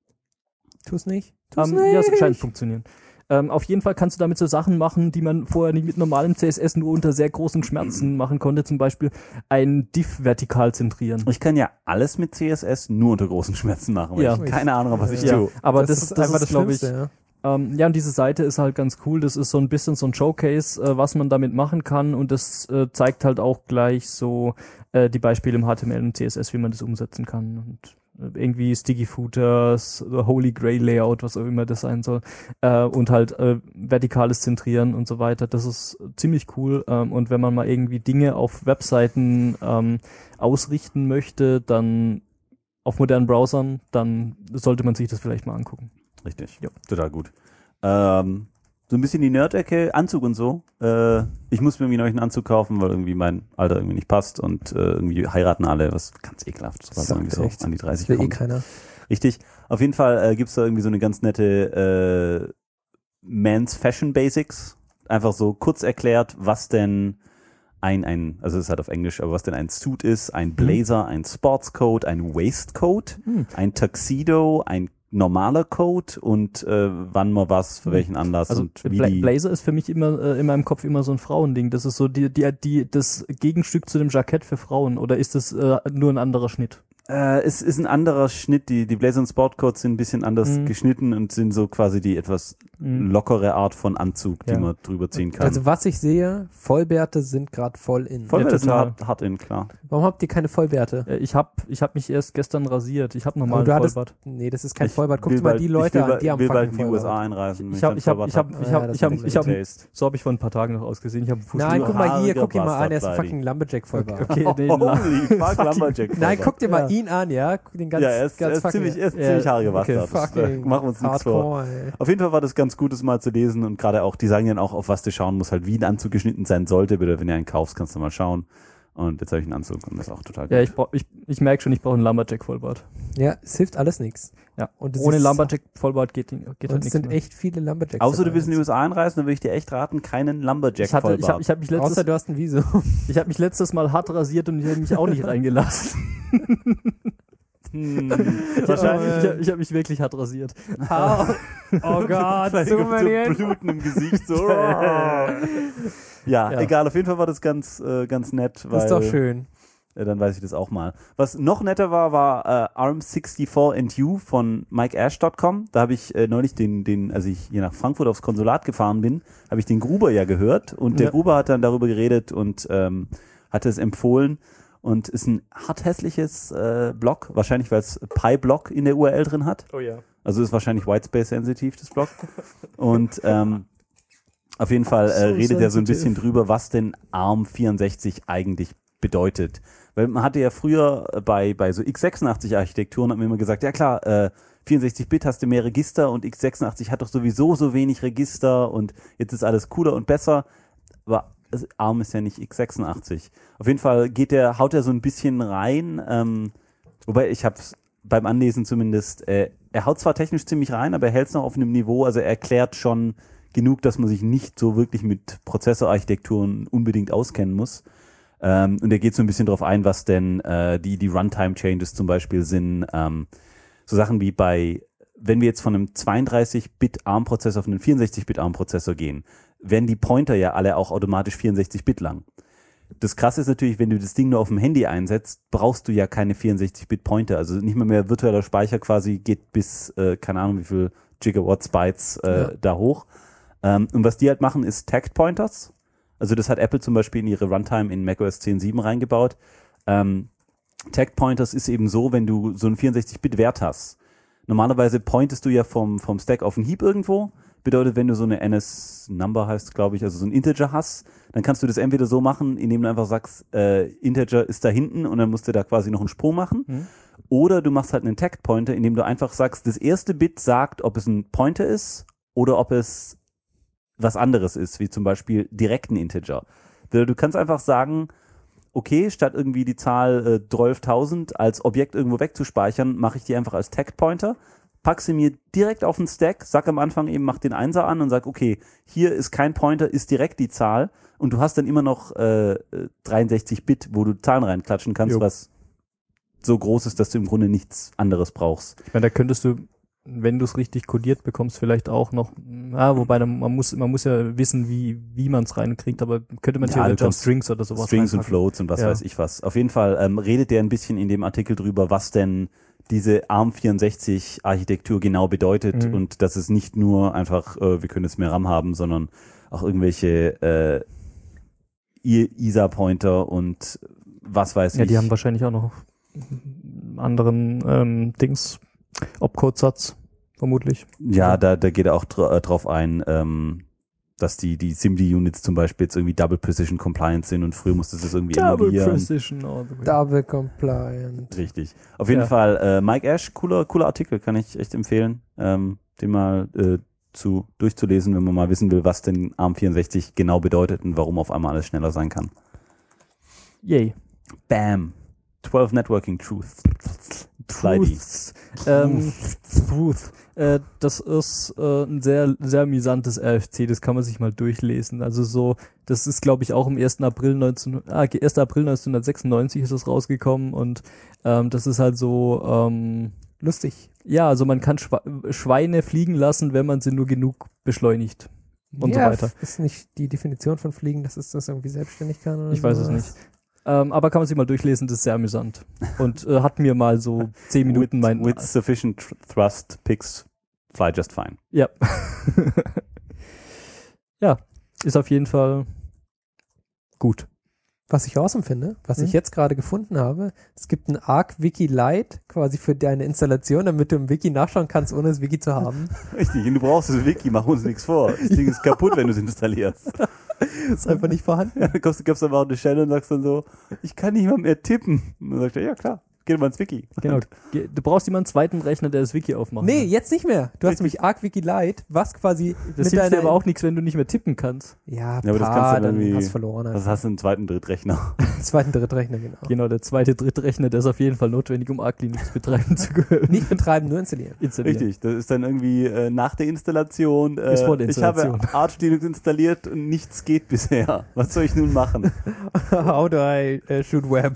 Tu's nicht. Ja, es scheint funktionieren. Auf jeden Fall kannst du damit so Sachen machen, die man vorher nicht mit normalem CSS nur unter sehr großen Schmerzen machen konnte. Zum Beispiel ein Div vertikal zentrieren. Ich kann ja alles mit CSS nur unter großen Schmerzen machen, weil Ja. ich keine Ahnung habe, was ich Ja, tue. aber das ist einfach glaube ich, Schlimmste, ja, und diese Seite ist halt ganz cool. Das ist so ein bisschen so ein Showcase, was man damit machen kann. Und das zeigt halt auch gleich so die Beispiele im HTML und CSS, wie man das umsetzen kann. Und irgendwie Sticky Footers, Holy Grail Layout, was auch immer das sein soll. Und halt vertikales Zentrieren und so weiter. Das ist ziemlich cool. Und wenn man mal irgendwie Dinge auf Webseiten ausrichten möchte, dann auf modernen Browsern, dann sollte man sich das vielleicht mal angucken. Richtig, Ja. total gut. So ein bisschen die Nerd-Ecke, Anzug und so. Ich muss mir irgendwie noch einen Anzug kaufen, weil irgendwie mein Alter irgendwie nicht passt und irgendwie heiraten alle, was ganz ekelhaft, sobald man irgendwie so echt. an die 30 Das will kommt. keiner. Richtig. Auf jeden Fall gibt's da irgendwie so eine ganz nette Men's Fashion Basics. Einfach so kurz erklärt, was denn also es ist halt auf Englisch, aber was denn ein Suit ist, ein Blazer, ein Sportscoat, ein Waistcoat, ein Tuxedo, ein normaler Coat und wann mal was, für welchen Anlass Also und wie Blazer ist für mich immer in meinem Kopf immer so ein Frauending. Das ist so das Gegenstück zu dem Jackett für Frauen. Oder ist das nur ein anderer Schnitt? Es ist ein anderer Schnitt. Die Blazer und Sportcoats sind ein bisschen anders geschnitten und sind so quasi die etwas lockere Art von Anzug, die Ja. man drüber ziehen kann. Also was ich sehe, Vollbärte sind gerade voll in. Vollbärte sind total. hart in, klar. Warum habt ihr keine Vollbärte? Ich hab mich erst gestern rasiert. Ich habe Aber nochmal du einen hattest, Vollbart. nee, das ist kein Ich Vollbart. Guck will dir mal bald- die ich Leute will an, bald- die haben will bald in fucking die USA Vollbart. einreisen. wenn Ich hab, dann ich hab, Vollbart ich hab, hab. ich Ja, hab, das ich hab, ist ich hab, Taste. so habe ich vor ein paar Tagen noch ausgesehen. Ich habe Nein, guck mal hier, haariger guck dir mal an, er ist ein Bastard, fucking Lumberjack-Vollbart. Okay, nee, Holy fuck, Lumberjack. Nein, guck dir mal Ja. ihn an, ja? Guck den ganz, Ja, er ist ganz fucking, ziemlich haariger okay, Bastard. fucking Machen wir uns nichts vor. hardcore, ey. Auf jeden Fall war das ganz gut, das mal zu lesen und gerade auch, die sagen dann auch, auf was du schauen musst, halt wie ein Anzug geschnitten sein sollte. Bitte, wenn du einen kaufst, kannst du mal schauen. Und jetzt habe ich einen Anzug und das ist auch total Ja, gut. ich merke schon, ich brauche einen Lumberjack-Vollbart. Ja, es hilft alles nichts. Ja. Und es Ohne ist- Lumberjack-Vollbart geht halt Und nichts es sind mehr. echt viele Lumberjacks. Außer du dabei. willst in die USA einreisen, dann würde ich dir echt raten, keinen Ich Lumberjack-Vollbart. hab mich letztes, Außer du hast ein Visum. ich habe mich letztes Mal hart rasiert und ich habe mich auch nicht reingelassen. Wahrscheinlich Ich habe mich wirklich hart rasiert. Oh Gott, Vielleicht so kommt so many. Bluten im Gesicht. So. ja, egal, auf jeden Fall war das ganz nett. Weil, Das ist doch schön. Dann weiß ich das auch mal. Was noch netter war ARM64 and You von MikeAsh.com. Da habe ich neulich als ich hier nach Frankfurt aufs Konsulat gefahren bin, habe ich den Gruber ja gehört und der Ja. Gruber hat dann darüber geredet und hatte es empfohlen und ist ein hart hässliches Blog, wahrscheinlich weil es Pi-Block in der URL drin hat. Oh ja. Also ist wahrscheinlich Whitespace-sensitiv, das Blog. Und auf jeden Fall redet er so ein bisschen drüber, was denn ARM64 eigentlich bedeutet. Weil man hatte ja früher bei so x86-Architekturen, hat man immer gesagt, ja klar, 64-Bit hast du mehr Register und x86 hat doch sowieso so wenig Register und jetzt ist alles cooler und besser. Aber ARM ist ja nicht x86. Auf jeden Fall haut er so ein bisschen rein, wobei ich habe es beim Anlesen zumindest, er haut zwar technisch ziemlich rein, aber er hält es noch auf einem Niveau, also er erklärt schon genug, dass man sich nicht so wirklich mit Prozessorarchitekturen unbedingt auskennen muss. Und er geht so ein bisschen drauf ein, was denn die Runtime-Changes zum Beispiel sind. So Sachen wie wenn wir jetzt von einem 32-Bit ARM-Prozessor auf einen 64-Bit ARM-Prozessor gehen, werden die Pointer ja alle auch automatisch 64-Bit lang. Das Krasse ist natürlich, wenn du das Ding nur auf dem Handy einsetzt, brauchst du ja keine 64-Bit Pointer. Also nicht mehr virtueller Speicher quasi geht bis, keine Ahnung wie viel Gigawatts, Bytes da hoch. Und was die halt machen, ist Tagged Pointers. Also das hat Apple zum Beispiel in ihre Runtime in macOS 10.7 reingebaut. Tagged Pointers ist eben so, wenn du so einen 64-Bit-Wert hast. Normalerweise pointest du ja vom Stack auf einen Heap irgendwo. Bedeutet, wenn du so eine NS-Number heißt, glaube ich, also so ein Integer hast, dann kannst du das entweder so machen, indem du einfach sagst, Integer ist da hinten und dann musst du da quasi noch einen Sprung machen. Mhm. Oder du machst halt einen Tagged Pointer, indem du einfach sagst, das erste Bit sagt, ob es ein Pointer ist oder ob es was anderes ist, wie zum Beispiel direkten Integer. Du kannst einfach sagen, okay, statt irgendwie die Zahl 12.000 als Objekt irgendwo wegzuspeichern, mache ich die einfach als Tagged Pointer, pack sie mir direkt auf den Stack, sag am Anfang eben, mach den Einser an und sag, okay, hier ist kein Pointer, ist direkt die Zahl und du hast dann immer noch 63 Bit, wo du Zahlen reinklatschen kannst, was so groß ist, dass du im Grunde nichts anderes brauchst. Ich meine, da könntest du, wenn du es richtig kodiert bekommst, vielleicht auch noch, wobei man muss ja wissen, wie man es reinkriegt, aber könnte man Ja, theoretisch du auch kannst Strings oder sowas Strings und reinpacken. Floats und was Ja. weiß ich was. Auf jeden Fall redet der ein bisschen in dem Artikel drüber, was denn diese ARM64-Architektur genau bedeutet und dass es nicht nur einfach, wir können jetzt mehr RAM haben, sondern auch irgendwelche ISA-Pointer und was weiß ich. Ja, die haben wahrscheinlich auch noch anderen Opcode-Satz, vermutlich. Ja, da geht er auch drauf ein, dass die SIMD-Units zum Beispiel jetzt irgendwie Double Precision Compliant sind und früher musste es irgendwie emulieren. Precision all the way. Double compliant. Richtig. Auf jeden Ja. Fall, Mike Ash, cooler Artikel, kann ich echt empfehlen, den mal durchzulesen, wenn man mal wissen will, was denn ARM64 genau bedeutet und warum auf einmal alles schneller sein kann. Yay. Bam. 12 Networking Truths. Truths. Truth. Das ist ein sehr, sehr amüsantes RFC, das kann man sich mal durchlesen. Also so, das ist glaube ich auch im 1. April 1996 ist das rausgekommen und das ist halt so Lustig. ja, also man kann Schweine fliegen lassen, wenn man sie nur genug beschleunigt und so weiter. Ist nicht die Definition von Fliegen, dass es das irgendwie selbstständig kann? Oder Ich weiß es sowas? nicht. Aber kann man sich mal durchlesen, das ist sehr amüsant. Und hat mir mal so 10 Minuten with sufficient thrust, picks fly just fine. Ja. Ja, ist auf jeden Fall gut. Was ich awesome finde, was ich jetzt gerade gefunden habe, es gibt ein Arc-Wiki Lite quasi für deine Installation, damit du im Wiki nachschauen kannst, ohne das Wiki zu haben. Richtig, und du brauchst das Wiki, machen wir uns nichts vor. Das Ding ist kaputt, wenn du es installierst. Ist einfach nicht vorhanden. Ja, dann gibst du aber auch eine Stelle und sagst dann so, ich kann nicht mal mehr tippen. Und dann sagt er, ja klar, Geh mal ins Wiki. Genau. Du brauchst immer einen zweiten Rechner, der das Wiki aufmacht. Nee, jetzt nicht mehr. Du hast nämlich ArcWiki Lite, was quasi das hilft dir aber auch nichts, wenn du nicht mehr tippen kannst. Ja, aber das kannst du dann irgendwie. hast verloren. Das hast du einen zweiten Drittrechner. Zweiten Drittrechner, genau. Genau, der zweite Drittrechner, der ist auf jeden Fall notwendig, um Arc Linux betreiben zu können. Nicht betreiben, nur installieren. Richtig, das ist dann irgendwie nach der Installation. Ist vor der Ich habe Installation. Arch Linux installiert und nichts geht bisher. Was soll ich nun machen? How do I shoot web?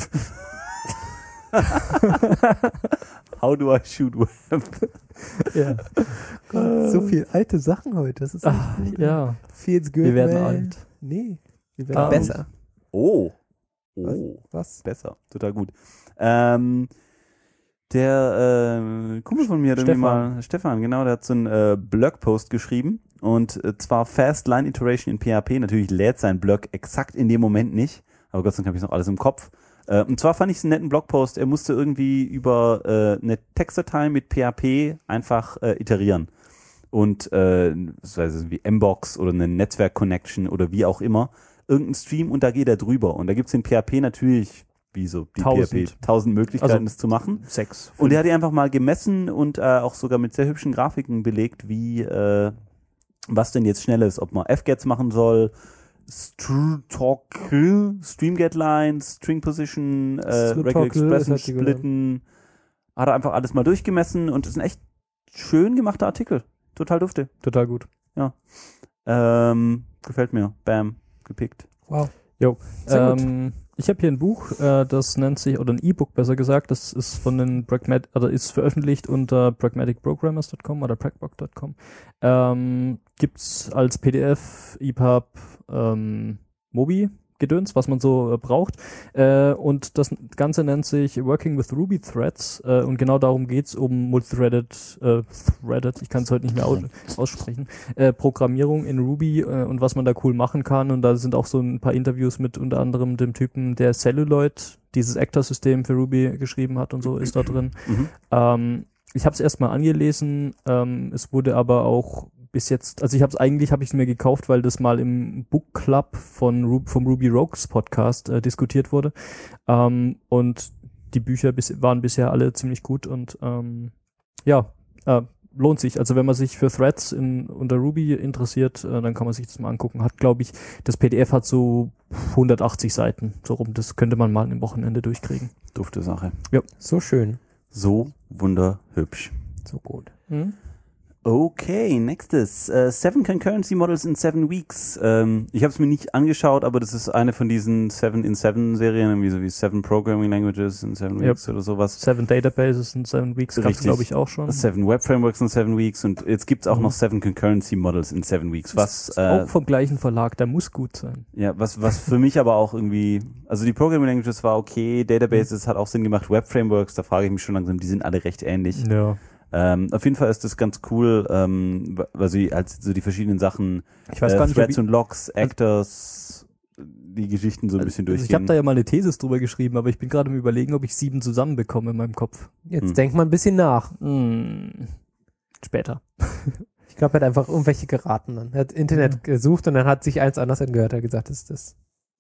How do I shoot web? Ja. Gott, so viel alte Sachen heute. Das ist Ja. feels good. Wir werden man. alt. Nee, wir werden besser. Oh. Was? Besser. Total gut. Der Kumpel von mir hat irgendwie mal, Stefan, genau, der hat so einen Blogpost geschrieben und zwar Fast Line Iteration in PHP. Natürlich lädt sein Blog exakt in dem Moment nicht, aber Gott sei Dank habe ich noch alles im Kopf. Und zwar fand ich es einen netten Blogpost. Er musste irgendwie über eine Textdatei mit PHP einfach iterieren. Und das heißt wie Mbox oder eine Netzwerk-Connection oder wie auch immer, irgendein Stream und da geht er drüber. Und da gibt es in PHP natürlich, wie so die 1000 Möglichkeiten, Also, das zu machen. 6. Und er hat die einfach mal gemessen und auch sogar mit sehr hübschen Grafiken belegt, wie was denn jetzt schnell ist, ob man fgets machen soll, Stream-Get-Lines, String-Position, Regular Expression splitten. Hat er einfach alles mal durchgemessen und ist ein echt schön gemachter Artikel. Total dufte. Total gut. Ja. Gefällt mir. Bam. Gepickt. Wow. Jo. Sehr gut. Ich habe hier ein Buch, das nennt sich, oder ein E-Book besser gesagt, das ist von den ist veröffentlicht unter pragmaticprogrammers.com oder pragbook.com. Gibt's als PDF, EPUB, Mobi Gedöns, was man so braucht. Und das Ganze nennt sich Working with Ruby Threads und genau darum geht's, um multithreaded, ich kann es heute nicht mehr aussprechen, Programmierung in Ruby und was man da cool machen kann. Und da sind auch so ein paar Interviews mit unter anderem dem Typen, der Celluloid, dieses Actor-System für Ruby geschrieben hat und so, ist da drin. Ich habe es erstmal angelesen, es wurde aber auch bis jetzt, also habe ich es mir gekauft, weil das mal im Book Club vom Ruby Rogues Podcast diskutiert wurde. Und die Bücher waren bisher alle ziemlich gut und lohnt sich. Also wenn man sich für Threads unter Ruby interessiert, dann kann man sich das mal angucken. Hat, glaube ich, das PDF hat so 180 Seiten, so rum. Das könnte man mal im Wochenende durchkriegen. Dufte Sache. Ja. So schön. So wunderhübsch. So gut. Okay, nächstes. 7 Concurrency Models in 7 Weeks. Ich habe es mir nicht angeschaut, aber das ist eine von diesen 7-in-7 Serien, irgendwie so wie 7 Programming Languages in 7 Weeks oder sowas. 7 Databases in 7 Weeks gab es, glaube ich, auch schon. 7 Web Frameworks in 7 Weeks und jetzt gibt's auch noch 7 Concurrency Models in 7 Weeks. Was ist auch vom gleichen Verlag, der muss gut sein. Ja, was für mich aber auch irgendwie, also die Programming Languages war okay, Databases hat auch Sinn gemacht, Web Frameworks, da frage ich mich schon langsam, die sind alle recht ähnlich. Ja. Auf jeden Fall ist das ganz cool, weil sie halt so die verschiedenen Sachen, Ich weiß gar nicht, Threads und Logs, Actors, die Geschichten so ein bisschen durchgehen. Ich habe da ja mal eine Thesis drüber geschrieben, aber ich bin gerade im Überlegen, ob ich 7 zusammenbekomme in meinem Kopf. Jetzt denk mal ein bisschen nach. Später. Ich glaube, er hat einfach irgendwelche geraten. Dann. Er hat Internet gesucht und dann hat sich eins anders angehört. Er hat gesagt, das ist das.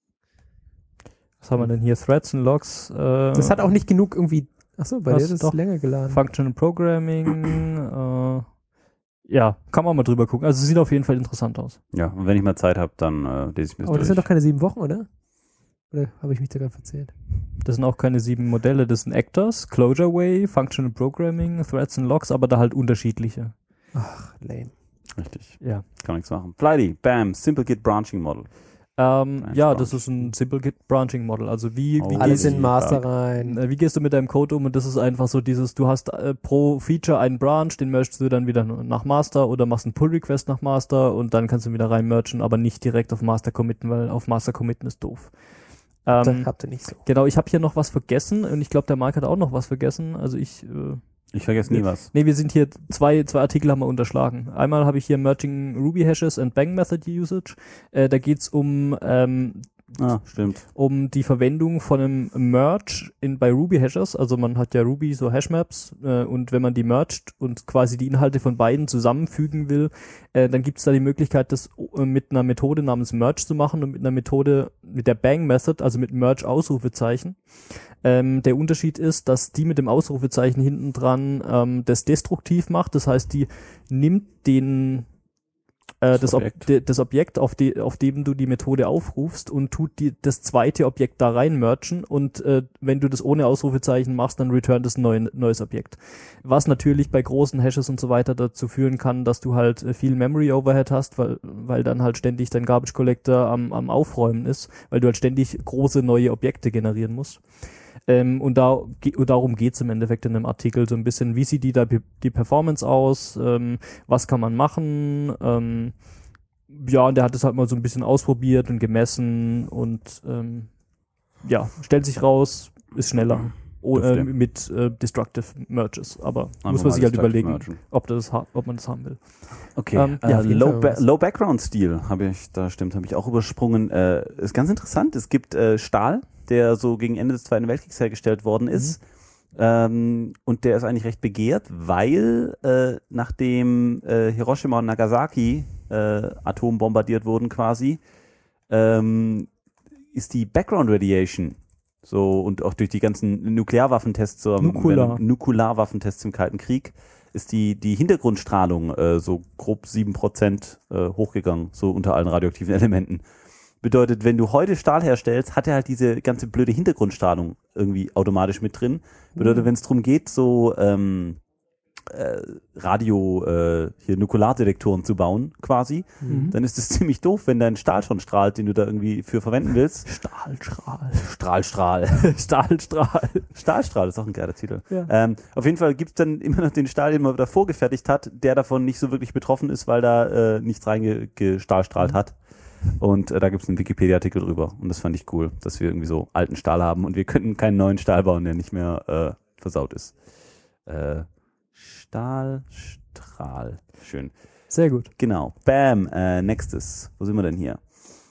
Was haben wir denn hier? Threads und Logs. Das hat auch nicht genug irgendwie. Achso, bei dir ist es länger geladen. Functional Programming. Ja, kann man mal drüber gucken. Also sieht auf jeden Fall interessant aus. Ja, und wenn ich mal Zeit habe, dann lese ich mir das Aber durch. das sind doch keine 7 Wochen, oder? Oder habe ich mich da gerade verzählt? Das sind auch keine 7 Modelle. Das sind Actors, Closureway, Functional Programming, Threads und Logs, aber da halt unterschiedliche. Ach, lame. Richtig. Ja. Kann nichts machen. Flighty, bam, Simple Git Branching Model. Ja, das ist ein Simple Git Branching Model. Also wie Alles in Master rein. Wie gehst du mit deinem Code um? Und das ist einfach so dieses, du hast pro Feature einen Branch, den mergst du dann wieder nach Master oder machst einen Pull-Request nach Master und dann kannst du wieder rein mergen, aber nicht direkt auf Master committen, weil auf Master committen ist doof. Das habt ihr nicht so. Genau, ich habe hier noch was vergessen und ich glaube, der Marc hat auch noch was vergessen. Also ich vergesse nie was. Nee, wir sind hier zwei Artikel haben wir unterschlagen. Einmal habe ich hier Merging Ruby Hashes and Bang Method Usage. Da geht's um stimmt. Um die Verwendung von einem Merge bei Ruby Hashes. Also man hat ja Ruby so Hashmaps und wenn man die mergt und quasi die Inhalte von beiden zusammenfügen will, dann gibt es da die Möglichkeit, das mit einer Methode namens Merge zu machen und mit einer Methode der Bang Method, also mit Merge Ausrufezeichen. Der Unterschied ist, dass die mit dem Ausrufezeichen hinten dran das destruktiv macht. Das heißt, die nimmt das Objekt, auf dem du die Methode aufrufst und tut das zweite Objekt da rein mergen und wenn du das ohne Ausrufezeichen machst, dann returnt es ein neues Objekt. Was natürlich bei großen Hashes und so weiter dazu führen kann, dass du halt viel Memory Overhead hast, weil dann halt ständig dein Garbage Collector am Aufräumen ist, weil du halt ständig große neue Objekte generieren musst. Und darum geht's im Endeffekt in dem Artikel so ein bisschen, wie sieht die Performance aus, was kann man machen, ja, und der hat es halt mal so ein bisschen ausprobiert und gemessen und ja, stellt sich raus, ist schneller mit Destructive Merges, aber muss man sich halt überlegen, ob man das haben will. Okay, ja, Low Background Stil habe ich auch übersprungen. Ist ganz interessant, es gibt Stahl, der so gegen Ende des Zweiten Weltkriegs hergestellt worden ist. Und der ist eigentlich recht begehrt, weil nachdem Hiroshima und Nagasaki atombombardiert wurden quasi, ist die Background Radiation so und auch durch die ganzen Nuklearwaffentests, Nukularwaffentests im Kalten Krieg, ist die Hintergrundstrahlung so grob 7% hochgegangen, so unter allen radioaktiven Elementen. Bedeutet, wenn du heute Stahl herstellst, hat er halt diese ganze blöde Hintergrundstrahlung irgendwie automatisch mit drin. Bedeutet, wenn es darum geht, so Nukulardetektoren zu bauen, quasi, dann ist es ziemlich doof, wenn dein Stahl schon strahlt, den du da irgendwie für verwenden willst. Stahlstrahl ist auch ein geiler Titel. Ja. Auf jeden Fall gibt es dann immer noch den Stahl, den man da vorgefertigt hat, der davon nicht so wirklich betroffen ist, weil da nichts reingestahlstrahlt hat. Und da gibt es einen Wikipedia-Artikel drüber. Und das fand ich cool, dass wir irgendwie so alten Stahl haben und wir könnten keinen neuen Stahl bauen, der nicht mehr versaut ist. Stahlstrahl. Schön. Sehr gut. Genau. Bam. Nächstes. Wo sind wir denn hier?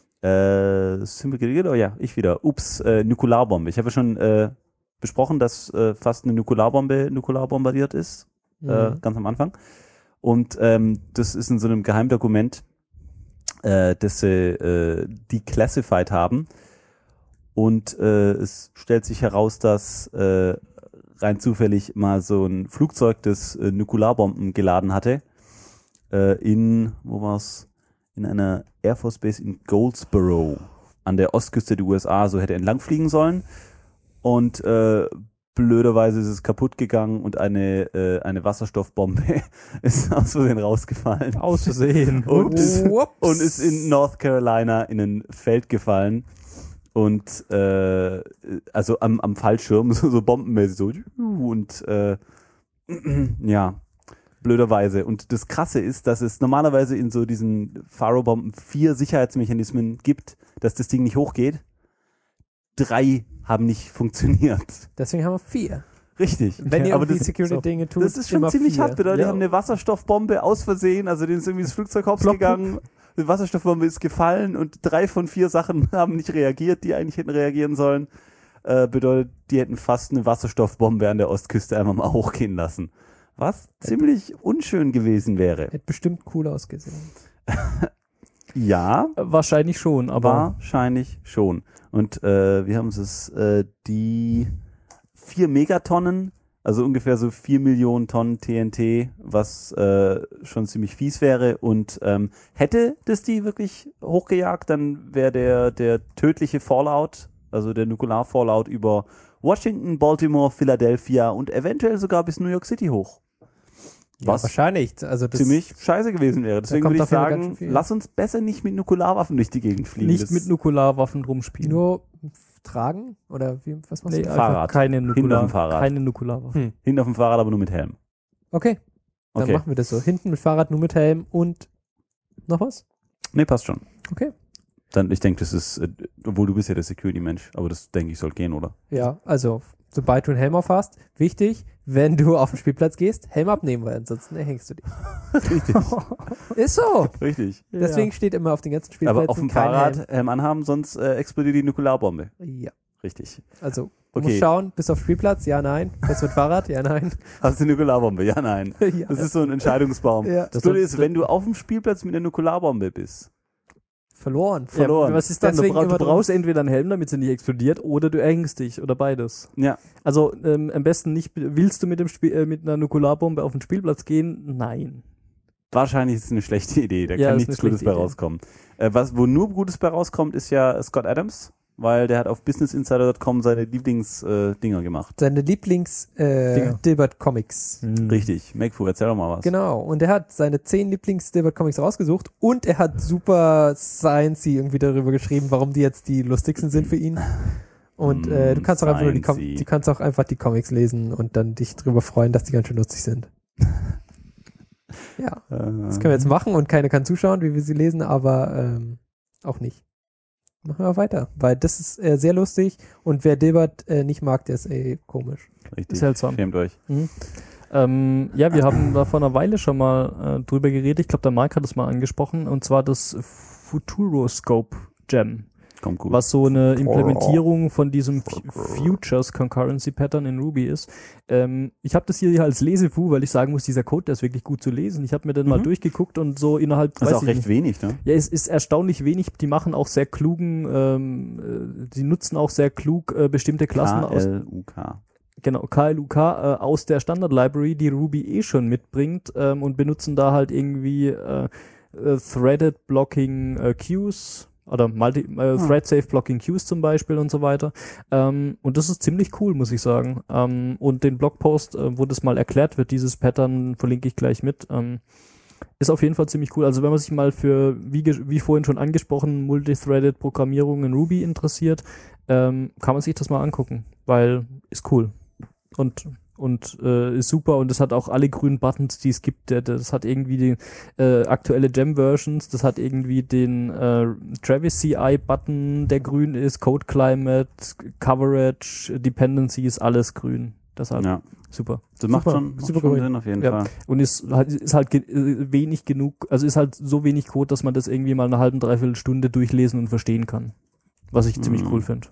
Oh ja, ich wieder. Ups, Nukularbombe. Ich habe ja schon besprochen, dass fast eine Nukularbombe bombardiert ist. Ganz am Anfang. Und das ist in so einem Geheimdokument, das sie declassified haben. Und es stellt sich heraus, dass rein zufällig mal so ein Flugzeug, das Nukularbomben geladen hatte, in einer Air Force Base in Goldsboro an der Ostküste der USA, so hätte entlang fliegen sollen. Und blöderweise ist es kaputt gegangen und eine Wasserstoffbombe ist aus Versehen rausgefallen. Aus Versehen. Und ist in North Carolina in ein Feld gefallen. Und also am Fallschirm, so bombenmäßig so. Und ja, blöderweise. Und das Krasse ist, dass es normalerweise in so diesen Faro-Bomben 4 Sicherheitsmechanismen gibt, dass das Ding nicht hochgeht. 3 haben nicht funktioniert. Deswegen haben wir 4. Richtig. Wenn ihr aber irgendwie Security-Dinge tut, das ist schon ziemlich hart. Bedeutet, die haben eine Wasserstoffbombe aus Versehen, also denen ist irgendwie das Flugzeug hops gegangen, die Wasserstoffbombe ist gefallen und 3 von 4 Sachen haben nicht reagiert, die eigentlich hätten reagieren sollen. Bedeutet, die hätten fast eine Wasserstoffbombe an der Ostküste einmal mal hochgehen lassen. Was ziemlich unschön gewesen wäre. Hätte bestimmt cool ausgesehen. Ja. Wahrscheinlich schon, aber. Wahrscheinlich schon. Und wir haben es, die 4 Megatonnen, also ungefähr so 4 Millionen Tonnen TNT, was schon ziemlich fies wäre. Und hätte das die wirklich hochgejagt, dann wäre der tödliche Fallout, also der Nukular-Fallout über Washington, Baltimore, Philadelphia und eventuell sogar bis New York City hoch. Was wahrscheinlich. Also das ziemlich scheiße gewesen wäre. Deswegen würde ich sagen, lass uns besser nicht mit Nukularwaffen durch die Gegend fliegen. Nicht mit Nukularwaffen rumspielen. Nur tragen? Oder was machst du? Fahrrad. Keine Fahrrad. Keine Nukularwaffen. Hinten auf dem Fahrrad, aber nur mit Helm. Okay. Dann machen wir das so. Hinten mit Fahrrad, nur mit Helm und noch was? Nee, passt schon. Okay. Dann, ich denke, das ist, obwohl du bist ja der Security-Mensch, aber das denke ich, soll gehen, oder? Ja, also, sobald du einen Helm auf hast, wichtig, wenn du auf den Spielplatz gehst, Helm abnehmen, weil ansonsten erhängst du dich. Richtig. Ist so. Richtig. Deswegen steht immer auf den ganzen Spielplätzen aber auf dem Fahrrad Helm anhaben, sonst explodiert die Nukularbombe. Ja. Richtig. Also, du musst schauen, bist du auf dem Spielplatz? Ja, nein. Bist du mit Fahrrad? Ja, nein. Hast du eine Nukularbombe? Ja, nein. Ja. Das ist so ein Entscheidungsbaum. Ja. Das Blöde ist, wenn du auf dem Spielplatz mit einer Nukularbombe bist, verloren. Verloren. Ja, was ist dann? Du, Deswegen du immer brauchst entweder einen Helm, damit sie nicht explodiert, oder du erhängst dich oder beides. Ja. Also am besten nicht. Willst du mit dem mit einer Nukularbombe auf den Spielplatz gehen? Nein. Wahrscheinlich ist es eine schlechte Idee. Da Ja, kann ist nichts eine Gutes schlechte bei Idee. rauskommen. Wo nur Gutes bei rauskommt, ist ja Scott Adams, weil der hat auf businessinsider.com seine Lieblingsdinger gemacht. Seine Dinger. Dilbert-Comics. Richtig. Macfu, erzähl doch mal was. Genau, und er hat seine 10 Lieblings-Dilbert-Comics rausgesucht und er hat super sciencey irgendwie darüber geschrieben, warum die jetzt die lustigsten sind für ihn. Und du kannst auch einfach nur sciencey. du kannst auch einfach die Comics lesen und dann dich drüber freuen, dass die ganz schön lustig sind. Ja, das können wir jetzt machen und keiner kann zuschauen, wie wir sie lesen, aber auch nicht. Machen wir weiter, weil das ist sehr lustig und wer Dilbert nicht mag, der ist komisch. Richtig. Seltsam. Schämt euch. Ja, wir haben da vor einer Weile schon mal drüber geredet. Ich glaube, der Marc hat das mal angesprochen. Und zwar das Futuroscope Gem, Kommt gut. was so eine Implementierung von diesem Futures Concurrency Pattern in Ruby ist. Ich habe das hier als Lesefu, weil ich sagen muss, dieser Code, der ist wirklich gut zu lesen. Ich habe mir den mal durchgeguckt und so innerhalb... Das ist weiß auch ich recht nicht. wenig, ne? Ja, es ist erstaunlich wenig. Die machen auch sehr klugen, die nutzen auch sehr klug bestimmte Klassen aus. KLUK. Genau, KLUK aus der Standard-Library, die Ruby schon mitbringt und benutzen da halt irgendwie Threaded Blocking Queues oder Thread-Safe Blocking Queues zum Beispiel und so weiter. Und das ist ziemlich cool, muss ich sagen. Und den Blogpost, wo das mal erklärt wird, dieses Pattern, verlinke ich gleich mit. Ist auf jeden Fall ziemlich cool. Also wenn man sich mal für, wie vorhin schon angesprochen, Multithreaded Programmierung in Ruby interessiert, kann man sich das mal angucken, weil ist cool. Und ist super und das hat auch alle grünen Buttons, die es gibt. Das hat irgendwie die aktuelle Gem-Versions, das hat irgendwie den Travis CI-Button, der grün ist, Code Climate, Coverage, Dependencies, alles grün. Deshalb super. Das macht Super, schon super schon cool. Sinn auf jeden Ja. Fall. Und ist halt wenig genug, also ist halt so wenig Code, dass man das irgendwie mal eine halbe, dreiviertel Stunde durchlesen und verstehen kann. Was ich ziemlich cool finde.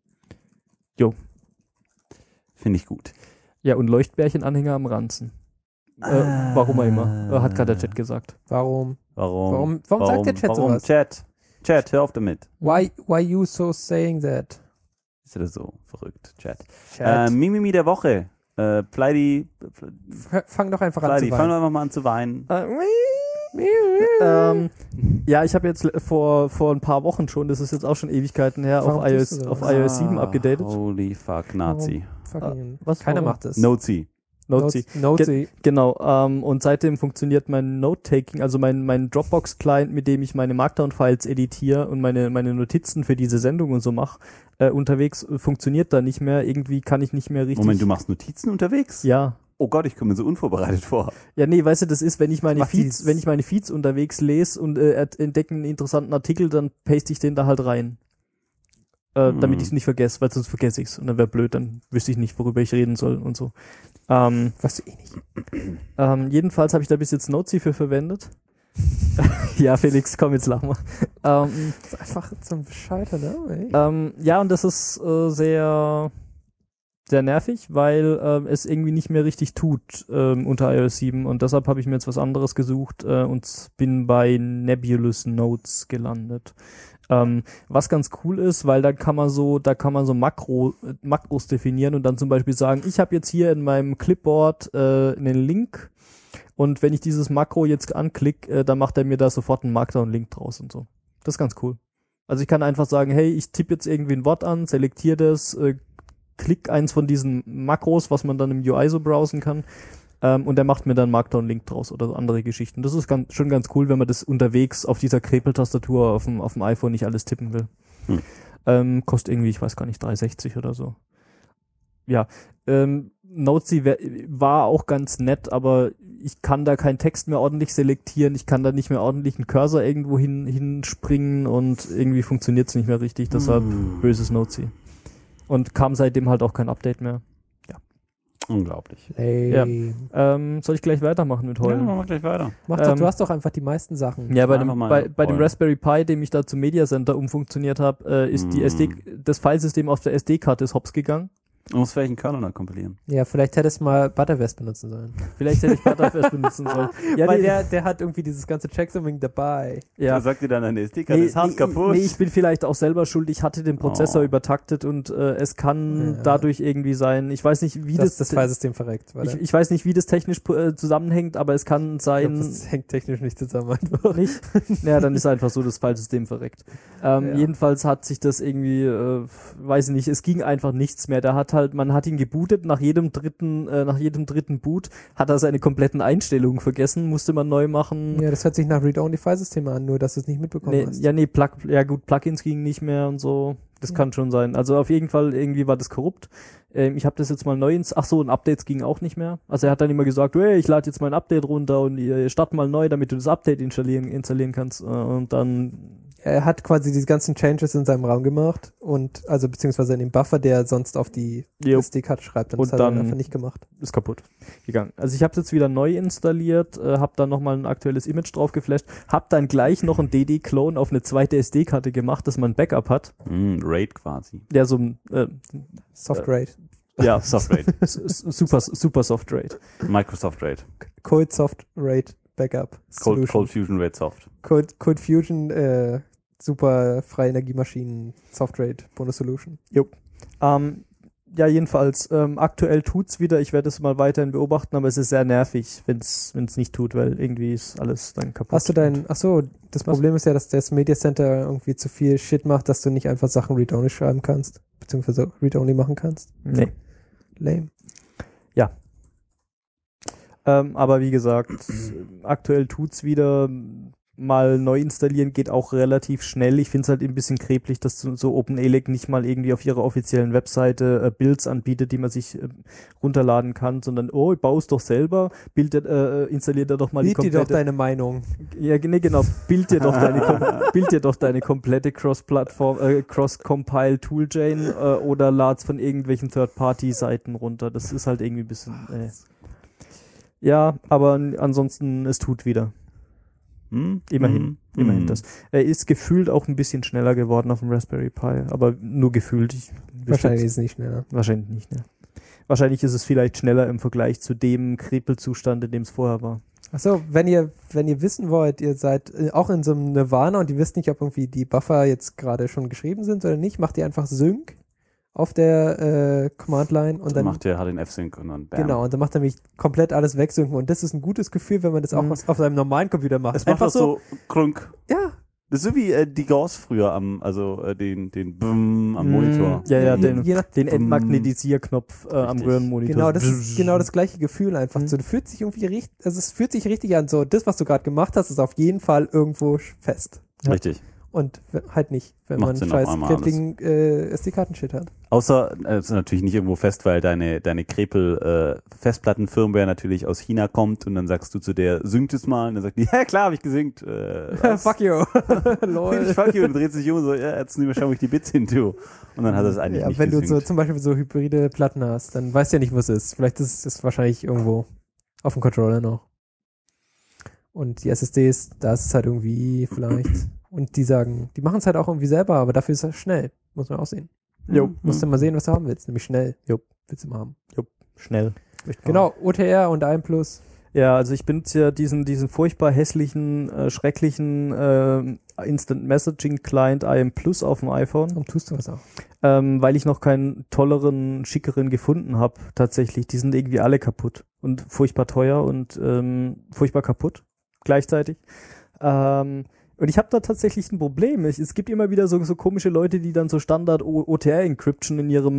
Finde ich gut. Ja, und Leuchtbärchen-Anhänger am Ranzen. Warum auch immer. Hat gerade der Chat gesagt. Warum Warum sagt der Chat warum? sowas? Chat, hör auf damit. Why you so saying that? Ist das so verrückt, Chat. Chat. Mimimi der Woche. Pleidi, Fang doch einfach an zu fang doch weinen. einfach mal an zu weinen. Ja, ich habe jetzt vor ein paar Wochen schon, das ist jetzt auch schon Ewigkeiten her, Warum auf tust du iOS, das? auf iOS 7 abgedatet. Holy fuck, Nazi. Fucking, Was? keiner Warum? macht das. Nozi. Notesy. Notesy. Genau, und seitdem funktioniert mein Note-Taking, also mein Dropbox-Client, mit dem ich meine Markdown-Files editiere und meine Notizen für diese Sendung und so mache, unterwegs funktioniert da nicht mehr. Irgendwie kann ich nicht mehr richtig... Moment, du machst Notizen unterwegs? Ja. Oh Gott, ich komme mir so unvorbereitet vor. Ja, nee, weißt du, das ist, wenn ich meine Mach Feeds unterwegs lese und entdecke einen interessanten Artikel, dann paste ich den da halt rein. Damit ich es nicht vergesse, weil sonst vergesse ich es. Und dann wäre blöd, dann wüsste ich nicht, worüber ich reden soll und so. Was du eh nicht. Jedenfalls habe ich da bis jetzt Notesy für verwendet. Ja, Felix, komm, jetzt lach mal. Das ist einfach zum Scheitern, ne? Ja, und das ist sehr, sehr nervig, weil es irgendwie nicht mehr richtig tut unter iOS 7 und deshalb habe ich mir jetzt was anderes gesucht und bin bei Nebulous Notes gelandet. Was ganz cool ist, weil da kann man so Makros definieren und dann zum Beispiel sagen, ich habe jetzt hier in meinem Clipboard einen Link und wenn ich dieses Makro jetzt anklicke, dann macht er mir da sofort einen Markdown-Link draus und so. Das ist ganz cool. Also ich kann einfach sagen, hey, ich tippe jetzt irgendwie ein Wort an, selektiere das, klick eins von diesen Makros, was man dann im UI so browsen kann, und der macht mir dann einen Markdown-Link draus oder so andere Geschichten. Das ist schon ganz cool, wenn man das unterwegs auf dieser Krepeltastatur auf dem iPhone nicht alles tippen will. Kostet irgendwie, ich weiß gar nicht, 3,60 oder so. Ja, Notesy war auch ganz nett, aber ich kann da keinen Text mehr ordentlich selektieren, ich kann da nicht mehr ordentlich einen Cursor irgendwo hinspringen und irgendwie funktioniert es nicht mehr richtig, deshalb böses Notesy. Und kam seitdem halt auch kein Update mehr. Unglaublich. Hey. Soll ich gleich weitermachen mit Ja, Heulen? machen wir gleich weiter. Mach doch, du hast doch einfach die meisten Sachen. Ja, bei Einfach dem, mal bei dem heulen. Raspberry Pi, dem ich da zum Media Center umfunktioniert habe, ist das Filesystem auf der SD-Karte ist hops gegangen. Du musst vielleicht einen Kernel dann kompilieren. Ja, vielleicht hättest du mal Butterwest benutzen sollen. Vielleicht hätte ich Butterfest benutzen sollen. Ja, Weil nee, der hat irgendwie dieses ganze Checksumming dabei. Ja. ja. sagt dir dann, deine SD-Karte ist hart kaputt. Nee, ich bin vielleicht auch selber schuld. Ich hatte den Prozessor Oh. übertaktet und es kann Ja. dadurch irgendwie sein. Ich weiß nicht, wie Das das Filesystem verreckt. Warte. ich weiß nicht, wie das technisch zusammenhängt, aber es kann Ich glaub, sein. das hängt technisch nicht zusammen einfach. Nicht? Ja, dann ist einfach so das Filesystem verreckt. Ja. Jedenfalls hat sich das irgendwie, weiß ich nicht, es ging einfach nichts mehr. Man hat ihn gebootet, nach jedem dritten Boot hat er seine kompletten Einstellungen vergessen, musste man neu machen. Ja, das hört sich nach Read-Only-File-System an, nur dass du es nicht mitbekommen hast. Plugins gingen nicht mehr und so. Das kann schon sein. Also auf jeden Fall, irgendwie war das korrupt. Ich habe das jetzt mal neu und Updates gingen auch nicht mehr. Also er hat dann immer gesagt, hey, ich lade jetzt mein Update runter und start mal neu, damit du das Update installieren kannst. Und dann Er hat quasi diese ganzen Changes in seinem Raum gemacht und also beziehungsweise in dem Buffer, der sonst auf die Jo. SD-Karte schreibt. Und Und das hat er dann- einfach nicht gemacht. ist kaputt gegangen. Also ich habe es jetzt wieder neu installiert, habe dann nochmal ein aktuelles Image drauf geflasht, habe dann gleich noch einen DD-Clone auf eine zweite SD-Karte gemacht, dass man ein Backup hat. RAID quasi. Der so ein Soft-Rate. ja, Soft-RAID. super Soft RAID. Microsoft RAID. Cold Soft-Rate Backup Solution. Cold Fusion RAID Soft. Cold Fusion, super freie Energiemaschinen Soft-Rate Bonus Solution. Ja, jedenfalls, aktuell tut's wieder. Ich werde es mal weiterhin beobachten, aber es ist sehr nervig, wenn's nicht tut, weil irgendwie ist alles dann kaputt. Hast du das Problem ist ja, dass das Media Center irgendwie zu viel Shit macht, dass du nicht einfach Sachen Read-Only schreiben kannst, beziehungsweise Read-Only machen kannst. Nee. Lame. Aber wie gesagt, aktuell tut's wieder. Mal neu installieren geht auch relativ schnell. Ich finde es halt ein bisschen kreblich, dass so OpenELEC nicht mal irgendwie auf ihrer offiziellen Webseite Builds anbietet, die man sich runterladen kann, sondern ich baue es doch selber, installiert er doch mal die Biet dir doch komplette... deine Meinung. Ja, nee, genau. Bild dir doch deine komplette Cross-Plattform, Cross-Compile-Toolchain oder lad's von irgendwelchen Third-Party-Seiten runter. Das ist halt irgendwie ein bisschen... Ja, aber ansonsten, es tut wieder. Immerhin das. Er ist gefühlt auch ein bisschen schneller geworden auf dem Raspberry Pi, aber nur gefühlt. Wahrscheinlich ist es nicht schneller. Wahrscheinlich nicht, ne. Wahrscheinlich ist es vielleicht schneller im Vergleich zu dem Krepelzustand, in dem es vorher war. Achso, wenn ihr wissen wollt, ihr seid auch in so einem Nirvana und ihr wisst nicht, ob irgendwie die Buffer jetzt gerade schon geschrieben sind oder nicht, macht ihr einfach Sync auf der Command-Line und dann macht der HDNF-Sync und dann bam. Genau, und dann macht er nämlich komplett alles wegsynken und das ist ein gutes Gefühl, wenn man das auch auf seinem normalen Computer macht. Es macht einfach auch so klunk. Ja, Das ist so wie die Gauss früher den Bum am Monitor. Ja, je nach- den Entmagnetisierknopf am Richtig. Röhrenmonitor. genau, das ist genau das gleiche Gefühl einfach. So, du fühlt sich irgendwie richtig, also es fühlt sich richtig an, so das, was du gerade gemacht hast, ist auf jeden Fall irgendwo fest. Richtig. Und halt nicht, wenn Macht man Sinn auf scheiß einmal kreppligen SD-Karten-Shit hat. Außer, es ist natürlich nicht irgendwo fest, weil deine Krepel-Festplatten-Firmware natürlich aus China kommt und dann sagst du zu der, synkt es mal und dann sagt die, ja klar, habe ich gesynkt. Fuck you. Lol. Fuck you und dreht sich um und so, ja, jetzt nicht mehr schauen, wo ich die Bits hin tue. Und dann hat er es eigentlich Ja, nicht wenn du gesynkt. so zum Beispiel so hybride Platten hast, dann weißt du ja nicht, wo es ist. Vielleicht ist es wahrscheinlich irgendwo auf dem Controller noch. Und die SSDs, da ist es halt irgendwie vielleicht. Und die sagen, die machen es halt auch irgendwie selber, aber dafür ist es schnell. Muss man auch sehen. Jo. Musst du mal sehen, was du haben willst. Nämlich schnell. Jo. Willst du mal haben. Schnell. Genau, OTR und AM Plus. Ja, also ich benutze ja diesen furchtbar hässlichen, schrecklichen Instant Messaging Client IM Plus auf dem iPhone, Warum tust du was auch? weil ich noch keinen tolleren, schickeren gefunden habe. Tatsächlich, die sind irgendwie alle kaputt und furchtbar teuer und furchtbar kaputt gleichzeitig. Und ich habe da tatsächlich ein Problem. Es gibt immer wieder so komische Leute, die dann so Standard OTR-Encryption in ihrem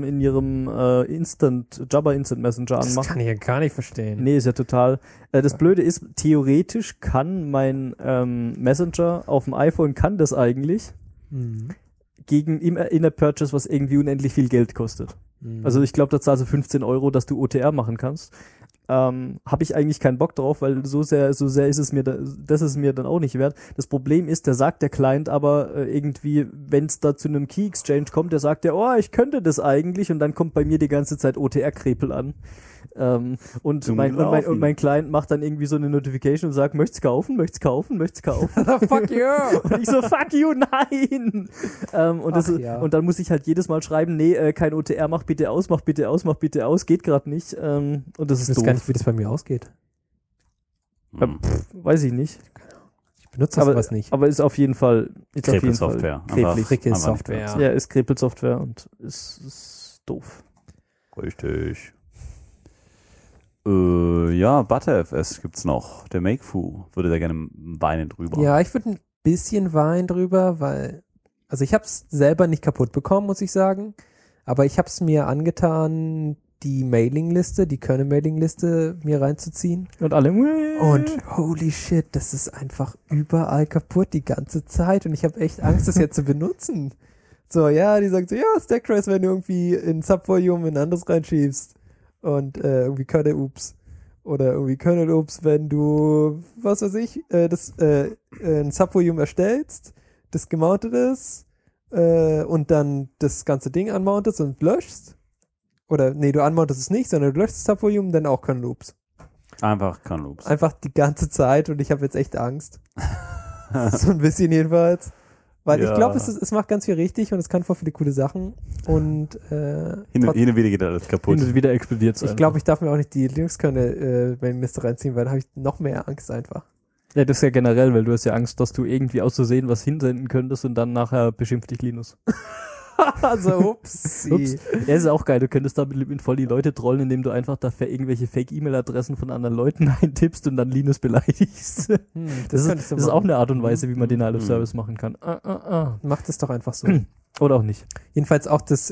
Jabber Instant Messenger Das anmachen. kann ich ja gar nicht verstehen. Nee, ist ja total. Das Blöde ist, theoretisch kann mein Messenger auf dem iPhone kann das eigentlich Mhm. gegen im In-App-Purchase, was irgendwie unendlich viel Geld kostet. Mhm. Also ich glaube, da zahlst du 15 €, dass du OTR machen kannst. Habe ich eigentlich keinen Bock drauf, weil so sehr ist es mir, das ist mir dann auch nicht wert. Das Problem ist, der Client aber irgendwie, wenn es da zu einem Key-Exchange kommt, der sagt ja, ich könnte das eigentlich und dann kommt bei mir die ganze Zeit OTR-Krepel an. Und Zum mein Laufen. Client macht dann irgendwie so eine Notification und sagt, möcht's kaufen? Fuck you! Und ich so, fuck you, nein! Und dann muss ich halt jedes Mal schreiben, nee, kein OTR, mach bitte aus, geht gerade nicht. Und das Ich ist weiß gar doof. nicht, wie das bei mir ausgeht. Weiß ich nicht. Ich benutze das was nicht. Aber ist auf jeden Fall Krepel-Software. kreblich. Krepel-Software. Ja, ist Krepel-Software und ist doof. Richtig. Ja, ButterFS gibt's noch. Der Makefu würde da gerne weinen drüber. Ja, ich würde ein bisschen weinen drüber, weil, also ich habe es selber nicht kaputt bekommen, muss ich sagen, aber ich habe es mir angetan, die Mailingliste, die Kernel-Mailingliste mir reinzuziehen. Und alle. Und holy shit, das ist einfach überall kaputt die ganze Zeit und ich habe echt Angst, das jetzt zu benutzen. So, ja, die sagt so, ja, Stacktrace, wenn du irgendwie in Subvolume in ein anderes reinschiebst und irgendwie Kernel-Oops. Oder irgendwie Kernel-Oops, wenn du, was weiß ich, ein Subvolume erstellst, das gemountet ist und dann das ganze Ding unmountest und löschst. Oder, nee, du unmountest es nicht, sondern du löschst das Subvolume, dann auch Kernel-Oops. Einfach Kernel-Oops. Einfach die ganze Zeit und ich habe jetzt echt Angst. So ein bisschen jedenfalls. Weil Ja. ich glaube, es macht ganz viel richtig und es kann voll viele coole Sachen. Und Hin und wieder geht alles kaputt. Und wieder explodiert ich glaube, ich darf mir auch nicht die Linux-Kernel-Liste reinziehen, weil dann habe ich noch mehr Angst einfach. Ja, das ist ja generell, weil du hast ja Angst, dass du irgendwie auszusehen was hinsenden könntest und dann nachher beschimpft dich Linus. Also, upsi. Ups. Ja, ist auch geil. Du könntest da mit voll die Leute trollen, indem du einfach da irgendwelche Fake-E-Mail-Adressen von anderen Leuten eintippst und dann Linus beleidigst. Das könntest ist du machen. auch eine Art und Weise, wie man Denial of Service machen kann. Mach das doch einfach so. Oder auch nicht. Jedenfalls auch das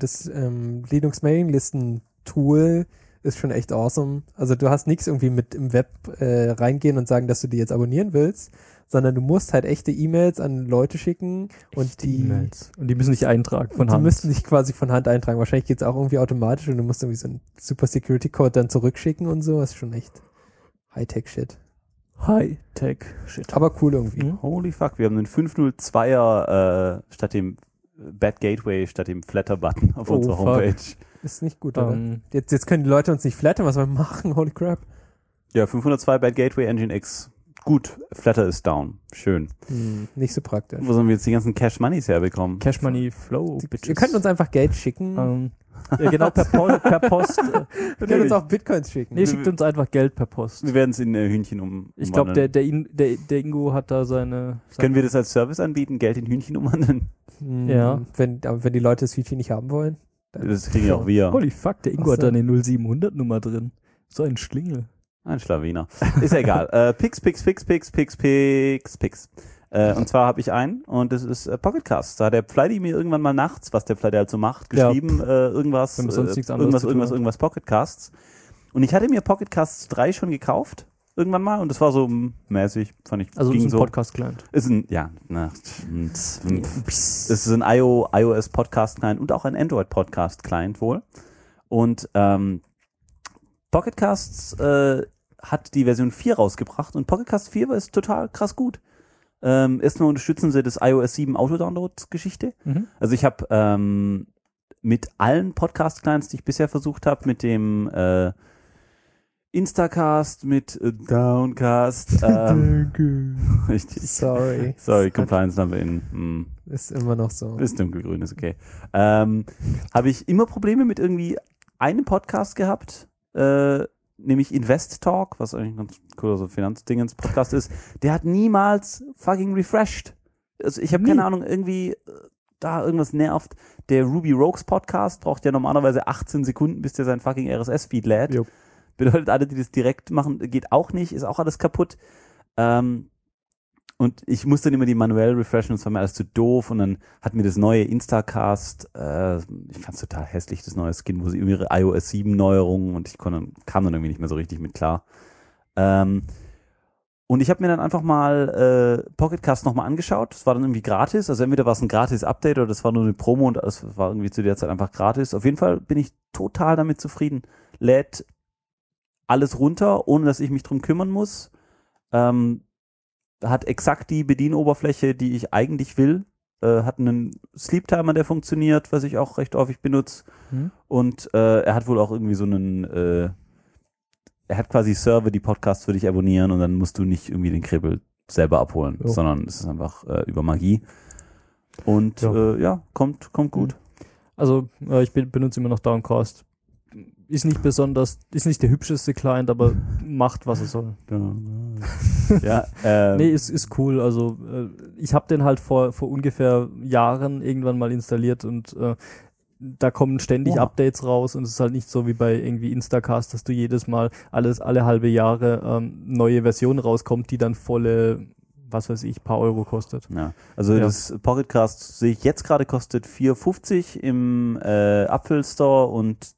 Linux-Mailing-Listen-Tool ist schon echt awesome. Also du hast nichts irgendwie mit im Web reingehen und sagen, dass du die jetzt abonnieren willst, sondern du musst halt echte E-Mails an Leute schicken und die E-Mails. Und die müssen nicht eintragen von die Hand. müssten dich quasi von Hand eintragen. Wahrscheinlich geht es auch irgendwie automatisch und du musst irgendwie so einen Super Security Code dann zurückschicken und so. Das ist schon echt Hightech-Shit. High-Tech-Shit. Aber cool irgendwie. Holy fuck, wir haben einen 502er statt dem Bad Gateway, statt dem Flatter-Button auf Oh, unserer fuck. Homepage. Ist nicht gut, oder? Jetzt Jetzt können die Leute uns nicht flattern, was wir machen. Holy crap. Ja, 502 Bad Gateway Engine X. Gut, Flatter ist down. Schön. Nicht so praktisch. Wo sollen wir jetzt die ganzen Cash Moneys herbekommen? Cash Money Flow, Bitches. Ihr könnt uns einfach Geld schicken. ja, genau, per Post. Ihr könnt uns auch Bitcoins schicken. Nee, schickt uns einfach Geld per Post. Wir werden es in Hühnchen Ich glaube, umwandeln. der Ingo hat da seine Können wir das als Service anbieten, Geld in Hühnchen umwandeln? Ja. Aber wenn die Leute das Hühnchen nicht haben wollen. Das kriegen ja auch wir. Holy fuck, der Ingo Ach hat so. da eine 0700-Nummer drin. So ein Schlingel. Ein Schlawiner. Ist ja egal. Pix. Und zwar habe ich einen und das ist Pocketcast. Da hat der Flighty mir irgendwann mal nachts, was der Flighty halt so macht, geschrieben, irgendwas, Wenn man sonst nichts anderes zu tun hat. irgendwas Pocketcasts. Und ich hatte mir Pocketcasts 3 schon gekauft, irgendwann mal, und das war so mäßig, fand ich. Also ging ist ein so. Podcast-Client. Ist ein, ja, es ist ein iOS-Podcast-Client und auch ein Android-Podcast-Client wohl. Und Pocketcasts hat die Version 4 rausgebracht und Pocketcast 4 ist total krass gut. Erstmal unterstützen sie das iOS 7 Auto-Download-Geschichte. Also ich habe mit allen Podcast-Clients, die ich bisher versucht habe, mit dem Instacast, mit Downcast, richtig. Sorry. Compliance Number in Ist immer noch so. ist dunkelgrün, ist okay. Habe ich immer Probleme mit irgendwie einem Podcast gehabt, nämlich Invest Talk, was eigentlich ein ganz cooler so Finanzdingens-Podcast ist. Der hat niemals fucking refreshed. Also ich habe keine Ahnung, irgendwie da irgendwas nervt. Der Ruby Rogues Podcast braucht ja normalerweise 18 Sekunden, bis der sein fucking RSS-Feed lädt. Jo. Bedeutet, alle, die das direkt machen, geht auch nicht, ist auch alles kaputt. Und ich musste dann immer die manuell refreshen, das war mir alles zu doof. Und dann hat mir das neue Instacast, ich fand es total hässlich, das neue Skin, wo sie ihre iOS 7 Neuerungen und ich kam dann irgendwie nicht mehr so richtig mit klar. Und ich habe mir dann einfach mal Pocketcast nochmal angeschaut. Das war dann irgendwie gratis. Also entweder war es ein gratis Update oder das war nur eine Promo und das war irgendwie zu der Zeit einfach gratis. Auf jeden Fall bin ich total damit zufrieden. Lädt alles runter, ohne dass ich mich drum kümmern muss. Hat exakt die Bedienoberfläche, die ich eigentlich will. Hat einen Sleep-Timer, der funktioniert, was ich auch recht häufig benutze. Und er hat wohl auch irgendwie so einen er hat quasi Server, die Podcasts für dich abonnieren und dann musst du nicht irgendwie den Kribbel selber abholen, sondern es ist einfach über Magie. Und kommt gut. Also ich benutze immer noch Downcast. Ist nicht der hübscheste Client, aber macht, was er soll. Nee, ist cool. Also ich habe den halt vor ungefähr Jahren irgendwann mal installiert und da kommen ständig Updates raus und es ist halt nicht so wie bei irgendwie Instacast, dass du jedes Mal alle halbe Jahre neue Versionen rauskommt, die dann volle, was weiß ich, paar Euro kostet. Ja, also das Pocketcast sehe ich jetzt gerade kostet 4,50 im Apple Store und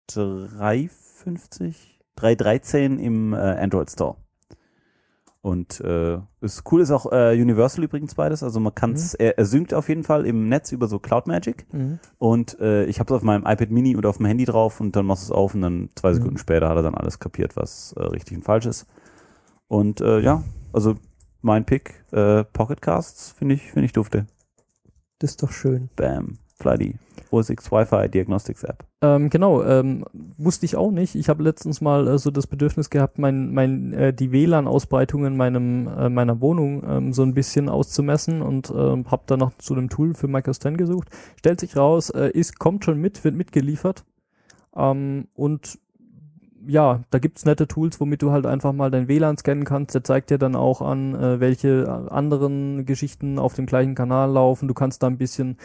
3,13 im Android Store. Und ist cool, ist auch Universal übrigens beides, also man kann es, er synkt auf jeden Fall im Netz über so Cloud Magic und ich habe es auf meinem iPad Mini und auf dem Handy drauf und dann machst du es auf und dann 2 Sekunden später hat er dann alles kapiert, was richtig und falsch ist. Und also mein Pick, Pocketcasts, finde ich dufte. Das ist doch schön. Bam, Flighty. OS X Wi-Fi Diagnostics App. Genau, wusste ich auch nicht. Ich habe letztens mal so das Bedürfnis gehabt, die WLAN-Ausbreitung in meiner Wohnung so ein bisschen auszumessen und habe dann noch zu einem Tool für Micros 10 gesucht. Stellt sich raus, kommt schon wird mitgeliefert. Und ja, da gibt's nette Tools, womit du halt einfach mal dein WLAN scannen kannst. Der zeigt dir dann auch an, welche anderen Geschichten auf dem gleichen Kanal laufen. Du kannst da ein bisschen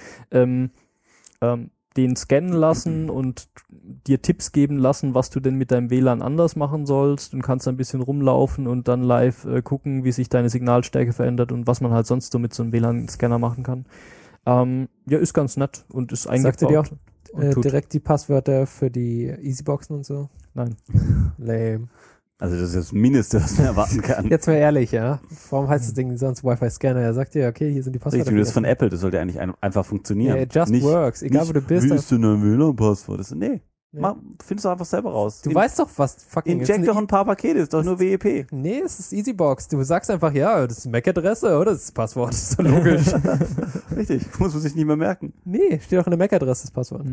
den scannen lassen und dir Tipps geben lassen, was du denn mit deinem WLAN anders machen sollst. Du kannst ein bisschen rumlaufen und dann live gucken, wie sich deine Signalstärke verändert und was man halt sonst so mit so einem WLAN-Scanner machen kann. Ist ganz nett und ist eingebaut. Sagt ihr dir auch direkt die Passwörter für die Easyboxen und so? Nein. Lame. Also das ist das Mindeste, was man erwarten kann. Jetzt mal ehrlich, ja. Warum heißt das Ding sonst Wi-Fi-Scanner? Er sagt dir, okay, hier sind die Passwörter. Richtig, das ist von Apple, das sollte eigentlich einfach funktionieren. Yeah, it just nicht, works, egal wo du bist. Wie ist denn ein WLAN-Passwort? Nee, findest du einfach selber raus. Du weißt doch, was fucking Inject doch ein paar Pakete, ist doch nur WEP. Nee, es ist Easybox. Du sagst einfach, ja, das ist MAC-Adresse, oder? Das ist das Passwort, das ist doch logisch. Richtig, muss man sich nicht mehr merken. Nee, steht doch in der MAC-Adresse, das Passwort.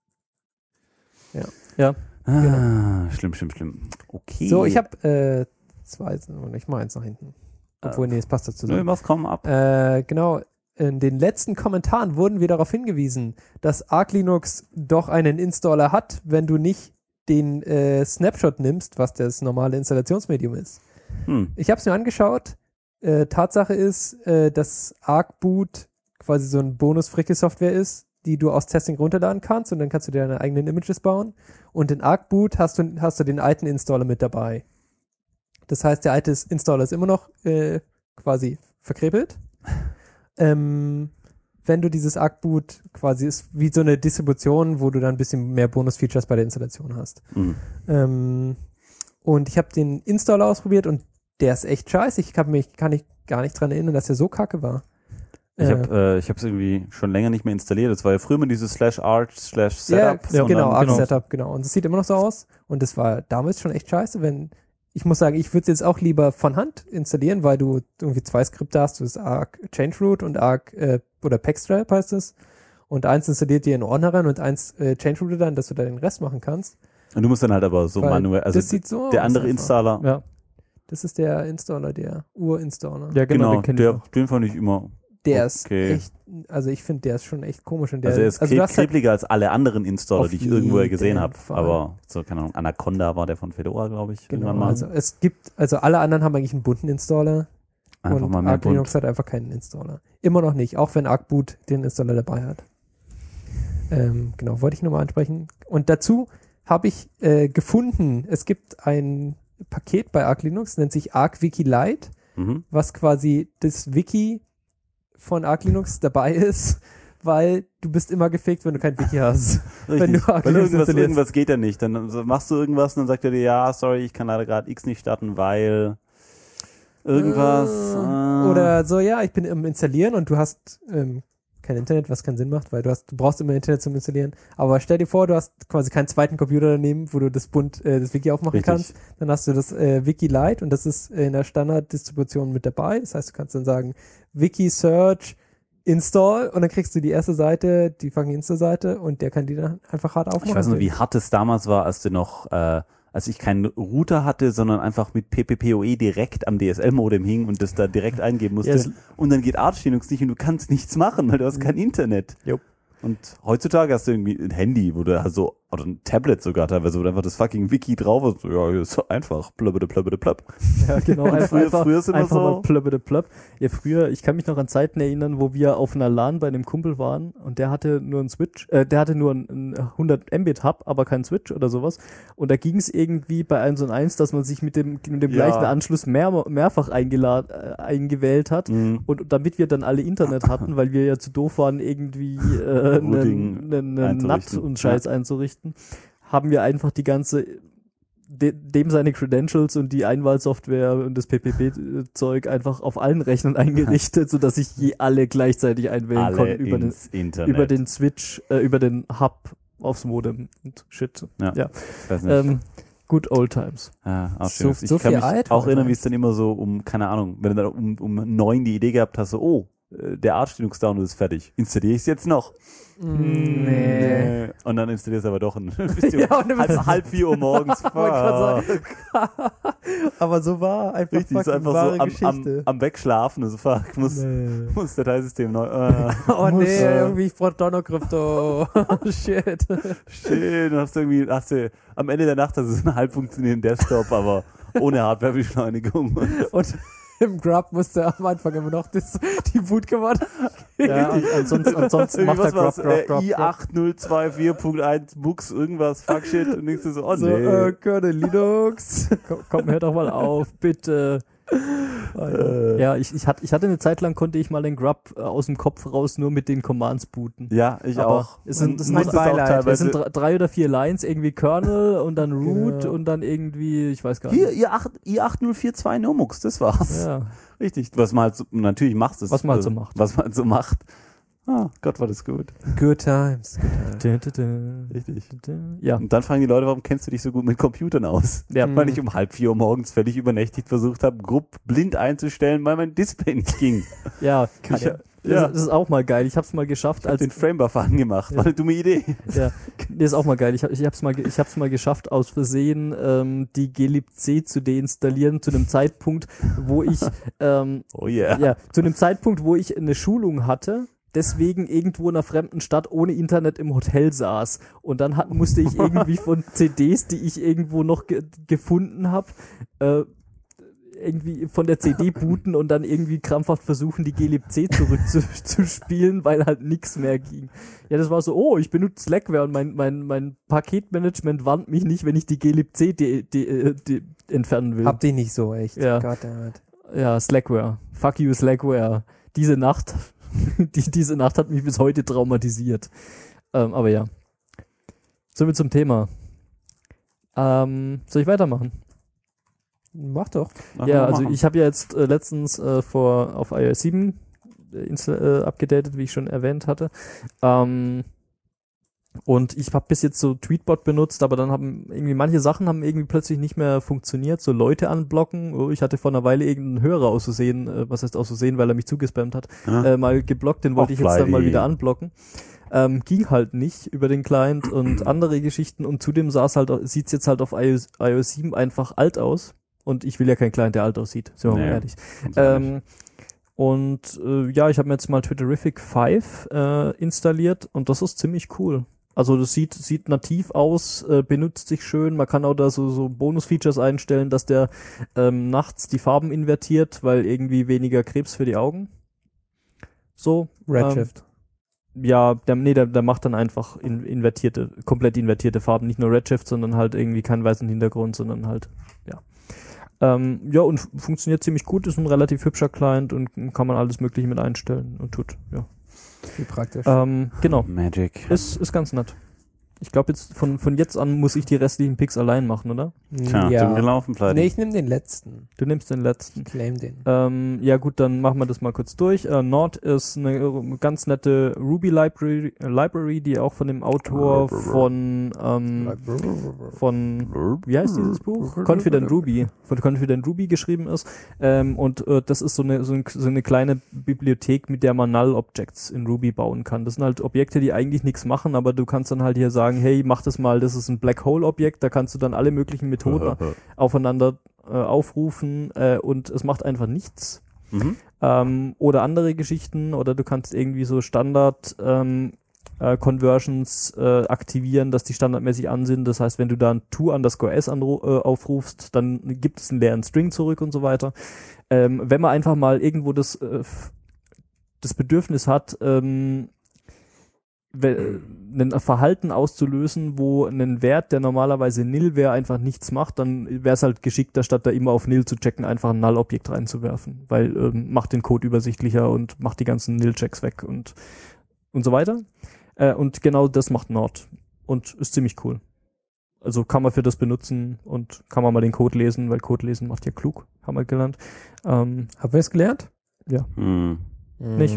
Ja. Schlimm. Okay. So, ich habe ich mache eins nach hinten. Obwohl, nee, es passt dazu. Was kommen ab? Genau, in den letzten Kommentaren wurden wir darauf hingewiesen, dass Arch Linux doch einen Installer hat, wenn du nicht den Snapshot nimmst, was das normale Installationsmedium ist. Ich habe es mir angeschaut. Tatsache ist, dass Arch Boot quasi so ein Bonus-Fricke-Software ist, die du aus Testing runterladen kannst und dann kannst du dir deine eigenen Images bauen. Und in Arch Boot hast du den alten Installer mit dabei. Das heißt, der alte Installer ist immer noch quasi verkrepelt. Wenn du dieses Arch Boot quasi ist wie so eine Distribution, wo du dann ein bisschen mehr Bonus-Features bei der Installation hast. Und ich habe den Installer ausprobiert und der ist echt scheiße. Ich kann mich gar nicht dran erinnern, dass der so kacke war. Ich habe es irgendwie schon länger nicht mehr installiert. Das war ja früher immer dieses /arch/setup. Ja, genau, Arch-Setup, genau. Und es sieht immer noch so aus. Und das war damals schon echt scheiße, ich muss sagen, ich würde es jetzt auch lieber von Hand installieren, weil du irgendwie 2 Skripte hast. Du hast Arch Changeroot und Arch oder Packstrap heißt es. Und eins installiert dir in Ordner rein und eins Changeroot dann, dass du da den Rest machen kannst. Und du musst dann halt aber so manuell, also das sieht so der andere Installer. Ja. Das ist der Installer, der Urinstaller. Ja, genau, den fand ich immer Der ist echt, also ich finde, der ist schon echt komisch. Und der, er ist klebriger als alle anderen Installer, die ich irgendwo gesehen habe. Fall. Aber so, keine Ahnung, Anaconda war der von Fedora, glaube ich. Genau, also alle anderen haben eigentlich einen bunten Installer. Einfach und mal mehr Arch Linux hat einfach keinen Installer. Immer noch nicht, auch wenn Arch Boot den Installer dabei hat. Genau, wollte ich nochmal ansprechen. Und dazu habe ich gefunden, es gibt ein Paket bei Arch Linux, nennt sich Arch Wiki Lite, was quasi das Wiki von Arch Linux dabei ist, weil du bist immer gefickt, wenn du kein Wiki hast. Wenn du Arch Linux irgendwas geht ja nicht. Dann machst du irgendwas und dann sagt er dir, ja, sorry, ich kann leider gerade X nicht starten, weil irgendwas. Oder so, ja, ich bin im Installieren und du hast kein Internet, was keinen Sinn macht, weil du brauchst immer Internet zum Installieren. Aber stell dir vor, du hast quasi keinen zweiten Computer daneben, wo du das Wiki aufmachen kannst. Dann hast du das Wiki Lite und das ist in der Standarddistribution mit dabei. Das heißt, du kannst dann sagen, Wiki Search Install und dann kriegst du die erste Seite, die fucking Insta-Seite und der kann die dann einfach hart aufmachen. Ich weiß noch, wie hart es damals war, als du noch als ich keinen Router hatte, sondern einfach mit PPPoE direkt am DSL-Modem hing und das da direkt eingeben musste. Ja, und dann geht Arch-Linux nicht und du kannst nichts machen, weil du hast kein Internet. Jo. Und heutzutage hast du irgendwie ein Handy, wo du so, oder ein Tablet sogar teilweise, wo du einfach das fucking Wiki drauf hast. Ja, hier ist so einfach. Plöppede. Ja, genau. Früher ist immer einfach so. mal plöpp. Ja, früher, ich kann mich noch an Zeiten erinnern, wo wir auf einer LAN bei einem Kumpel waren und der hatte nur einen Switch, der hatte nur einen 100 Mbit Hub, aber keinen Switch oder sowas. Und da ging es irgendwie bei 1&1, dass man sich mit dem gleichen Anschluss mehrfach eingewählt hat. Mhm. Und damit wir dann alle Internet hatten, weil wir ja zu doof waren, irgendwie einen NAT einzurichten. und Scheiß einzurichten, haben wir einfach die ganze dem seine Credentials und die Einwahlsoftware und das PPP-Zeug einfach auf allen Rechnern eingerichtet, sodass sich alle gleichzeitig einwählen Alle konnten ins Internet. über den Switch, über den Hub aufs Modem und shit. Ja. Ja. Ich weiß nicht. Good old times. Auch So- schön. so Ich kann viel mich alt auch war erinnern, das. wie es dann immer so keine Ahnung, wenn du dann um 9 die Idee gehabt hast, so, der Arch-Linux-Download ist fertig. Installiere ich es jetzt noch? Nee. Und dann installierst du aber doch und bist du Ja, und du bist- halb 4 Uhr morgens. Wollte grad Fuck. Aber so war einfach Richtig, so fucking einfach wahre so Geschichte. am Wegschlafen. Also fuck, muss Dateisystem neu. Oh muss, nee, irgendwie ich brauch doch noch Krypto. Shit. Schön, dann hast du am Ende der Nacht hast du so einen halb funktionierenden Desktop, aber ohne Hardwarebeschleunigung. Und im Grub musste am Anfang immer noch die Boot gemacht. Ja, ansonsten macht er was Drop. i8024.1 Books irgendwas, fuck shit und denkst du so, oh So, nee. Kernel Linux. Komm, hör doch mal auf, bitte. Ja, ich hatte eine Zeit lang, konnte ich mal den Grub aus dem Kopf raus nur mit den Commands booten. Ja, ich Aber auch. es sind- Und das ist musstest mein auch Beileid. teilweise- Es sind 3 oder 4 Lines, irgendwie Kernel und dann Root Genau. und dann irgendwie, ich weiß gar Hier, nicht. i8042 Nomux, das war's. Ja. Richtig. Was man halt so, natürlich machst es. Was man halt so macht. Was man halt so macht. Ah, Gott, war das gut. Good times. Richtig. Ja. Und dann fragen die Leute, warum kennst du dich so gut mit Computern aus? Ja. Weil ich um 3:30 Uhr morgens völlig übernächtigt versucht habe, Grupp blind einzustellen, weil mein Display nicht ging. Ja, Ja. das ist auch mal geil. Ich hab's mal geschafft, als Den Framebuffer angemacht. War eine dumme Idee. ja, das ist auch mal geil. Ich hab's mal geschafft, aus Versehen die glibc zu deinstallieren zu einem Zeitpunkt, wo ich Oh yeah. ja, zu einem Zeitpunkt, wo ich eine Schulung hatte, deswegen irgendwo in einer fremden Stadt ohne Internet im Hotel saß. Und dann musste ich irgendwie von CDs, die ich irgendwo noch gefunden habe, irgendwie von der CD booten und dann irgendwie krampfhaft versuchen, die glibc zurückzuspielen, weil halt nichts mehr ging. Ja, das war so, ich benutze Slackware und mein Paketmanagement warnt mich nicht, wenn ich die glibc entfernen will. Habt ihr nicht so, echt. Ja. Goddammit. Ja, Slackware. Fuck you, Slackware. Diese Nacht hat mich bis heute traumatisiert. Aber ja. Soviel zum Thema. Soll ich weitermachen? Mach doch. Ja, also ich habe ja jetzt letztens auf iOS 7 abgedatet, wie ich schon erwähnt hatte. Und ich habe bis jetzt so Tweetbot benutzt, aber dann haben irgendwie manche Sachen haben irgendwie plötzlich nicht mehr funktioniert, so Leute anblocken. Oh, ich hatte vor einer Weile irgendeinen Hörer aus Versehen, was heißt aus Versehen, weil er mich zugespammt hat, mal geblockt, den wollte ich jetzt dann mal wieder anblocken. Ging halt nicht über den Client und andere Geschichten und zudem sieht's jetzt halt auf iOS 7 einfach alt aus. Und ich will ja keinen Client, der alt aussieht, sind wir mal ehrlich. Ja, ich habe mir jetzt mal Twitterific 5 installiert und das ist ziemlich cool. Also das sieht nativ aus, benutzt sich schön, man kann auch da so Bonus-Features einstellen, dass der nachts die Farben invertiert, weil irgendwie weniger Krebs für die Augen. So. Redshift. Ja, der macht dann einfach komplett invertierte Farben, nicht nur Redshift, sondern halt irgendwie keinen weißen Hintergrund, sondern halt, ja. Ja, und funktioniert ziemlich gut, ist ein relativ hübscher Client und kann man alles Mögliche mit einstellen und tut, ja. Wie praktisch. Genau. Magic. Ist ganz nett. Ich glaube jetzt, von jetzt an muss ich die restlichen Picks allein machen, oder? Tja, dumm gelaufen, pleite. Nee, ich nehme den letzten. Du nimmst den letzten. Claim den. Ja gut, dann machen wir das mal kurz durch. Nord ist eine ganz nette Ruby Library, die auch von dem Autor von wie heißt dieses Buch? Confident Ruby. Von Confident Ruby geschrieben ist. Und das ist so eine kleine Bibliothek, mit der man Null Objects in Ruby bauen kann. Das sind halt Objekte, die eigentlich nichts machen, aber du kannst dann halt hier sagen, sagen, hey, mach das mal, das ist ein Black Hole Objekt, da kannst du dann alle möglichen Methoden aufeinander aufrufen und es macht einfach nichts. Oder andere Geschichten, oder du kannst irgendwie so Standard Conversions aktivieren, dass die standardmäßig an sind. Das heißt, wenn du da ein to_s aufrufst, dann gibt es einen leeren String zurück und so weiter. Wenn man einfach mal irgendwo das Bedürfnis hat, ein Verhalten auszulösen, wo ein Wert, der normalerweise nil wäre, einfach nichts macht, dann wäre es halt geschickter, statt da immer auf nil zu checken, einfach ein Null-Objekt reinzuwerfen, weil macht den Code übersichtlicher und macht die ganzen Nil-Checks weg und so weiter. Und genau das macht Nord und ist ziemlich cool. Also kann man für das benutzen und kann man mal den Code lesen, weil Code lesen macht ja klug, haben wir gelernt. Haben wir es gelernt? Ja. Nicht?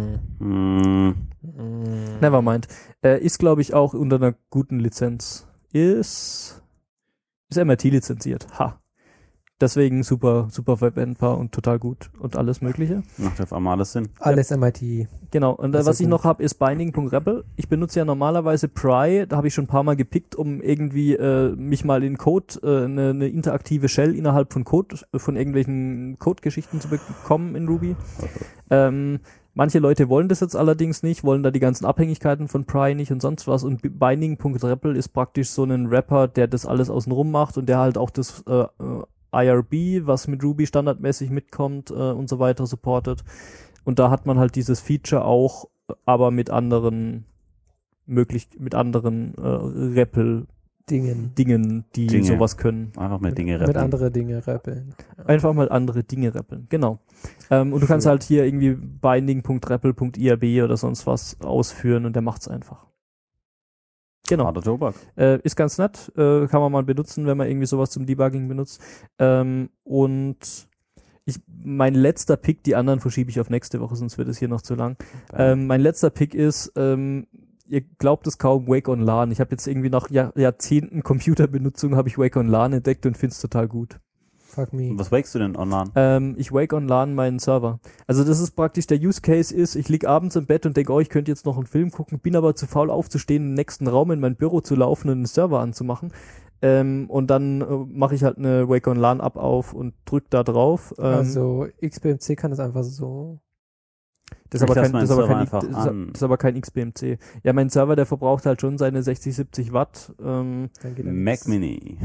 Nevermind. Ist, glaube ich, auch unter einer guten Lizenz. Ist MIT lizenziert. Ha. Deswegen super verwendbar und total gut und alles Mögliche. Macht auf einmal alles Sinn. Alles MIT. Genau, und was ich noch habe, ist Binding.rebel. Ich benutze ja normalerweise Pry, da habe ich schon ein paar Mal gepickt, um irgendwie mich mal in Code, eine interaktive Shell innerhalb von Code, von irgendwelchen Code-Geschichten zu bekommen in Ruby. Manche Leute wollen das jetzt allerdings nicht, wollen da die ganzen Abhängigkeiten von Pry nicht und sonst was, und Binding.rebel ist praktisch so ein Wrapper, der das alles außenrum macht und der halt auch das IRB, was mit Ruby standardmäßig mitkommt und so weiter, supportet. Und da hat man halt dieses Feature auch, aber mit anderen REPL-Dingen, die sowas können. Einfach mal Dinge rappeln. Mit andere Dinge rappeln. Ja. Einfach mal andere Dinge rappeln, genau. Und du kannst halt hier irgendwie binding.repl.irb oder sonst was ausführen und der macht's einfach. Genau. Harter Tobak. Ist ganz nett, kann man mal benutzen, wenn man irgendwie sowas zum Debugging benutzt. Und mein letzter Pick, die anderen verschiebe ich auf nächste Woche, sonst wird es hier noch zu lang. Mein letzter Pick ist, ihr glaubt es kaum, Wake on LAN. Ich habe jetzt irgendwie nach Jahrzehnten Computerbenutzung habe ich Wake on LAN entdeckt und finde es total gut. Fuck me. Was wakest du denn on LAN? Ich wake on LAN meinen Server. Also das ist praktisch, der Use Case ist, ich lieg abends im Bett und denke, ich könnte jetzt noch einen Film gucken, bin aber zu faul aufzustehen, im nächsten Raum in mein Büro zu laufen und einen Server anzumachen. Und dann mache ich halt eine Wake on LAN App auf und drück da drauf. Also XBMC kann das einfach so. Das ist aber kein XBMC. Ja, mein Server, der verbraucht halt schon seine 60, 70 Watt. Dann geht Mac Mini.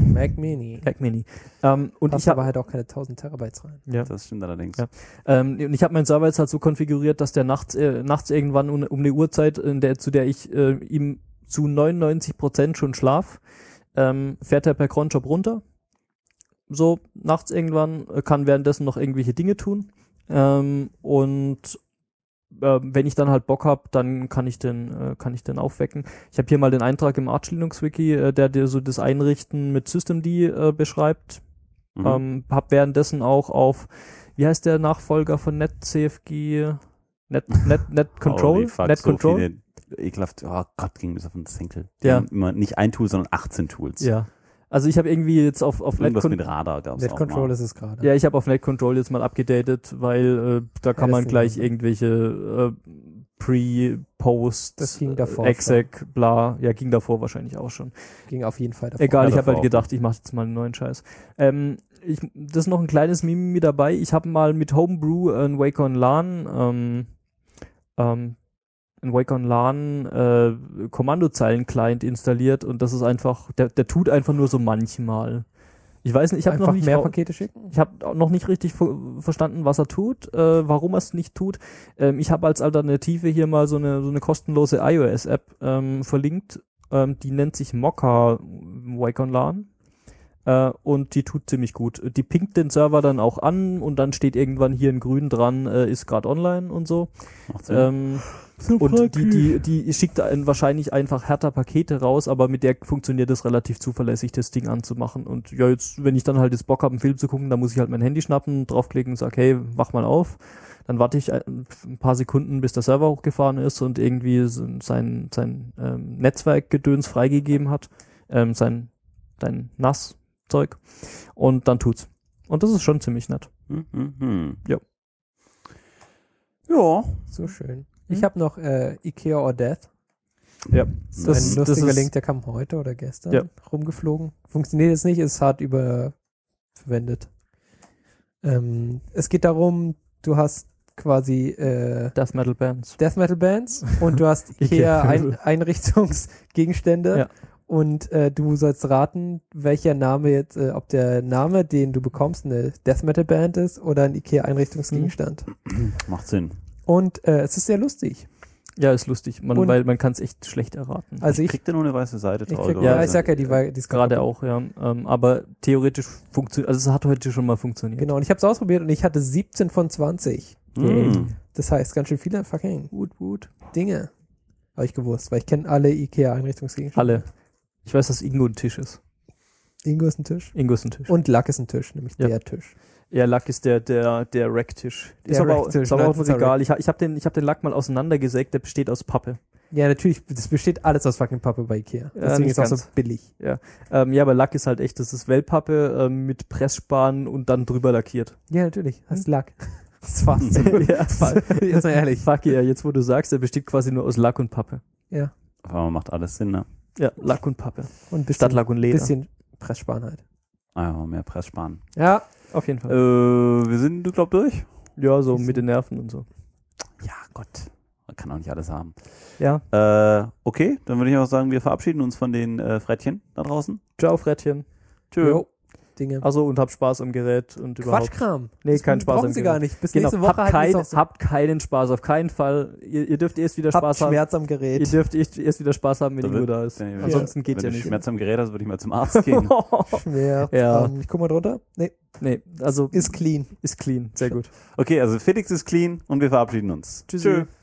Und ich habe aber halt auch keine 1000 Terabytes rein. Ja. Das stimmt allerdings. Ja. Und ich habe meinen Server jetzt halt so konfiguriert, dass der nachts irgendwann um eine Uhrzeit, zu der ich ihm zu 99% schon schlaf, fährt er per Cronjob runter. So, nachts irgendwann, kann währenddessen noch irgendwelche Dinge tun. Und wenn ich dann halt Bock habe, dann kann ich den aufwecken. Ich habe hier mal den Eintrag im Arch Linux Wiki, der dir so das Einrichten mit Systemd beschreibt. Hab währenddessen auch auf, wie heißt der Nachfolger von NetCFG? NetControl? NetControl? So ekelhaft, oh Gott, ging mir auf den Senkel. Ja. Immer nicht ein Tool, sondern 18 Tools. Ja. Also ich habe irgendwie jetzt auf irgendwas mit Radar gab's NetControl auch mal. ist es gerade. Ja, ich habe auf NetControl jetzt mal abgedatet, weil da kann man gleich irgendwelche Pre-, Post, das ging davor Exec, bla, ja, ging davor wahrscheinlich auch schon. Ging auf jeden Fall davor. Egal, ich Ja, habe halt davor gedacht, ich mache jetzt mal einen neuen Scheiß. Das ist noch ein kleines Mimi dabei. Ich habe mal mit Homebrew ein Wake on LAN Kommandozeilen-Client installiert und das ist einfach, der tut einfach nur so manchmal. Ich weiß nicht, ich habe noch nicht mehr Pakete schicken. Ich habe auch noch nicht richtig verstanden, was er tut, warum er es nicht tut. Ich habe als Alternative hier mal so eine kostenlose iOS-App verlinkt, die nennt sich Mocha Wake on LAN. Und die tut ziemlich gut. Die pinkt den Server dann auch an und dann steht irgendwann hier in grün dran, ist gerade online und so. Und die schickt wahrscheinlich einfach härter Pakete raus, aber mit der funktioniert es relativ zuverlässig, das Ding anzumachen. Und ja, jetzt, wenn ich dann halt jetzt Bock habe, einen Film zu gucken, dann muss ich halt mein Handy schnappen, draufklicken und sag, hey, wach mal auf. Dann warte ich ein paar Sekunden, bis der Server hochgefahren ist und irgendwie sein Netzwerkgedöns freigegeben hat, sein NAS-Zeug. Und dann tut's. Und das ist schon ziemlich nett. Ja. So schön. Ich habe noch Ikea or Death. Ja. Das Das- ist ein das lustiger ist- Link, der kam heute oder gestern Ja. rumgeflogen. Funktioniert jetzt nicht, ist hart überverwendet. Es geht darum, du hast quasi Death Metal Bands. Death Metal Bands und du hast Ikea. Einrichtungsgegenstände Ja. und du sollst raten, welcher Name jetzt, ob der Name, den du bekommst, eine Death Metal Band ist oder ein Ikea Einrichtungsgegenstand. Macht Sinn. Und es ist sehr lustig. Ja, ist lustig, Und- weil man kann es echt schlecht erraten. Also ich Kriegt ihr nur eine weiße Seite krieg, traurigerweise? ja, ich sag ja, die ist Gerade kaputt. auch, ja. Aber theoretisch funktioniert, also es hat heute schon mal funktioniert. Genau, und ich habe es ausprobiert und ich hatte 17 von 20. Mm. Das heißt, ganz schön viele fucking Gut. Dinge. Habe ich gewusst, weil ich kenne alle Ikea-Einrichtungsgegenstände. Alle. Ich weiß, dass Ingo ein Tisch ist. Ingo ist ein Tisch. Ingo ist ein Tisch. Und Lack ist ein Tisch, nämlich Ja. der Tisch. Ja, Lack ist der Racktisch. Ist Der aber auch, Racktisch, ist aber auch ein 19er Regal. Ich hab den Lack mal auseinandergesägt, der besteht aus Pappe. Ja, natürlich, das besteht alles aus fucking Pappe bei Ikea. Ja, Deswegen nicht ist es auch so ganz. billig. Ja, aber Lack ist halt echt, das ist Wellpappe mit Pressspan und dann drüber lackiert. Ja, natürlich, hast Lack. Das war's. Ja, Jetzt mal ehrlich. Fuck yeah, jetzt wo du sagst, der besteht quasi nur aus Lack und Pappe. Ja, Aber macht alles Sinn, ne? Ja, Lack und Pappe. und ein bisschen, Statt Lack und Leder. bisschen Pressspan halt. Einfach mehr Press sparen. Ja, Auf jeden Fall. Wir sind, du glaub, durch? Ja, so mit den Nerven und so. Ja, Gott. Man kann auch nicht alles haben. Ja. Okay, dann würde ich auch sagen, wir verabschieden uns von den Frettchen da draußen. Ciao, Frettchen. Tschö. jo, Dinge. Also und hab Spaß am Gerät und überhaupt. Quatschkram. Nee, Das kein Spaß brauchen am sie Gerät. gar nicht. Bis Genau, nächste Woche habt keinen Spaß, auf keinen Fall. Ihr dürft erst wieder Habt Spaß haben. Schmerz am Ihr Gerät. dürft erst wieder Spaß haben, wenn Da Ingo wird- da ist. wenn- Ansonsten geht's Wenn ja du nicht. Schmerz am Gerät hast, würde ich mal zum Arzt gehen. Schmerz. Ja. Ich guck mal drunter. Nee, Nee, also ist clean. ist clean. Sehr gut. Okay, also Felix ist clean und wir verabschieden uns. Tschüssi. Tschö.